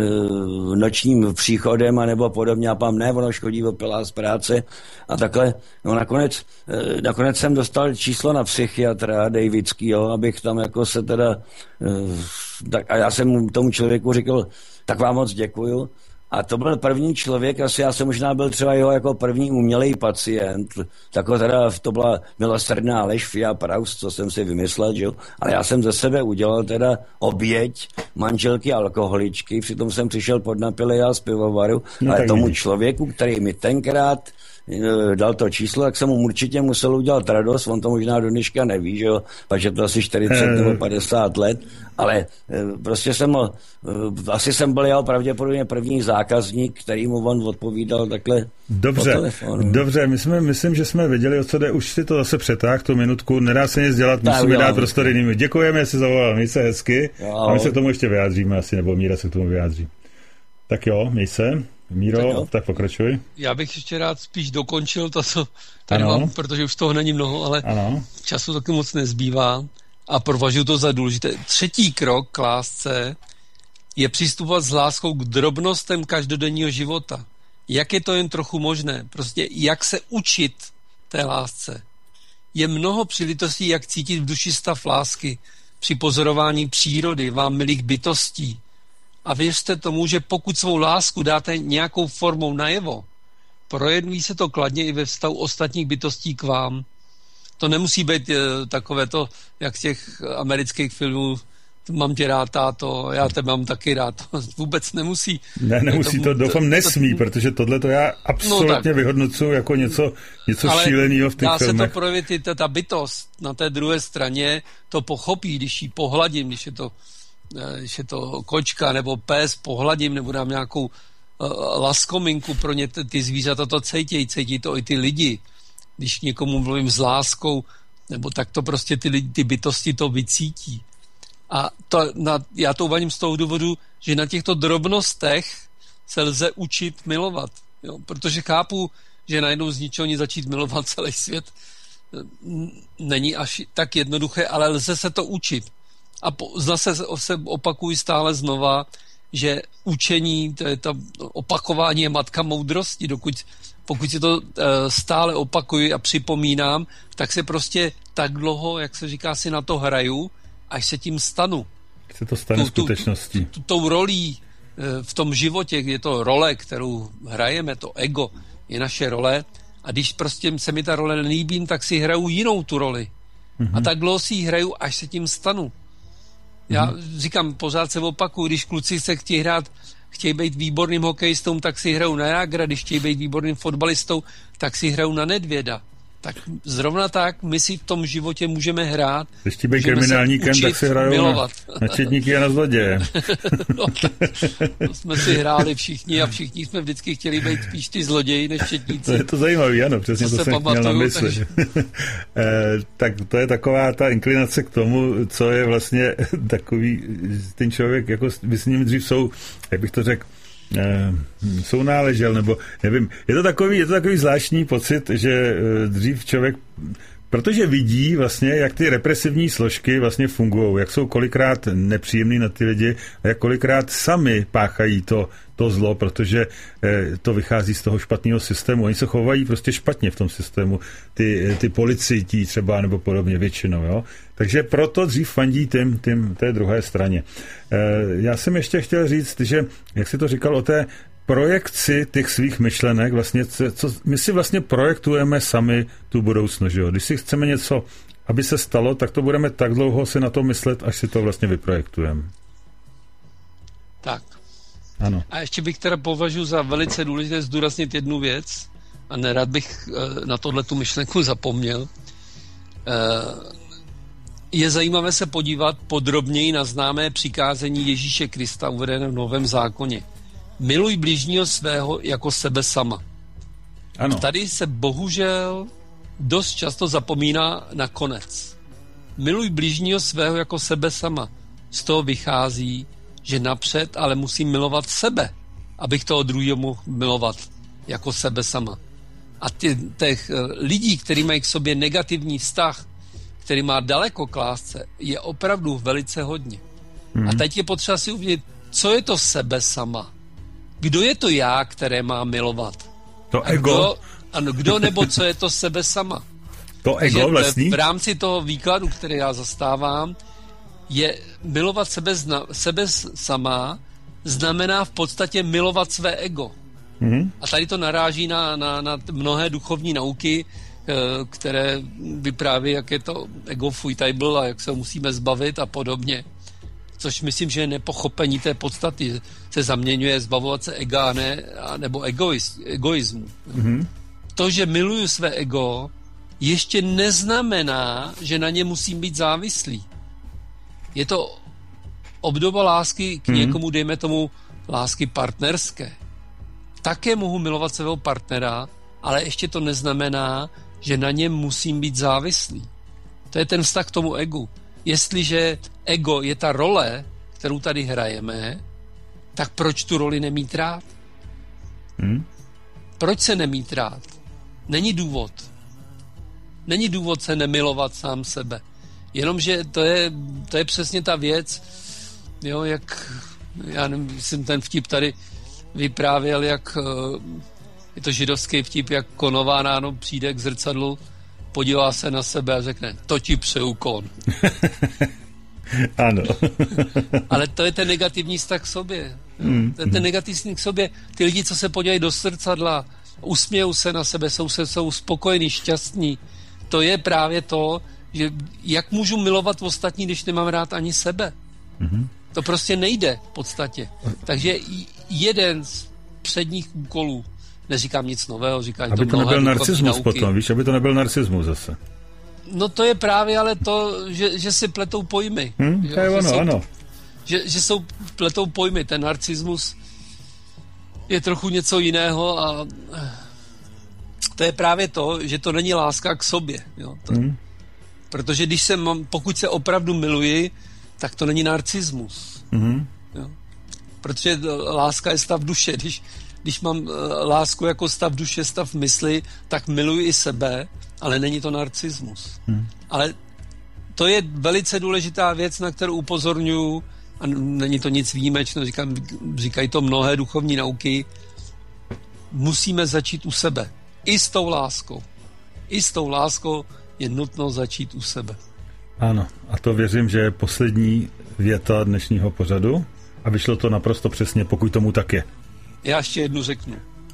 uh, nočním příchodem, anebo podobně, a pám ne, ono škodí opilá z práce a takhle, no nakonec, uh, nakonec jsem dostal číslo na psychiatra Davidskýho, abych tam jako se teda, uh, tak, a já jsem tomu člověku říkal, tak vám moc děkuju. A to byl první člověk, asi já jsem možná byl třeba jeho jako první umělej pacient, tak teda to byla milosrdná lež Fia Praus, co jsem si vymyslel, že? Ale já jsem ze sebe udělal teda oběť manželky alkoholičky, přitom jsem přišel pod napilej a z pivovaru, no, ale tomu vidíš. Člověku, který mi tenkrát dal to číslo, tak jsem mu určitě musel udělat radost, on to možná do dneška neví, že jo, protože to asi čtyřicet nebo padesát let, ale prostě jsem ho, asi jsem byl jeho pravděpodobně první zákazník, který mu on odpovídal takhle dobře, po telefonu. Dobře, my jsme, myslím, že jsme věděli, o co jde, už si to zase přetáh, tu minutku, nedá se nic dělat, musíme tak, dát prostor jiným. Děkujeme, jestli zavolal, měj se hezky, jo, a my se k tomu ještě vyjádříme asi, nebo Míra se k tomu vyjádří. Tak jo, měj se. Míro, tak, tak pokračuj. Já bych ještě rád spíš dokončil to, co tady mám, protože už toho není mnoho, ale ano. Času taky moc nezbývá a považuji to za důležité. Třetí krok k lásce je přistupovat s láskou k drobnostem každodenního života. Jak je to jen trochu možné? Prostě jak se učit té lásce. Je mnoho příležitostí, jak cítit v duši stav lásky při pozorování přírody, vám milých bytostí. A věřte tomu, že pokud svou lásku dáte nějakou formou najevo, projeví se to kladně i ve vztahu ostatních bytostí k vám. To nemusí být e, takové to, jak z těch amerických filmů, mám tě rád, táto, já tebe mám taky rád. To vůbec nemusí. Ne, nemusí, to, to doufám nesmí, to, protože tohle to já absolutně no vyhodnocuji jako něco, něco šíleného v těch dá filmech. Ale dá se to projevit, i ta, ta bytost na té druhé straně to pochopí, když ji pohladím, když je to když je to kočka nebo pes, pohladím nebo dám nějakou uh, laskominku pro ně, ty zvířata to cítějí, cítí to i ty lidi. Když někomu mluvím s láskou, nebo tak to prostě ty, ty bytosti to vycítí. A to, na, já to uvádím z toho důvodu, že na těchto drobnostech se lze učit milovat. Jo? Protože chápu, že najednou z ničeho nic začít milovat celý svět není až tak jednoduché, ale lze se to učit. A po, zase se opakují stále znova, že učení, to je to opakování je matka moudrosti, dokud, pokud si to e, stále opakuji a připomínám, tak se prostě tak dlouho, jak se říká, si na to hraju, až se tím stanu. Se to stane skutečností. Tou rolí e, v tom životě, je to role, kterou hrajeme, to ego je naše role A když prostě se mi ta role nelíbím, tak si hraju jinou tu roli. Mm-hmm. A tak dlouho si ji hraju, až se tím stanu. Já mm-hmm. říkám, pořád se opakuju, když kluci se chtějí hrát, chtějí být výborným hokejistou, tak si hrajou na Jágra, když chtějí být výborným fotbalistou, tak si hrajou na Nedvěda. Tak zrovna tak my si v tom životě můžeme hrát. Když ti být kriminálníkem, tak si hrajou na, na četníky a na zloděje. No, to jsme si hráli všichni a všichni jsme vždycky chtěli být spíš ty zloději než četníci. To je to zajímavý, ano, přesně to, to jsem měl na mysli. Takže... tak to je taková ta inklinace k tomu, co je vlastně takový, ten člověk, jako by s ním dřív jsou, jak bych to řekl, jsou náležel, nebo nevím, je to takový, je to takový zvláštní pocit, že dřív člověk, protože vidí vlastně, jak ty represivní složky vlastně fungují, jak jsou kolikrát nepříjemný na ty lidi a jak kolikrát sami páchají to, to zlo, protože to vychází z toho špatného systému. Oni se chovají prostě špatně v tom systému. Ty, ty policajti třeba nebo podobně většinou, jo. Takže proto dřív fandí tím, tím té druhé straně. Já jsem ještě chtěl říct, že, jak jsi to říkal o té projekci těch svých myšlenek, vlastně, co, my si vlastně projektujeme sami tu budoucnost, že jo. Když si chceme něco, aby se stalo, tak to budeme tak dlouho si na to myslet, až si to vlastně vyprojektujeme. Tak. Ano. A ještě bych teda považuji za velice důležité zdůraznit jednu věc, a nerad bych na tohle tu myšlenku zapomněl. Je zajímavé se podívat podrobněji na známé přikázání Ježíše Krista uvedené v Novém zákoně. Miluj bližního svého jako sebe sama. Ano. Tady se bohužel dost často zapomíná na konec. Miluj bližního svého jako sebe sama. Z toho vychází, že napřed ale musím milovat sebe, abych toho druhého mohl milovat jako sebe sama. A ty, těch lidí, kteří mají k sobě negativní vztah, který má daleko k lásce, je opravdu velice hodně. Hmm. A teď je potřeba si uvědomit, co je to sebe sama. Kdo je to já, které má milovat? To ego? Kdo, ano, kdo nebo co je to sebe sama? To ego vlastní? V rámci toho výkladu, který já zastávám, je milovat sebe, zna, sebe sama znamená v podstatě milovat své ego. Mm-hmm. A tady to naráží na, na, na mnohé duchovní nauky, které vypráví, jak je to ego fuitable a jak se musíme zbavit a podobně. Což myslím, že je nepochopení té podstaty. Se zaměňuje zbavovat se ega, ne, nebo egoist, egoismu. Mm-hmm. To, že miluju své ego, ještě neznamená, že na ně musím být závislý. Je to obdoba lásky k mm-hmm. někomu, dejme tomu, lásky partnerské. Také mohu milovat svého partnera, ale ještě to neznamená, že na něm musím být závislý. To je ten vztah k tomu egu. Jestliže ego je ta role, kterou tady hrajeme, tak proč tu roli nemít rád? Hmm? Proč se nemít rád? Není důvod. Není důvod se nemilovat sám sebe. Jenomže to je, to je přesně ta věc, jo, jak, já nevím, jsem ten vtip tady vyprávěl, jak je to židovský vtip, jak konová ráno přijde k zrcadlu, podívá se na sebe a řekne, to ti přeju kon. Ano. Ale to je ten negativní vztah k sobě. Mm. To je ten negativní k sobě. Ty lidi, co se podívají do zrcadla, usmějou se na sebe, jsou, se, jsou spokojení, šťastní. To je právě to, že jak můžu milovat ostatní, když nemám rád ani sebe. Mm. To prostě nejde v podstatě. Takže jeden z předních úkolů, neříkám nic nového, říkám aby to, to nebyl mnohé narcismus nauky. Potom, víš, aby to nebyl narcismus zase. No to je právě ale to, že, že si pletou pojmy. Hmm, že, to je ono, že jsou, ano. Že, že jsou pletou pojmy. Ten narcismus je trochu něco jiného a to je právě to, že to není láska k sobě. Jo? To, hmm. Protože když se mám, pokud se opravdu miluji, tak to není narcismus. Hmm. Jo? Protože láska je stav duše. Když, když mám lásku jako stav duše, stav mysli, tak miluji i sebe, ale není to narcismus. Hmm. Ale to je velice důležitá věc, na kterou upozorňuji, a není to nic výjimečného, říkám, říkají to mnohé duchovní nauky, musíme začít u sebe. I s tou láskou. I s tou láskou je nutno začít u sebe. Ano, a to věřím, že je poslední věta dnešního pořadu a vyšlo to naprosto přesně, pokud tomu tak je. Já ještě jednu řeknu.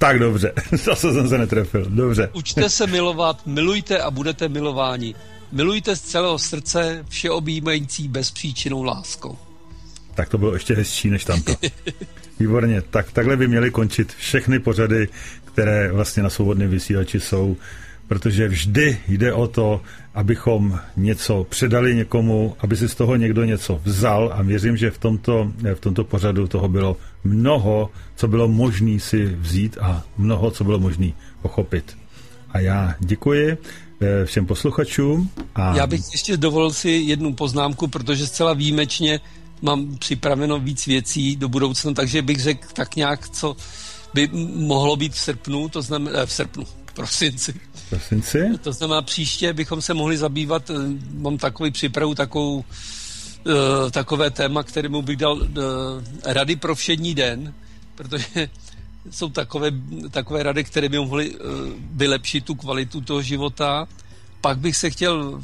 Tak dobře, zase jsem se netrefil, dobře. Učte se milovat, milujte a budete milováni. Milujte z celého srdce všeobjímající bezpříčinnou láskou. Tak to bylo ještě hezčí než tamto. Výborně, tak takhle by měly končit všechny pořady, které vlastně na svobodném vysílači jsou, protože vždy jde o to, abychom něco předali někomu, aby si z toho někdo něco vzal a věřím, že v tomto, v tomto pořadu toho bylo mnoho, co bylo možné si vzít a mnoho, co bylo možné pochopit. A já děkuji všem posluchačům. A... Já bych ještě dovolil si jednu poznámku, protože zcela výjimečně mám připraveno víc věcí do budoucna, takže bych řekl tak nějak, co by mohlo být v srpnu, to znamená v srpnu, prosinci. Prosinci? To znamená příště bychom se mohli zabývat, mám takový připravu, takovou, uh, takové téma, kterému bych dal uh, rady pro všední den, protože jsou takové, takové rady, které by mohly uh, vylepšit tu kvalitu toho života. Pak bych se chtěl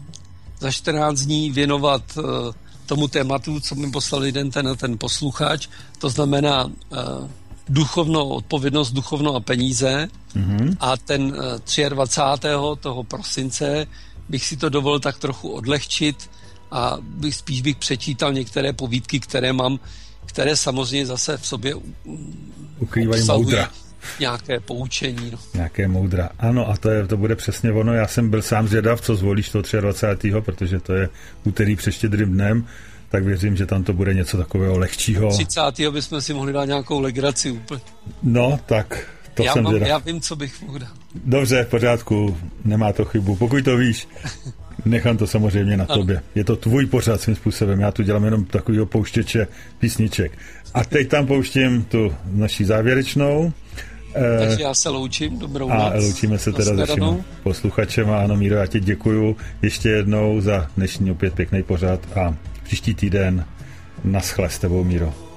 za čtrnáct dní věnovat uh, tomu tématu, co mi poslal jeden ten, ten posluchač, to znamená uh, duchovnou odpovědnost, duchovno a peníze. Mm-hmm. A ten uh, dvacátého třetího toho prosince bych si to dovolil tak trochu odlehčit a bych, spíš bych přečítal některé povídky, které mám, které samozřejmě zase v sobě ukrývají moudra. Nějaké poučení. No. Nějaké moudra. Ano, a to, je, to bude přesně ono. Já jsem byl sám zvědav, co zvolíš toho dvacátého třetího protože to je úterý před Štědrým dnem, tak věřím, že tam to bude něco takového lehčího. třicátého bychom si mohli dát nějakou legraci úplně. No, tak to já jsem mám, zvědav. Já vím, co bych mohl dát. Dobře, v pořádku, nemá to chybu. Pokud to víš, nechám to samozřejmě na ano. tobě. Je to tvůj pořad svým způsobem. Já tu dělám jenom takovýho pouštěče písniček. A teď tam pouštím tu naší závěrečnou. Takže já se loučím, dobrou a noc. A loučíme se teda se všemi posluchačem. Ano, Míro, já ti děkuju ještě jednou za dnešní opět pěkný pořad a příští týden naschle s tebou, Míro.